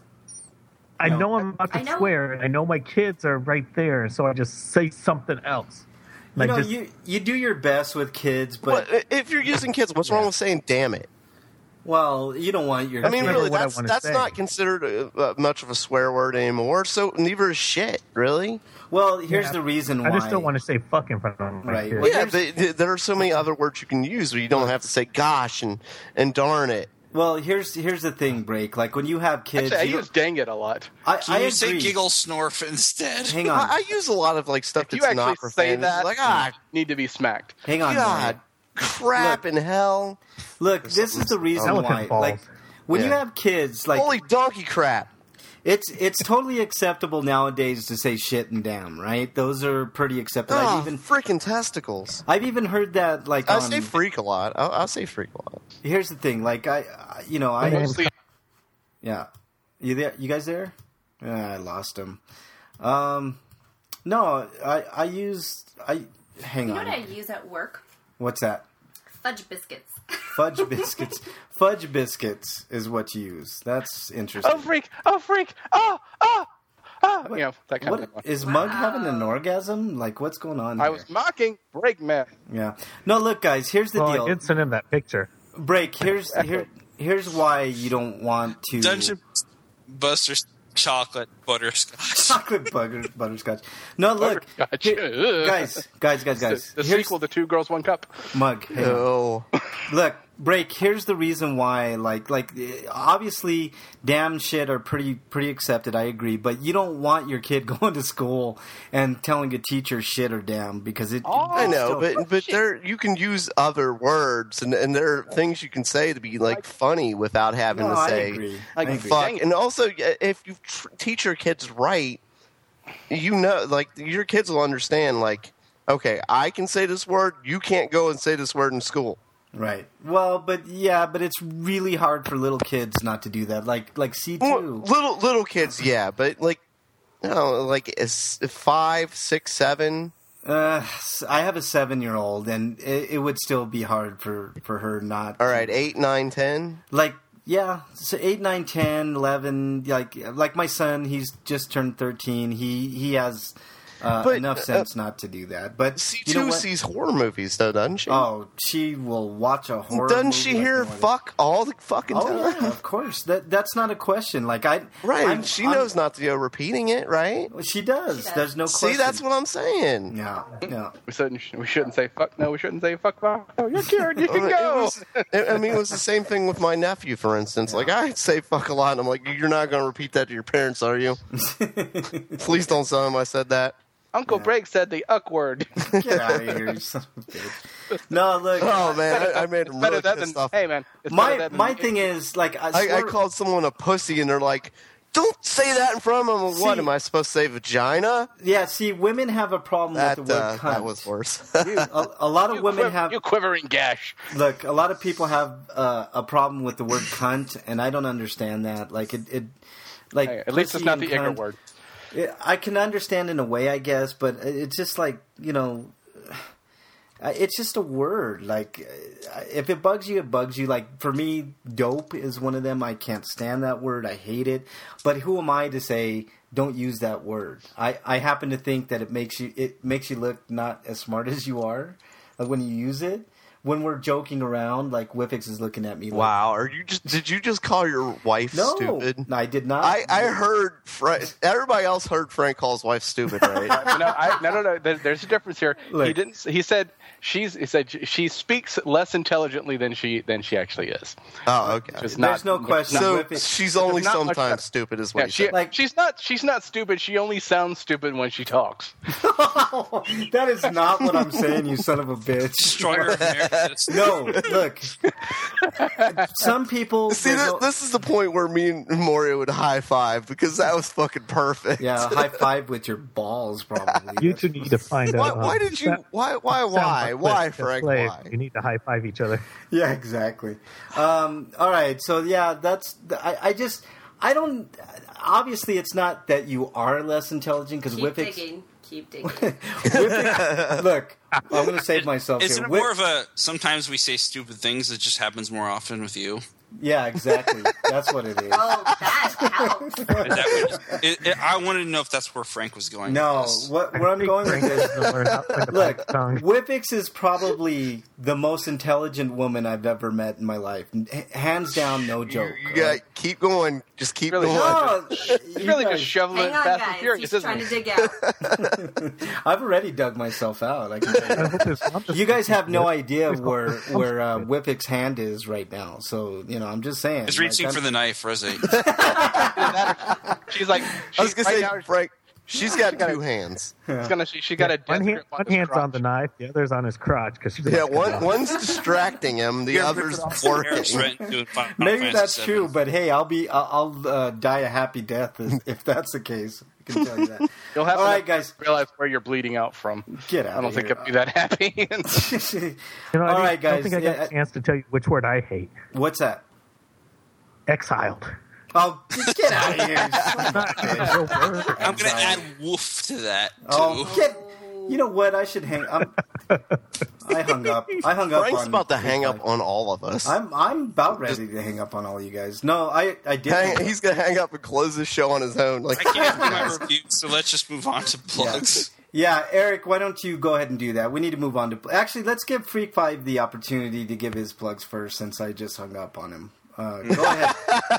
I No. know I'm about to I know- swear, and I know my kids are right there, so I just say something else. You Like know, just, you you do your best with kids, but But if you're using kids, what's wrong with saying "damn it"? well, you don't want your. I mean, kid- really, what I that's wanna that's say. not considered uh, uh, much of a swear word anymore. So neither is shit, really. Well, here's Yeah. the reason why. I just don't want to say "fuck" in front of my Right. kids. Well, Yeah, but th- there are so many other words you can use where you don't have to say "gosh" and and "darn it." Well, here's here's the thing, Break. Like when you have kids, Actually, I you use "dang it" a lot. I, Can I you agree. say giggle snorf instead? Hang on, I, I use a lot of like stuff If you that's actually not say profane. that, like ah, you need to be smacked. hang on. God, Mario. crap in hell. Look, this is the reason Elephant why. balls. Like when you Yeah. have kids, like Holy donkey crap! it's it's totally acceptable nowadays to say shit and damn, right? Those are pretty acceptable. Oh, I've even freaking testicles. I've even heard that like I on. say freak a lot. I'll, I'll say freak a lot. Here's the thing, like I, I you know, I Mostly, yeah, you there? You guys there? Uh, I lost him. Um, no, I I use I. Hang You know on. what I use at work? What's that? Fudge biscuits. Fudge biscuits. Fudge biscuits is what you use. That's interesting. oh freak! Oh freak! Oh oh oh! You know that kind What of thing. is Mug having an orgasm? Like, what's going on I here? was mocking Break Man. Yeah. No, look, guys. Here's the Well, deal. I did send him that picture. Break. Here's here. Here's why you don't want to Dungeon Buster chocolate butterscotch. chocolate butter, butterscotch. No, look, Butterscotch. here- guys, guys, guys, guys. The, the Here's- sequel to Two Girls, One Cup. Mug. hang on. Oh, Look, Break. Here's the reason why. Like, like eh, obviously, damn shit are pretty pretty accepted. I agree, but you don't want your kid going to school and telling a teacher shit or damn because it. I know, still- but but there you can use other words and and there are things you can say to be like funny without having No, to I say agree. Like, I agree. fuck. Dang it. And also, if you tr- teach your kids right, you know, like your kids will understand. Like, okay, I can say this word. You can't go and say this word in school. Right. Well, but yeah, but it's really hard for little kids not to do that. Like like C Well, two. little little kids, yeah, but like, you know, like is five, six, seven. Uh, I have a seven year old, and it, it would still be hard for for her not. All right, eight, nine, ten. Like yeah, so eight, nine, ten, eleven. Like like my son, he's just turned thirteen. He he has uh, But, enough uh, sense not to do that. But C you know two what? sees horror movies, though, doesn't she? Oh, she will watch a horror. doesn't movie she like hear no other. fuck all the fucking Oh time? yeah, of course. That that's not a question. Like I Right, I'm- she I'm- knows not to go repeating it, right? She does. She does. There's no See, question. that's what I'm saying. Yeah, yeah. We shouldn't. We shouldn't say fuck. No, we shouldn't say fuck. fuck. Oh, you're cured. You can It go. was- I mean, it was the same thing with my nephew, for instance. Like, I say fuck a lot, and I'm like, you're not going to repeat that to your parents, are you? Please don't tell them I said that. Uncle Break said the uck word. Get out of here, you son of a bitch. No, look. Oh, man, I, I made him Better really that pissed than off. hey man. It's better my that than my the- thing is like I, I, I swear- called someone a pussy, and they're like, don't say that in front of them. What, See- am I supposed to say vagina? Yeah, see, women have a problem That, with the word uh, cunt. that was worse. a, a lot of You women quiv- have you quivering gash. look. A lot of people have uh, a problem with the word cunt, and I don't understand that. Like it, it like Hey, at least it's pussy not and the ignorant cunt- word. It- I can understand in a way, I guess, but it's just like you know, uh, it's just a word. Like uh, if it bugs you, it bugs you. Like for me, dope is one of them. I can't stand that word. I hate it. But who am I to say don't use that word? I, I happen to think that it makes you it makes you look not as smart as you are, like when you use it. when we're joking around, like Whiffix is looking at me. Like, Wow, are you just? Did you just call your wife no, stupid? no, I did not. I, I heard Frank. Everybody else heard Frank call his wife stupid, right? no, I, no, no, no. There, there's a difference here. Look. He didn't. He said she's. He said she speaks less intelligently than she than she actually is. Oh, okay. Just There's not- no question. So Whiffix- she's only not much better. sometimes stupid, is what Yeah, you she, said. Like- she's not. She's not stupid. She only sounds stupid when she talks. that is not what I'm saying, you son of a bitch. Destroyer of America. No, look. Some people. See, there's this, no- this is the point where me and Mario would high five because that was fucking perfect. yeah, high five with your balls, probably. You two need to find Why, out. why um, did you? that Why? Why? sound Why? clip Why, to Frank? play. Why? You need to high five each other. Yeah, exactly. Um, all right, so yeah, that's. I, I just. I don't. Obviously, it's not that you are less intelligent because Keep Whiffix. digging. Keep digging. Whiffix look, I'm going to save myself Isn't here. it Whip- more of a sometimes we say stupid things? It just happens more often with you. yeah, exactly. That's what it is. Oh, that helps. Is that what, it, it, I wanted to know if that's where Frank was going. No, with this. what, where I'm going with this. To learn how- when to Look, bite the tongue. Whiffix is probably the most intelligent woman I've ever met in my life. H- hands down, no joke. You got keep going. Just keep Really? going. No, He's you really guys- just shoveling Hang it on, fast and guys. furious, He's isn't trying he? to dig out. I've already dug myself out. I can tell you. I hope it's not the You guys have no stupid. idea where where uh, Whiffix's hand is right now. So you know, I'm just saying. He's reaching like, for the knife, Rosie. She's like. I was She's gonna right say, now, Frank. She's got gotta- two hands. she's gonna. She, she got a One, death hand, grip on one his hand's on crotch. the knife, the other's on his crotch because she's Yeah, about to one cut one's distracting him. The other's working. Maybe that's true, but hey, I'll be I'll, I'll uh, die a happy death if, if that's the case. I can tell you that. You'll have All to right, guys, realize where you're bleeding out from. get out. I don't of think here. I'd be that happy. You know, I All didn't- right, guys. I don't think I got Yeah, a chance to tell you which word I hate. What's that? Exiled. Oh, get out of here! Real word. I'm going to add woof to that, too. Oh, get. You know what? I should hang. I'm, I hung up. I hung up. Frank's on about to hang up on all of us. I'm I'm about ready to hang up on all you guys. No, I I did. hang Hang, up. he's gonna hang up and close this show on his own. Like I can't do my review, so let's just move on to plugs. Yeah, Eric, why don't you go ahead and do that? We need to move on to. Actually, let's give Freak Five the opportunity to give his plugs first, since I just hung up on him. Uh, go ahead.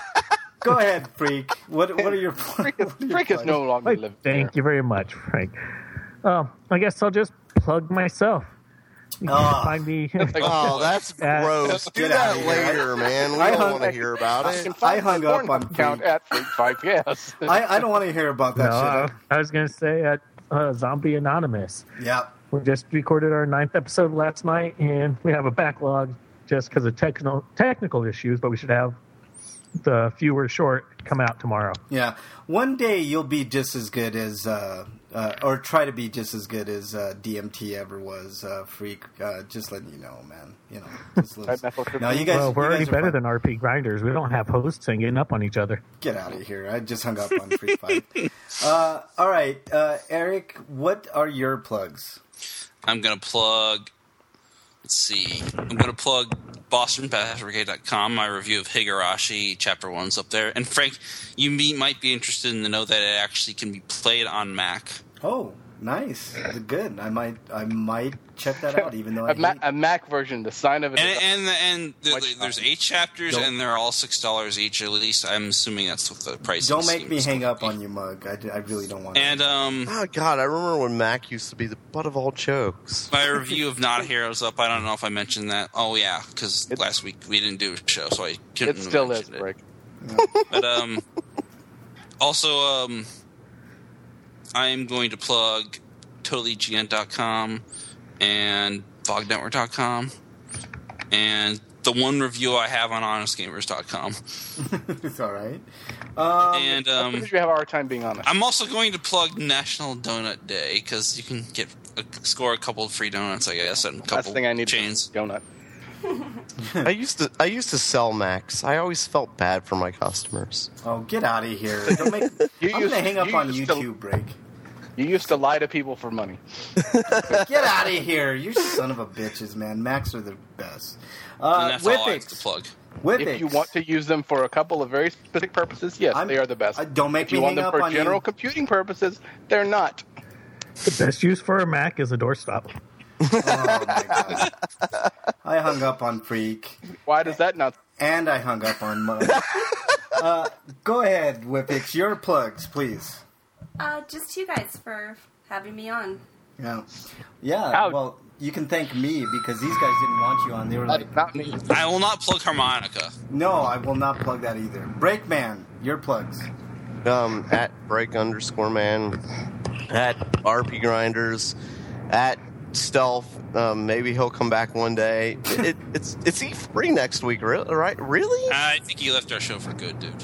Go ahead, Freak. What what are your Freak is, what are your Freak is plugs? no longer Wait, living thank there. you very much, Frank. Um, I guess I'll just plug myself. You can Ah. find me. oh, that's Uh, gross. Do Get that outta here. later, man. We I don't hung- want to hear about You it. can find I hung my up porn on account Freak. at Freak Five. Yes. I, I don't want to hear about that no, uh, shit. I was going to say at uh, Zombie Anonymous. Yeah. We just recorded our ninth episode last night, and we have a backlog just because of technical technical issues. But we should have the fewer short come out tomorrow. Yeah. One day you'll be just as good as, uh, uh, or try to be just as good as uh, D M T ever was, uh, Freak. Uh, just letting you know, man. You know. Just Type methyltryptamine. no, you guys. well, we're you already guys are better fun. than R P Grinders. We don't have hosts and getting up on each other. Get out of here. I just hung up on Freak Five. Uh, all right. Uh, Eric, what are your plugs? I'm going to plug, let's see, I'm going to plug Boston Bash Brigade dot com. My review of Higurashi Chapter one's up there. And Frank, you be, might be interested in to know that it actually can be played on Mac. Oh, nice. Good. I might I might check that out, even though I A, Ma- hate- a Mac version, the sign of it. And is- and and the, Which there's one? eight chapters, Don't- and they're all six dollars each. At least I'm assuming that's what the price. Don't make me hang up on you, Mug. I, I really don't want to. And um, Oh God, I remember when Mac used to be the butt of all jokes. my review of Not Heroes up. I don't know if I mentioned that. Oh yeah, because last week we didn't do a show, so I couldn't. it still is, mention it. Rick. But um, also um, I'm going to plug Totally G N dot com and Vog Network dot com and the one review I have on Honest Gamers dot com. It's all right. Um, And How um, did you have a hard time being honest? I'm also going to plug National Donut Day because you can get a, score a couple of free donuts, I guess, and a Last couple thing I need chains. is a donut. I used to I used to sell Macs. I always felt bad for my customers. oh, get out of here. Don't make, You I'm used- going to hang up you on used to- YouTube, break. You used to lie to people for money. Get out of here. You son of a bitches, man. Macs are the best. Uh, And that's all I have to Whiffix. plug. Whiffix. If you want to use them for a couple of very specific purposes, yes, I'm- they are the best. I- don't make if you me want hang them up for on general you. computing purposes, they're not. The best use for a Mac is a doorstop. Oh, my God. I hung up on Freak. Why does that not? And I hung up on Mug. uh, go ahead, Whippix. Your plugs, please. Uh, just you guys for having me on. Yeah. Yeah, How- well, you can thank me because these guys didn't want you on. They were like, Not me. I will not plug harmonica. no, I will not plug that either. Breakman, your plugs. Um, at break underscore man, at R P Grinders, at Stealth. Um, maybe he'll come back one day. It, it, it's it's E three next week, really? Right? Really? I think he left our show for good, dude.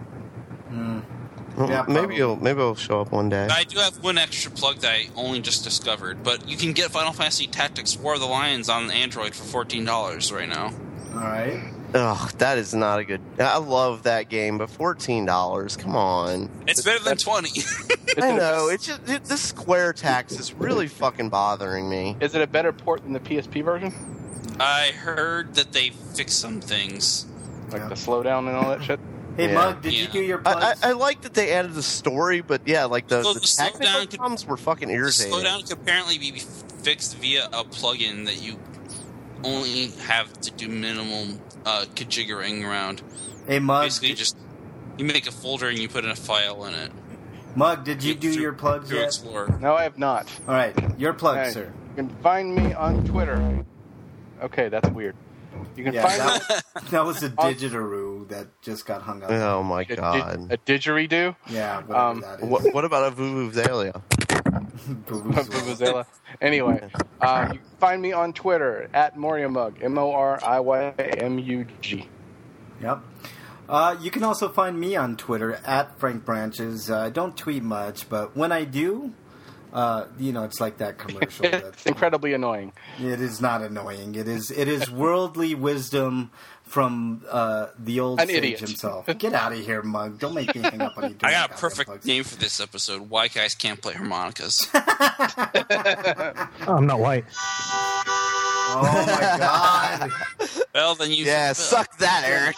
Well, Yeah, maybe probably. he'll maybe he'll show up one day. I do have one extra plug that I only just discovered, but you can get Final Fantasy Tactics War of the Lions on Android for fourteen dollars right now. All right. Ugh, that is not a good. I love that game, but fourteen dollars. Come on. It's better than twenty. I know. It's just it, this Square tax is really fucking bothering me. Is it a better port than the P S P version? I heard that they fixed some things. Like Yeah. the slowdown and all that shit? Hey, Yeah. Mug, did you Yeah. do your I, plugs? I, I like that they added the story, but yeah, like the, So the the technical slowdown could- problems were fucking The irritating. slowdown can apparently be fixed via a plugin that you only have to do minimal uh, configuring around. hey, Mug, Basically, did, just you make a folder and you put in a file in it. Mug, did you do Through- your plugs through yet? Explorer. No, I have not. All right, your plugs, Hey, sir. You can find me on Twitter. Okay, that's weird. You can Yeah, find me that, that was a digitaroo that just got hung up. Oh my a, di- god. a didgeridoo. Yeah, whatever Um, that is. What, what about a Vuvuzelia? Vuvuzela. Vuvuzela. Anyway, um, you can find me on Twitter at Moriamug, M O R I Y M U G. Yep. Uh, you can also find me on Twitter at Frank Branches. Uh, I don't tweet much, but when I do, uh, you know, it's like that commercial. It's that, incredibly annoying. it is not annoying. It is it is worldly wisdom from uh, the old An sage idiot. himself. Get out of here, Mug. Don't make me hang up on you. I got a Goddamn perfect plugs. name for this episode. Why guys can't play harmonicas. Oh, I'm not white. Oh my god. Well, then you Yeah, suck that, Eric.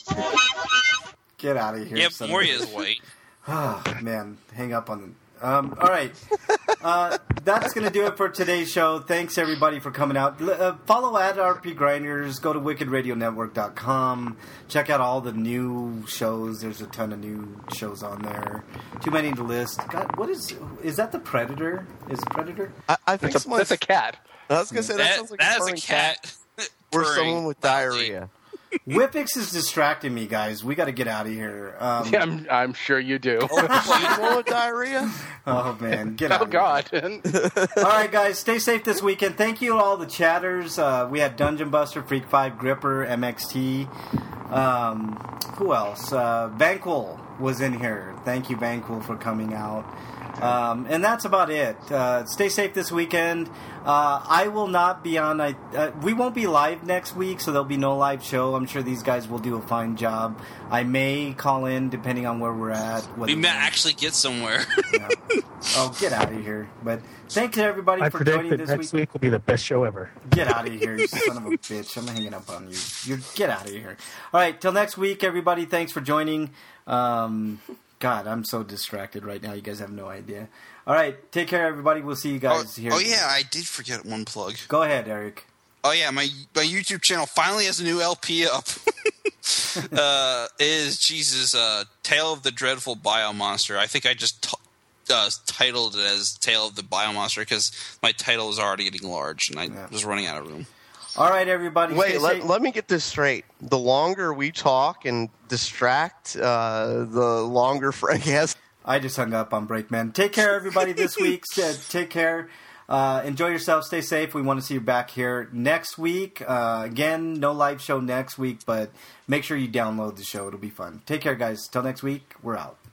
Get out of here. Yeah, son of a- Moria's white. Oh, man, hang up on them. Um, all right. Uh, that's going to do it for today's show. Thanks, everybody, for coming out. L- uh, follow at R P Grinders. Go to wicked radio network dot com. Check out all the new shows. There's a ton of new shows on there. Too many to list. God, what is... Is that the Predator? Is it Predator? I, I think That's a, someone. that's a cat. I was gonna say that, That, sounds like that a is a purring cat. or purring someone with loudly. diarrhea. Whippix is distracting me, guys. We got to get out of here. Um, Yeah, I'm, I'm sure you do. Someone with diarrhea. oh, man. Get out Oh, of here. God. All right, guys, stay safe this weekend. Thank you to all the chatters. Uh, we had Dungeon Buster, Freak five, Gripper, M X T. Um, who else? Uh, Vanquil was in here. Thank you, Vanquil, for coming out. Um, and that's about it. Uh, stay safe this weekend. Uh, I will not be on. I, uh, we won't be live next week, so there'll be no live show. I'm sure these guys will do a fine job. I may call in depending on where we're at. whether We may we're- actually get somewhere. yeah. Oh, get out of here. But thanks to everybody I for predict joining that this next week. week will be the best show ever. Get out of here, you son of a bitch. I'm hanging up on you. You're get out of here. All right, till next week, everybody. Thanks for joining. Um, God, I'm so distracted right now. You guys have no idea. All right, take care, everybody. We'll see you Oh, guys here. oh yeah, I did forget one plug. Go ahead, Eric. Oh yeah, my my YouTube channel finally has a new L P up. uh, is Jesus uh, Tale of the Dreadful Biomonster? I think I just t- uh, titled it as Tale of the Biomonster because my title is already getting large and I Yeah. was running out of room. All right, everybody. Wait, stay let, safe. let me get this straight. The longer we talk and distract, uh, the longer Frank has. I just hung up on Breakman. Take care, everybody, this week. Uh, take care. Uh, enjoy yourself. Stay safe. We want to see you back here next week. Uh, again, no live show next week, but make sure you download the show. It'll be fun. Take care, guys. Till next week, we're out.